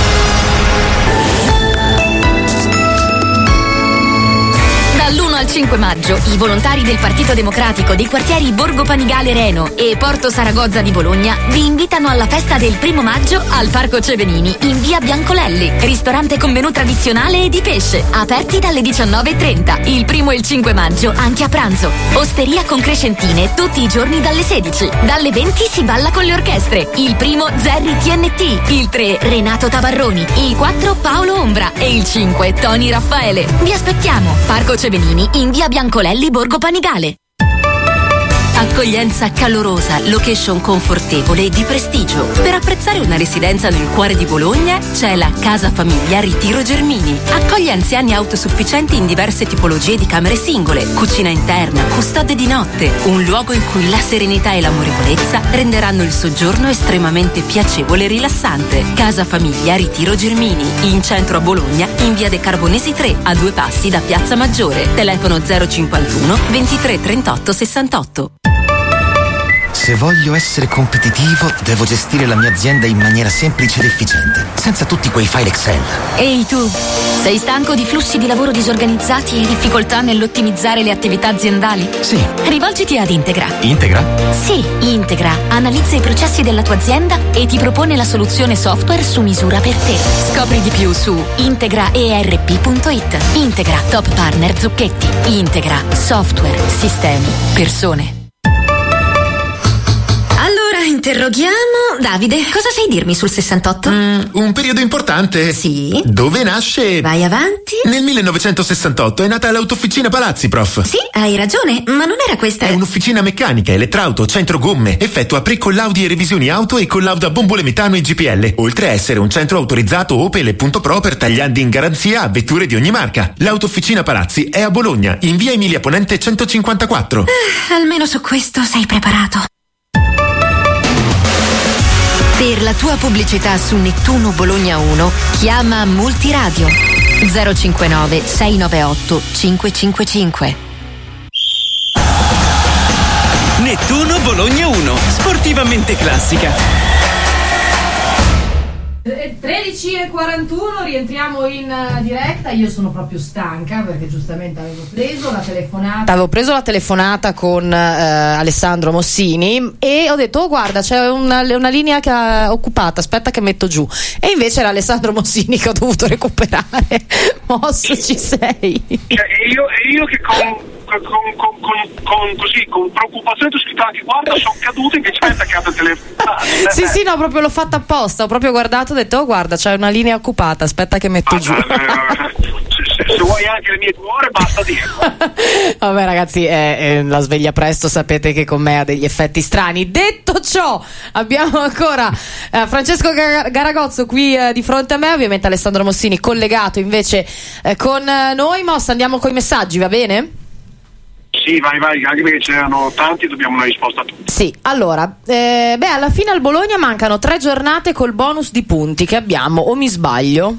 Dall'1 al 5 maggio i volontari del Partito Democratico dei quartieri Borgo Panigale Reno e Porto Saragozza di Bologna vi invitano alla festa del 1 maggio al Parco Cevenini in via Biancolelli, ristorante con menù tradizionale e di pesce, aperti dalle 19:30, il 1 e il 5 maggio anche a pranzo. Osteria con crescentine tutti i giorni dalle 16, dalle 20 si balla con le orchestre, il 1 Zerri TNT, il 3 Renato Tabarroni, il 4 Paolo Ombra e il 5 Tony Raffaele. Vi aspettiamo, Parco Cevenini in via Biancolelli, Borgo Panigale. Accoglienza calorosa, location confortevole e di prestigio. Per apprezzare una residenza nel cuore di Bologna c'è la Casa Famiglia Ritiro Germini. Accoglie anziani autosufficienti in diverse tipologie di camere singole, cucina interna, custode di notte, un luogo in cui la serenità e l'amorevolezza renderanno il soggiorno estremamente piacevole e rilassante. Casa Famiglia Ritiro Germini, in centro a Bologna, in via De Carbonesi 3, a 2 passi da Piazza Maggiore. Telefono 051 23 38 68. Se voglio essere competitivo, devo gestire la mia azienda in maniera semplice ed efficiente, senza tutti quei file Excel. Ehi tu, sei stanco di flussi di lavoro disorganizzati e difficoltà nell'ottimizzare le attività aziendali? Sì. Rivolgiti ad Integra. Integra? Sì, Integra analizza i processi della tua azienda e ti propone la soluzione software su misura per te. Scopri di più su integraerp.it. Integra, top partner Zucchetti. Integra, software, sistemi, persone. Interroghiamo Davide. Cosa sai dirmi sul 68? Un periodo importante. Sì. Dove nasce? Vai avanti. Nel 1968 è nata l'autofficina Palazzi, prof. Sì, hai ragione, ma non era questa. È un'officina meccanica, elettrauto, centro gomme. Effettua pre-collaudi e revisioni auto e collauda bombole metano e GPL. Oltre a essere un centro autorizzato Opel e Punto Pro per tagliandi in garanzia a vetture di ogni marca. L'autofficina Palazzi è a Bologna, in via Emilia Ponente 154. Almeno su questo sei preparato. Per la tua pubblicità su Nettuno Bologna 1 chiama Multiradio 059 698 555. Nettuno Bologna 1, sportivamente classica. 13:41, rientriamo in diretta. Io sono proprio stanca perché giustamente avevo preso la telefonata con Alessandro Mossini e ho detto: oh, guarda, c'è una linea che è occupata, aspetta che metto giù. E invece era Alessandro Mossini che ho dovuto recuperare. Mosso, ci sei? Cioè, io che con preoccupazione ho scritto anche: guarda, sono caduto, invece mi è attaccato il telefono. Sì, no, proprio l'ho fatta apposta, ho proprio guardato, ho detto: oh, guarda, c'è una linea occupata, aspetta che metto giù. Se vuoi anche le mie 2 ore, basta dirlo. Vabbè, ragazzi, la sveglia presto, sapete che con me ha degli effetti strani. Detto ciò, abbiamo ancora Francesco Garagozzo qui di fronte a me, ovviamente Alessandro Mossini collegato invece con noi. Mossa, andiamo con i messaggi, va bene? Sì, vai, anche perché c'erano tanti, dobbiamo una risposta a tutti. Sì, allora, alla fine al Bologna mancano 3 giornate col bonus di punti che abbiamo, o mi sbaglio?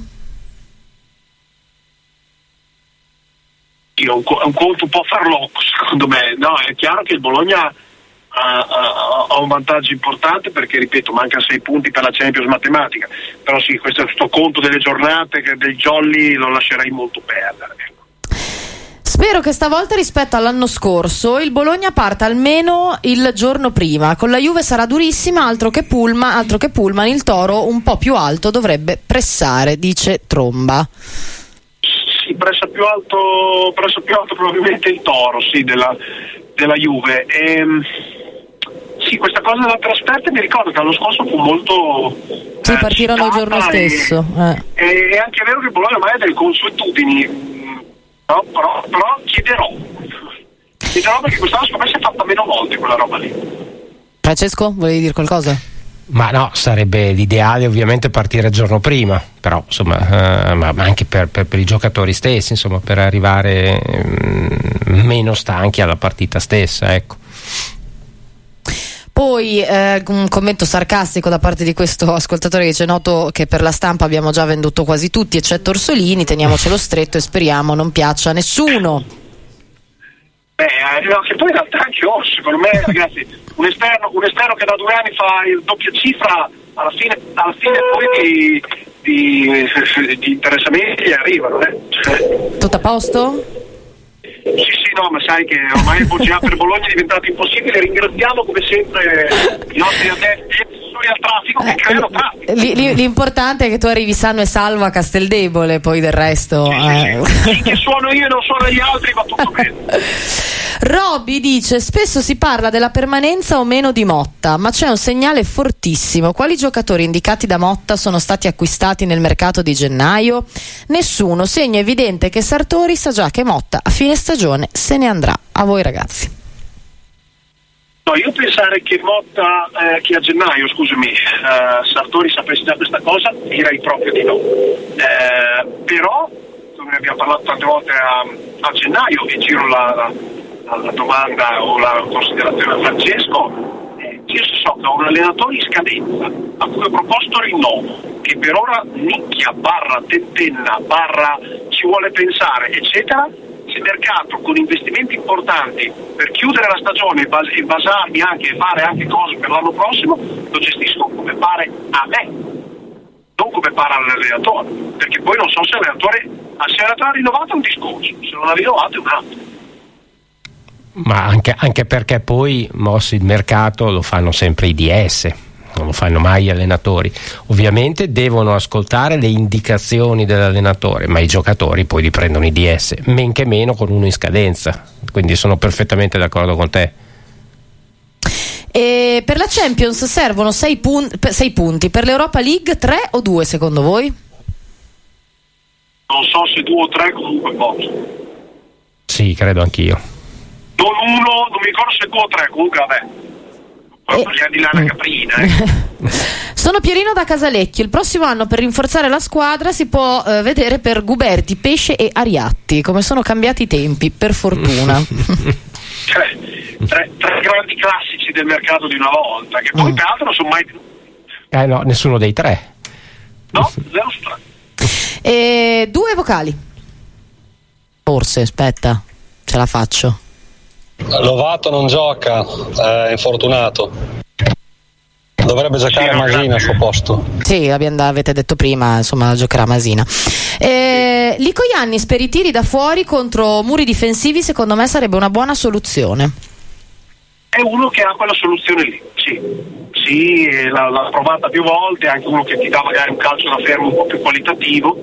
È un conto un po' farlocco, secondo me. No, è chiaro che il Bologna ha un vantaggio importante perché, ripeto, manca 6 punti per la Champions matematica, però sì, questo conto delle giornate, del jolly, lo lascerei molto perdere. Spero che stavolta, rispetto all'anno scorso, il Bologna parta almeno il giorno prima. Con la Juve sarà durissima, altro che Pullman, il Toro un po' più alto dovrebbe pressare, dice Tromba. Sì, pressa più alto probabilmente il Toro, sì, della Juve. Sì, questa cosa della trasferta mi ricordo che l'anno scorso fu molto partirono il giorno stesso. È anche vero che il Bologna ormai ha delle consuetudini. No, però chiederò perché quest'anno secondo me si è fatta meno volte quella roba lì. Francesco, volevi dire qualcosa? Ma no, sarebbe l'ideale ovviamente partire il giorno prima, però insomma ma anche per i giocatori stessi, insomma, per arrivare meno stanchi alla partita stessa, ecco. Poi un commento sarcastico da parte di questo ascoltatore che dice: noto che per la stampa abbiamo già venduto quasi tutti eccetto Orsolini, teniamocelo stretto e speriamo non piaccia a nessuno. No, che poi in realtà anche Orso, secondo me, ragazzi, un esterno che da 2 anni fa il doppia cifra, alla fine poi di interessamenti gli arrivano. Tutto a posto? Sì, no, ma sai che ormai il Foggia per Bologna è diventato impossibile. Ringraziamo come sempre i nostri addetti al traffico che creano traffico. L'importante è che tu arrivi sano e salvo a Casteldebole, poi del resto sì, che suono io e non suono gli altri, va tutto bene. Robby dice: spesso si parla della permanenza o meno di Motta, ma c'è un segnale fortissimo. Quali giocatori indicati da Motta sono stati acquistati nel mercato di gennaio? Nessuno. Segno evidente che Sartori sa già che Motta a fine stagione se ne andrà. A voi, ragazzi. No, io pensare che Motta che a gennaio, Sartori sapesse già questa cosa, direi proprio di no. Però, come abbiamo parlato tante volte a gennaio, e giro la domanda o la considerazione a Francesco, io so che ho un allenatore in scadenza a cui ho proposto rinnovo, che per ora nicchia, tentenna, ci vuole pensare, eccetera. Se il mercato con investimenti importanti per chiudere la stagione e basarmi anche e fare anche cose per l'anno prossimo, lo gestisco come pare a me, non come pare all'allenatore, perché poi non so se l'allenatore ha rinnovato un discorso, se non ha rinnovato è un altro. Ma anche perché poi il mercato lo fanno sempre i DS, non lo fanno mai gli allenatori. Ovviamente devono ascoltare le indicazioni dell'allenatore, ma i giocatori poi li prendono i DS, men che meno con uno in scadenza, quindi sono perfettamente d'accordo con te. E per la Champions servono 6 punti, per l'Europa League 3 o 2 secondo voi? Non so se 2 o 3, comunque poco. Sì, credo anch'io. Non mi ricordo se 2 o 3, comunque vabbè. Parliamo di lana caprina. Sono Pierino da Casalecchio. Il prossimo anno per rinforzare la squadra si può vedere per Guberti, Pesce e Ariatti. Come sono cambiati i tempi, per fortuna. Tre grandi classici del mercato di una volta, che poi tra l'altro non sono mai più. No, nessuno dei 3. No, 0 su 3. 2 vocali. Forse, aspetta, ce la faccio. Lovato non gioca, è infortunato. Dovrebbe giocare Masina al suo posto. Sì, avete detto prima, insomma, giocherà Masina. Lico Iannis per i tiri da fuori contro muri difensivi, secondo me sarebbe una buona soluzione. È uno che ha quella soluzione lì, sì, l'ha provata più volte, è anche uno che ti dà magari un calcio da fermo un po' più qualitativo,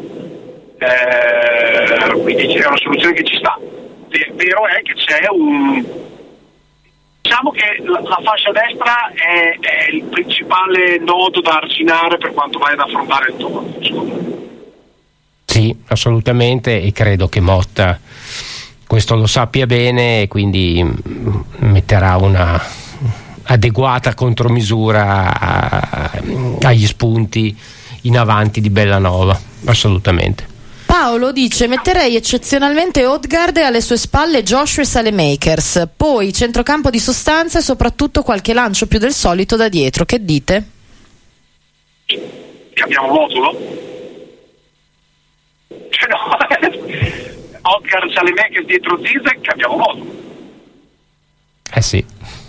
quindi c'è una soluzione che ci sta. Vero è che c'è diciamo che la fascia destra è il principale nodo da arginare per quanto vai ad affrontare il turno, secondo me. Sì, assolutamente, e credo che Motta questo lo sappia bene e quindi metterà una adeguata contromisura agli spunti in avanti di Bellanova, assolutamente. Paolo dice: metterei eccezionalmente Odegaard e alle sue spalle Joshua e Saelemaekers, poi centrocampo di sostanza e soprattutto qualche lancio più del solito da dietro. Che dite? Cambiamo modulo? Cioè no, Odegaard, Saelemaekers dietro Zirze, cambiamo modulo. Sì.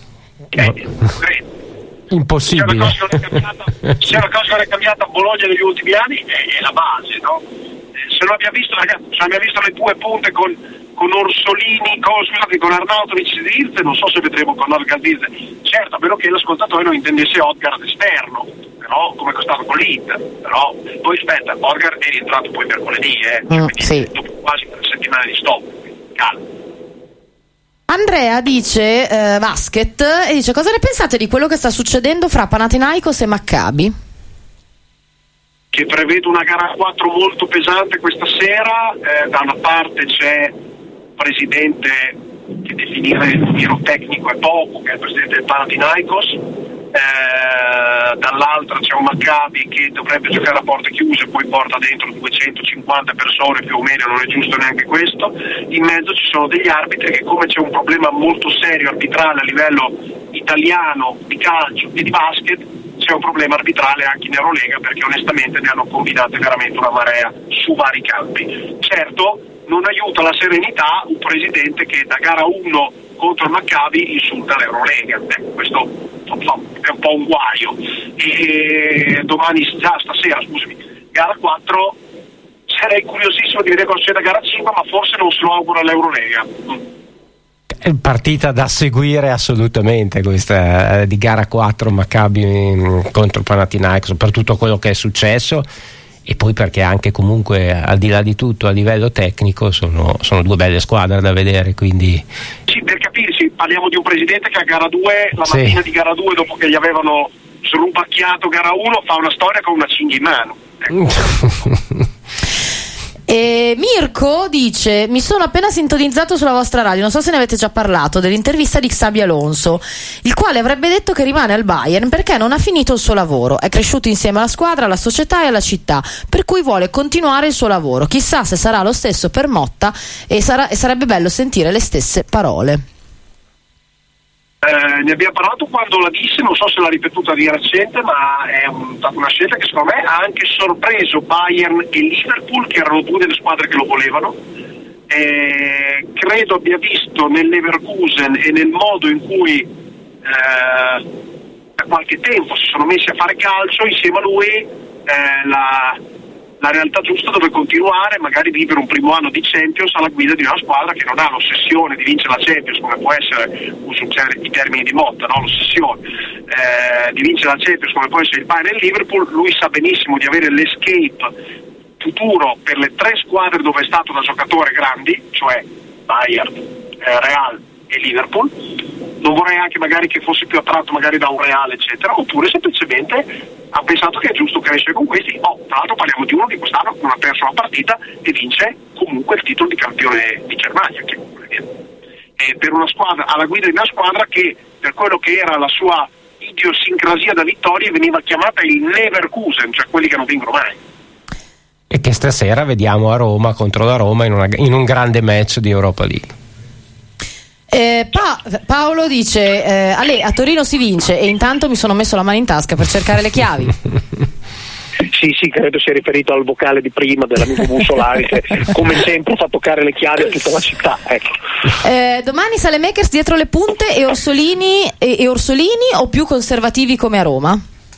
Impossibile. Se una cosa non è cambiata a Bologna negli ultimi anni è la base, no? Se non abbiamo visto le due punte con Orsolini, con Arnautovic e Zirze, non so se vedremo con Odegaard Zirze. Certo, a meno che l'ascoltatore non intendesse Odegaard esterno, però come è stato con l'Inter. Però poi aspetta, Odegaard è rientrato poi mercoledì, sì. Dopo quasi 3 settimane di stop. Calma. Andrea dice basket e dice: cosa ne pensate di quello che sta succedendo fra Panathinaikos e Maccabi? Che prevede una gara 4 molto pesante questa sera. Da una parte c'è il presidente che definire il giro tecnico è poco, che è il presidente del Panathinaikos, dall'altra c'è un Maccabi che dovrebbe giocare a porte chiuse, poi porta dentro 250 persone più o meno, non è giusto neanche questo. In mezzo ci sono degli arbitri che, come c'è un problema molto serio arbitrale a livello italiano di calcio e di basket, c'è un problema arbitrale anche in Eurolega, perché onestamente ne hanno combinate veramente una marea su vari campi. Certo, non aiuta la serenità un presidente che da gara 1 contro il Maccabi insulta l'Eurolega. Questo è un po' un guaio. E stasera, gara 4, sarei curiosissimo di vedere cosa succede a gara 5, ma forse non se lo auguro all'Eurolega. Partita da seguire assolutamente questa di gara 4 Maccabi contro Panathinaikos, per tutto quello che è successo e poi perché anche comunque al di là di tutto a livello tecnico sono due belle squadre da vedere, quindi sì, per capirsi, parliamo di un presidente che a gara 2, la mattina di gara 2, dopo che gli avevano srumbacchiato gara 1, fa una storia con una cinghia in mano. E Mirko dice: mi sono appena sintonizzato sulla vostra radio, non so se ne avete già parlato, dell'intervista di Xabi Alonso, il quale avrebbe detto che rimane al Bayern perché non ha finito il suo lavoro, è cresciuto insieme alla squadra, alla società e alla città, per cui vuole continuare il suo lavoro. Chissà se sarà lo stesso per Motta e sarebbe bello sentire le stesse parole. Ne abbiamo parlato quando la disse, non so se l'ha ripetuta di recente, ma è stata una scelta che secondo me ha anche sorpreso Bayern e Liverpool, che erano due delle squadre che lo volevano. Credo abbia visto nel Leverkusen e nel modo in cui da qualche tempo si sono messi a fare calcio insieme a lui la realtà giusta dove continuare, magari vivere un primo anno di Champions alla guida di una squadra che non ha l'ossessione di vincere la Champions, come può essere, uso i termini di Motta, no? L'ossessione di vincere la Champions come può essere il Bayern e il Liverpool. Lui sa benissimo di avere l'escape futuro per le 3 squadre dove è stato da giocatore grandi, cioè Bayern, Real e Liverpool. Non vorrei anche magari che fosse più attratto magari da un Real eccetera, oppure semplicemente ha pensato che è giusto crescere con questi. Tra l'altro parliamo di uno che quest'anno non ha perso una partita e vince comunque il titolo di campione di Germania, che è per una squadra, alla guida di una squadra che per quello che era la sua idiosincrasia da vittorie veniva chiamata il Leverkusen, cioè quelli che non vincono mai. E che stasera vediamo a Roma contro la Roma in un grande match di Europa League. Paolo dice: a Torino si vince e intanto mi sono messo la mano in tasca per cercare le chiavi. Sì, credo sia riferito al vocale di prima dell'amico Mussolari che come sempre fa toccare le chiavi a tutta la città, ecco. Domani Saelemaekers dietro le punte e Orsolini o più conservativi come a Roma?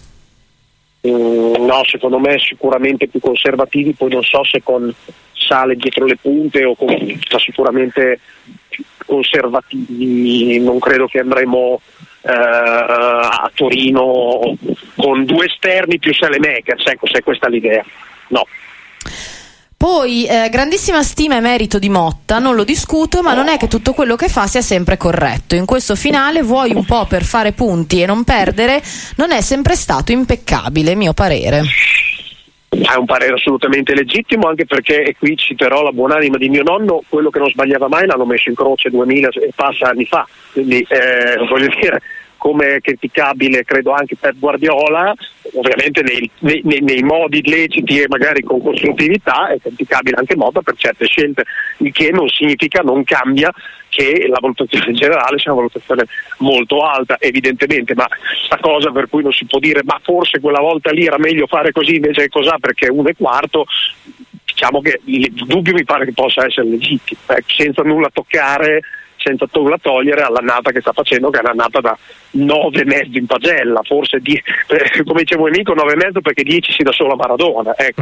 No, secondo me sicuramente più conservativi, poi non so se con Sale dietro le punte o con sicuramente più conservativi. Non credo che andremo a Torino con 2 esterni più Saelemaekers, ecco, se è questa l'idea. No. Poi grandissima stima e merito di Motta, non lo discuto, ma non è che tutto quello che fa sia sempre corretto. In questo finale, vuoi un po' per fare punti e non perdere, non è sempre stato impeccabile, mio parere. È un parere assolutamente legittimo, anche perché, e qui citerò la buonanima di mio nonno, quello che non sbagliava mai l'hanno messo in croce 2000 e passa anni fa, quindi voglio dire, come è criticabile credo anche Pep Guardiola, ovviamente nei modi leciti e magari con costruttività, è criticabile anche Motta per certe scelte, il che non significa, non cambia che la valutazione generale sia una valutazione molto alta, evidentemente, ma sta cosa per cui non si può dire ma forse quella volta lì era meglio fare così invece che cos'ha, perché 1/4, diciamo che il dubbio mi pare che possa essere legittimo, senza nulla toccare, senza nulla togliere all'annata che sta facendo, che è un'annata da 9,5 in pagella, forse come dicevo amico 9,5 perché 10 si dà solo a Maradona, ecco.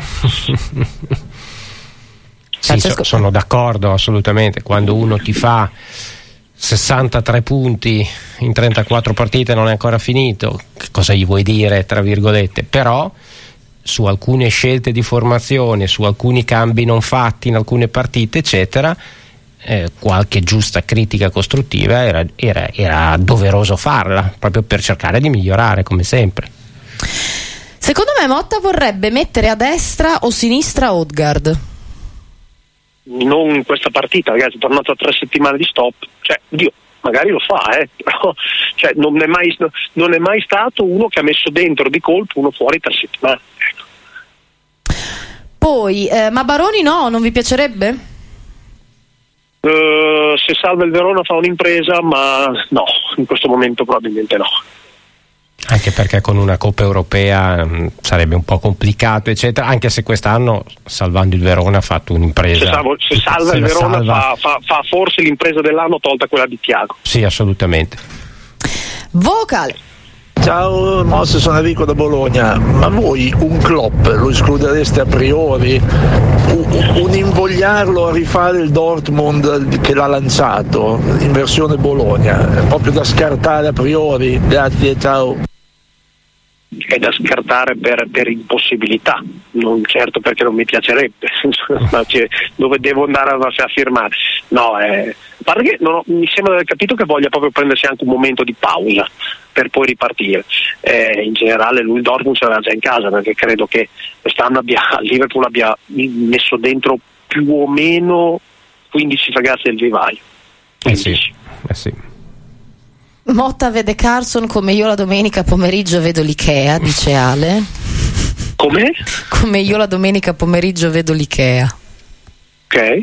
Sì, sono d'accordo assolutamente. Quando uno ti fa 63 punti in 34 partite non è ancora finito, che cosa gli vuoi dire, tra virgolette? Però su alcune scelte di formazione, su alcuni cambi non fatti in alcune partite eccetera, qualche giusta critica costruttiva era doveroso farla, proprio per cercare di migliorare come sempre. Secondo me Motta vorrebbe mettere a destra o sinistra Odegaard. Non in questa partita, ragazzi, è tornato a 3 settimane di stop, cioè Dio, magari lo fa, però cioè, non è mai stato uno che ha messo dentro di colpo uno fuori 3 settimane, ecco. Poi ma Baroni no, non vi piacerebbe? Se salva il Verona fa un'impresa, ma no, in questo momento probabilmente no. Anche perché con una Coppa Europea sarebbe un po' complicato eccetera, anche se quest'anno salvando il Verona ha fatto un'impresa. Se salva il Verona fa forse l'impresa dell'anno, tolta quella di Thiago. Sì, assolutamente. Vocale. Ciao Mosse, sono Enrico da Bologna. Ma voi un Klopp lo escludereste a priori? Un invogliarlo a rifare il Dortmund che l'ha lanciato in versione Bologna? È proprio da scartare a priori? Grazie, ciao. È da scartare per impossibilità, non certo perché non mi piacerebbe, dove devo andare a firmare. No, a parte che mi sembra di aver capito che voglia proprio prendersi anche un momento di pausa per poi ripartire. In generale lui il Dortmund ce l'aveva già in casa, perché credo che quest'anno Liverpool abbia messo dentro più o meno 15 ragazzi del vivaio. Sì. Motta vede Carson come io la domenica pomeriggio vedo l'Ikea, dice Ale. Come? Come io la domenica pomeriggio vedo l'Ikea. Ok.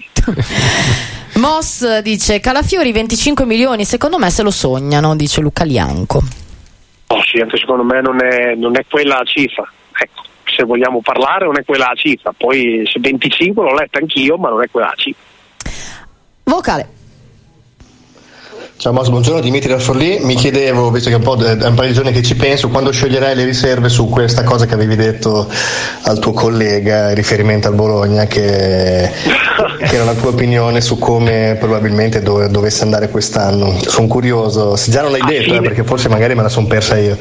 Moss dice Calafiori 25 milioni, secondo me se lo sognano, dice Luca Lianco. Oh sì, anche secondo me non è quella la cifra. Ecco, se vogliamo parlare non è quella la cifra. Poi se 25 l'ho letta anch'io, ma non è quella la cifra. Vocale. Ciao Mos, buongiorno, Dimitri da Forlì. Mi chiedevo, visto che è un paio di giorni che ci penso, quando scioglierai le riserve su questa cosa che avevi detto al tuo collega in riferimento al Bologna, che era la tua opinione su come probabilmente dovesse andare quest'anno. Sono curioso, se già non l'hai detto, perché forse magari me la sono persa io.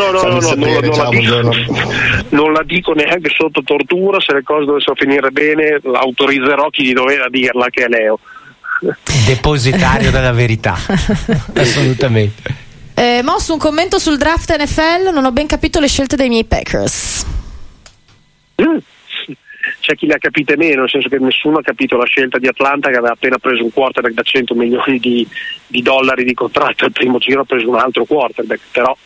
Non la dico neanche sotto tortura. Se le cose dovessero finire bene autorizzerò chi doveva dirla, che è Leo. Depositario della verità. Assolutamente. Mosso, un commento sul draft NFL. Non ho ben capito le scelte dei miei Packers. C'è chi le ha capite meno, nel senso che nessuno ha capito la scelta di Atlanta, che aveva appena preso un quarterback da 100 milioni di dollari di contratto. Al primo giro ha preso un altro quarterback, però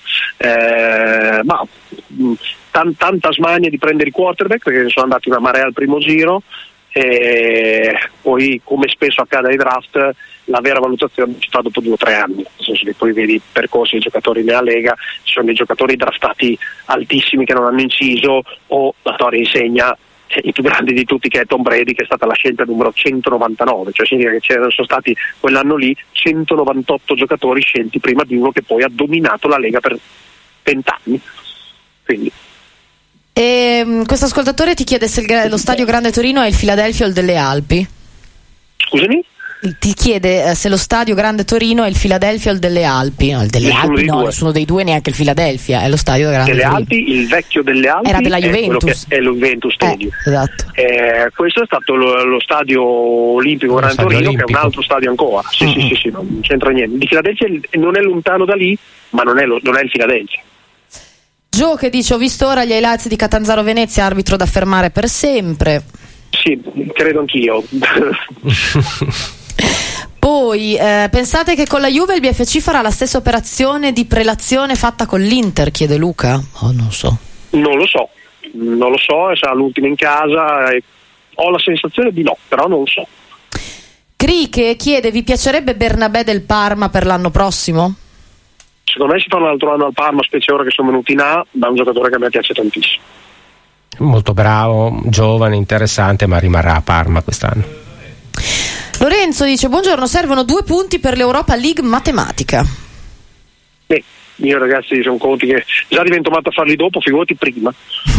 tanta smania di prendere i quarterback, perché ne sono andati una marea al primo giro. E poi, come spesso accade ai draft, la vera valutazione si fa dopo 2 o 3 anni, nel senso che poi vedi i percorsi dei giocatori nella Lega, ci sono dei giocatori draftati altissimi che non hanno inciso, o la storia insegna il più grande di tutti, che è Tom Brady, che è stata la scelta numero 199, cioè significa che c'erano stati quell'anno lì 198 giocatori scelti prima di uno che poi ha dominato la Lega per 20 anni. Quindi E questo ascoltatore ti chiede se lo stadio Grande Torino è il Philadelphia o il delle Alpi. Scusami? Ti chiede se lo stadio Grande Torino è il Philadelphia o il delle Alpi. No, il delle Alpi no, nessuno dei due, neanche il Philadelphia, è lo stadio Grande delle Torino. Alpi, il vecchio delle Alpi era della Juventus. È lo Juventus Stadium. Esatto. Questo è stato lo stadio olimpico Grande Torino, olimpico, che è un altro stadio ancora. Sì, non c'entra niente. Di Philadelphia non è lontano da lì, ma non è il Philadelphia. Joe che dice: ho visto ora gli highlights di Catanzaro Venezia, arbitro da fermare per sempre. Sì, credo anch'io. Poi pensate che con la Juve il BFC farà la stessa operazione di prelazione fatta con l'Inter? Chiede Luca. Non so. Non lo so, sarà l'ultima in casa. Ho la sensazione di no, però non lo so. Cri che chiede: vi piacerebbe Bernabé del Parma per l'anno prossimo? Secondo me si fa un altro anno al Parma, specie ora che sono venuti in A, da un giocatore che a me piace tantissimo. Molto bravo, giovane, interessante, ma rimarrà a Parma quest'anno. Lorenzo dice: buongiorno, servono 2 punti per l'Europa League matematica. Io ragazzi sono conti che già divento matto a farli dopo, figurati prima.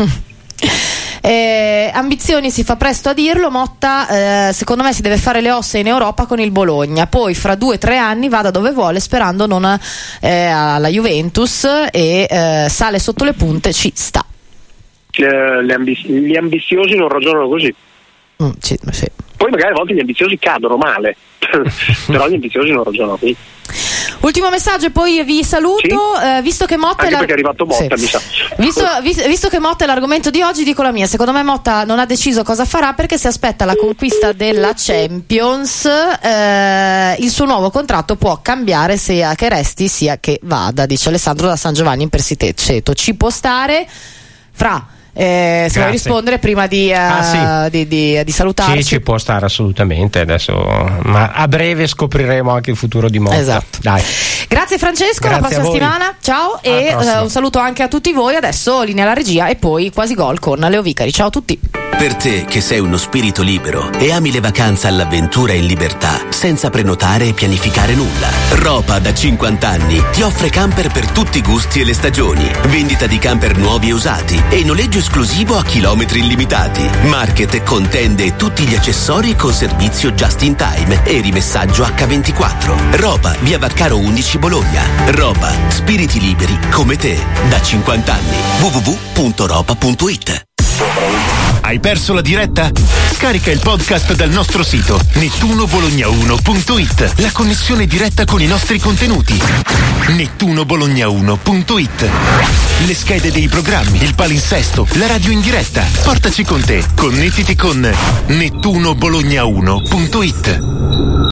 Ambizioni si fa presto a dirlo. Motta secondo me si deve fare le ossa in Europa con il Bologna, poi fra 2-3 anni vada dove vuole, sperando non alla Juventus, e sale sotto le punte, ci sta. Gli ambiziosi non ragionano così. Sì. Poi magari a volte gli ambiziosi cadono male, però gli ambiziosi non ragionano così. Ultimo messaggio e poi vi saluto. Sì? Visto che Motta anche perché è arrivato Motta, mi sa. Visto che Motta è l'argomento di oggi, dico la mia. Secondo me Motta non ha deciso cosa farà, perché si aspetta la conquista della Champions. Il suo nuovo contratto può cambiare sia che resti sia che vada, dice Alessandro da San Giovanni in Persiceto. Ci può stare. Se vuoi rispondere prima di salutarci. Sì, ci può stare assolutamente adesso, ma a breve scopriremo anche il futuro di Motta. Esatto. Dai. Grazie Francesco, alla prossima settimana. Ciao, e un saluto anche a tutti voi. Adesso linea alla regia e poi Quasi Gol con Leo Vicari. Ciao a tutti. Per te che sei uno spirito libero e ami le vacanze all'avventura in libertà, senza prenotare e pianificare nulla, Ropa da 50 anni ti offre camper per tutti i gusti e le stagioni, vendita di camper nuovi e usati e noleggio esclusivo a chilometri illimitati, market con tende e tutti gli accessori con servizio just in time e rimessaggio H24. Ropa, via Vaccaro 11 Bologna. Ropa, spiriti liberi come te da 50 anni. www.ropa.it. Hai perso la diretta? Scarica il podcast dal nostro sito nettunobologna1.it. La connessione diretta con i nostri contenuti. nettunobologna1.it. Le schede dei programmi, il palinsesto, la radio in diretta. Portaci con te. Connettiti con nettunobologna1.it.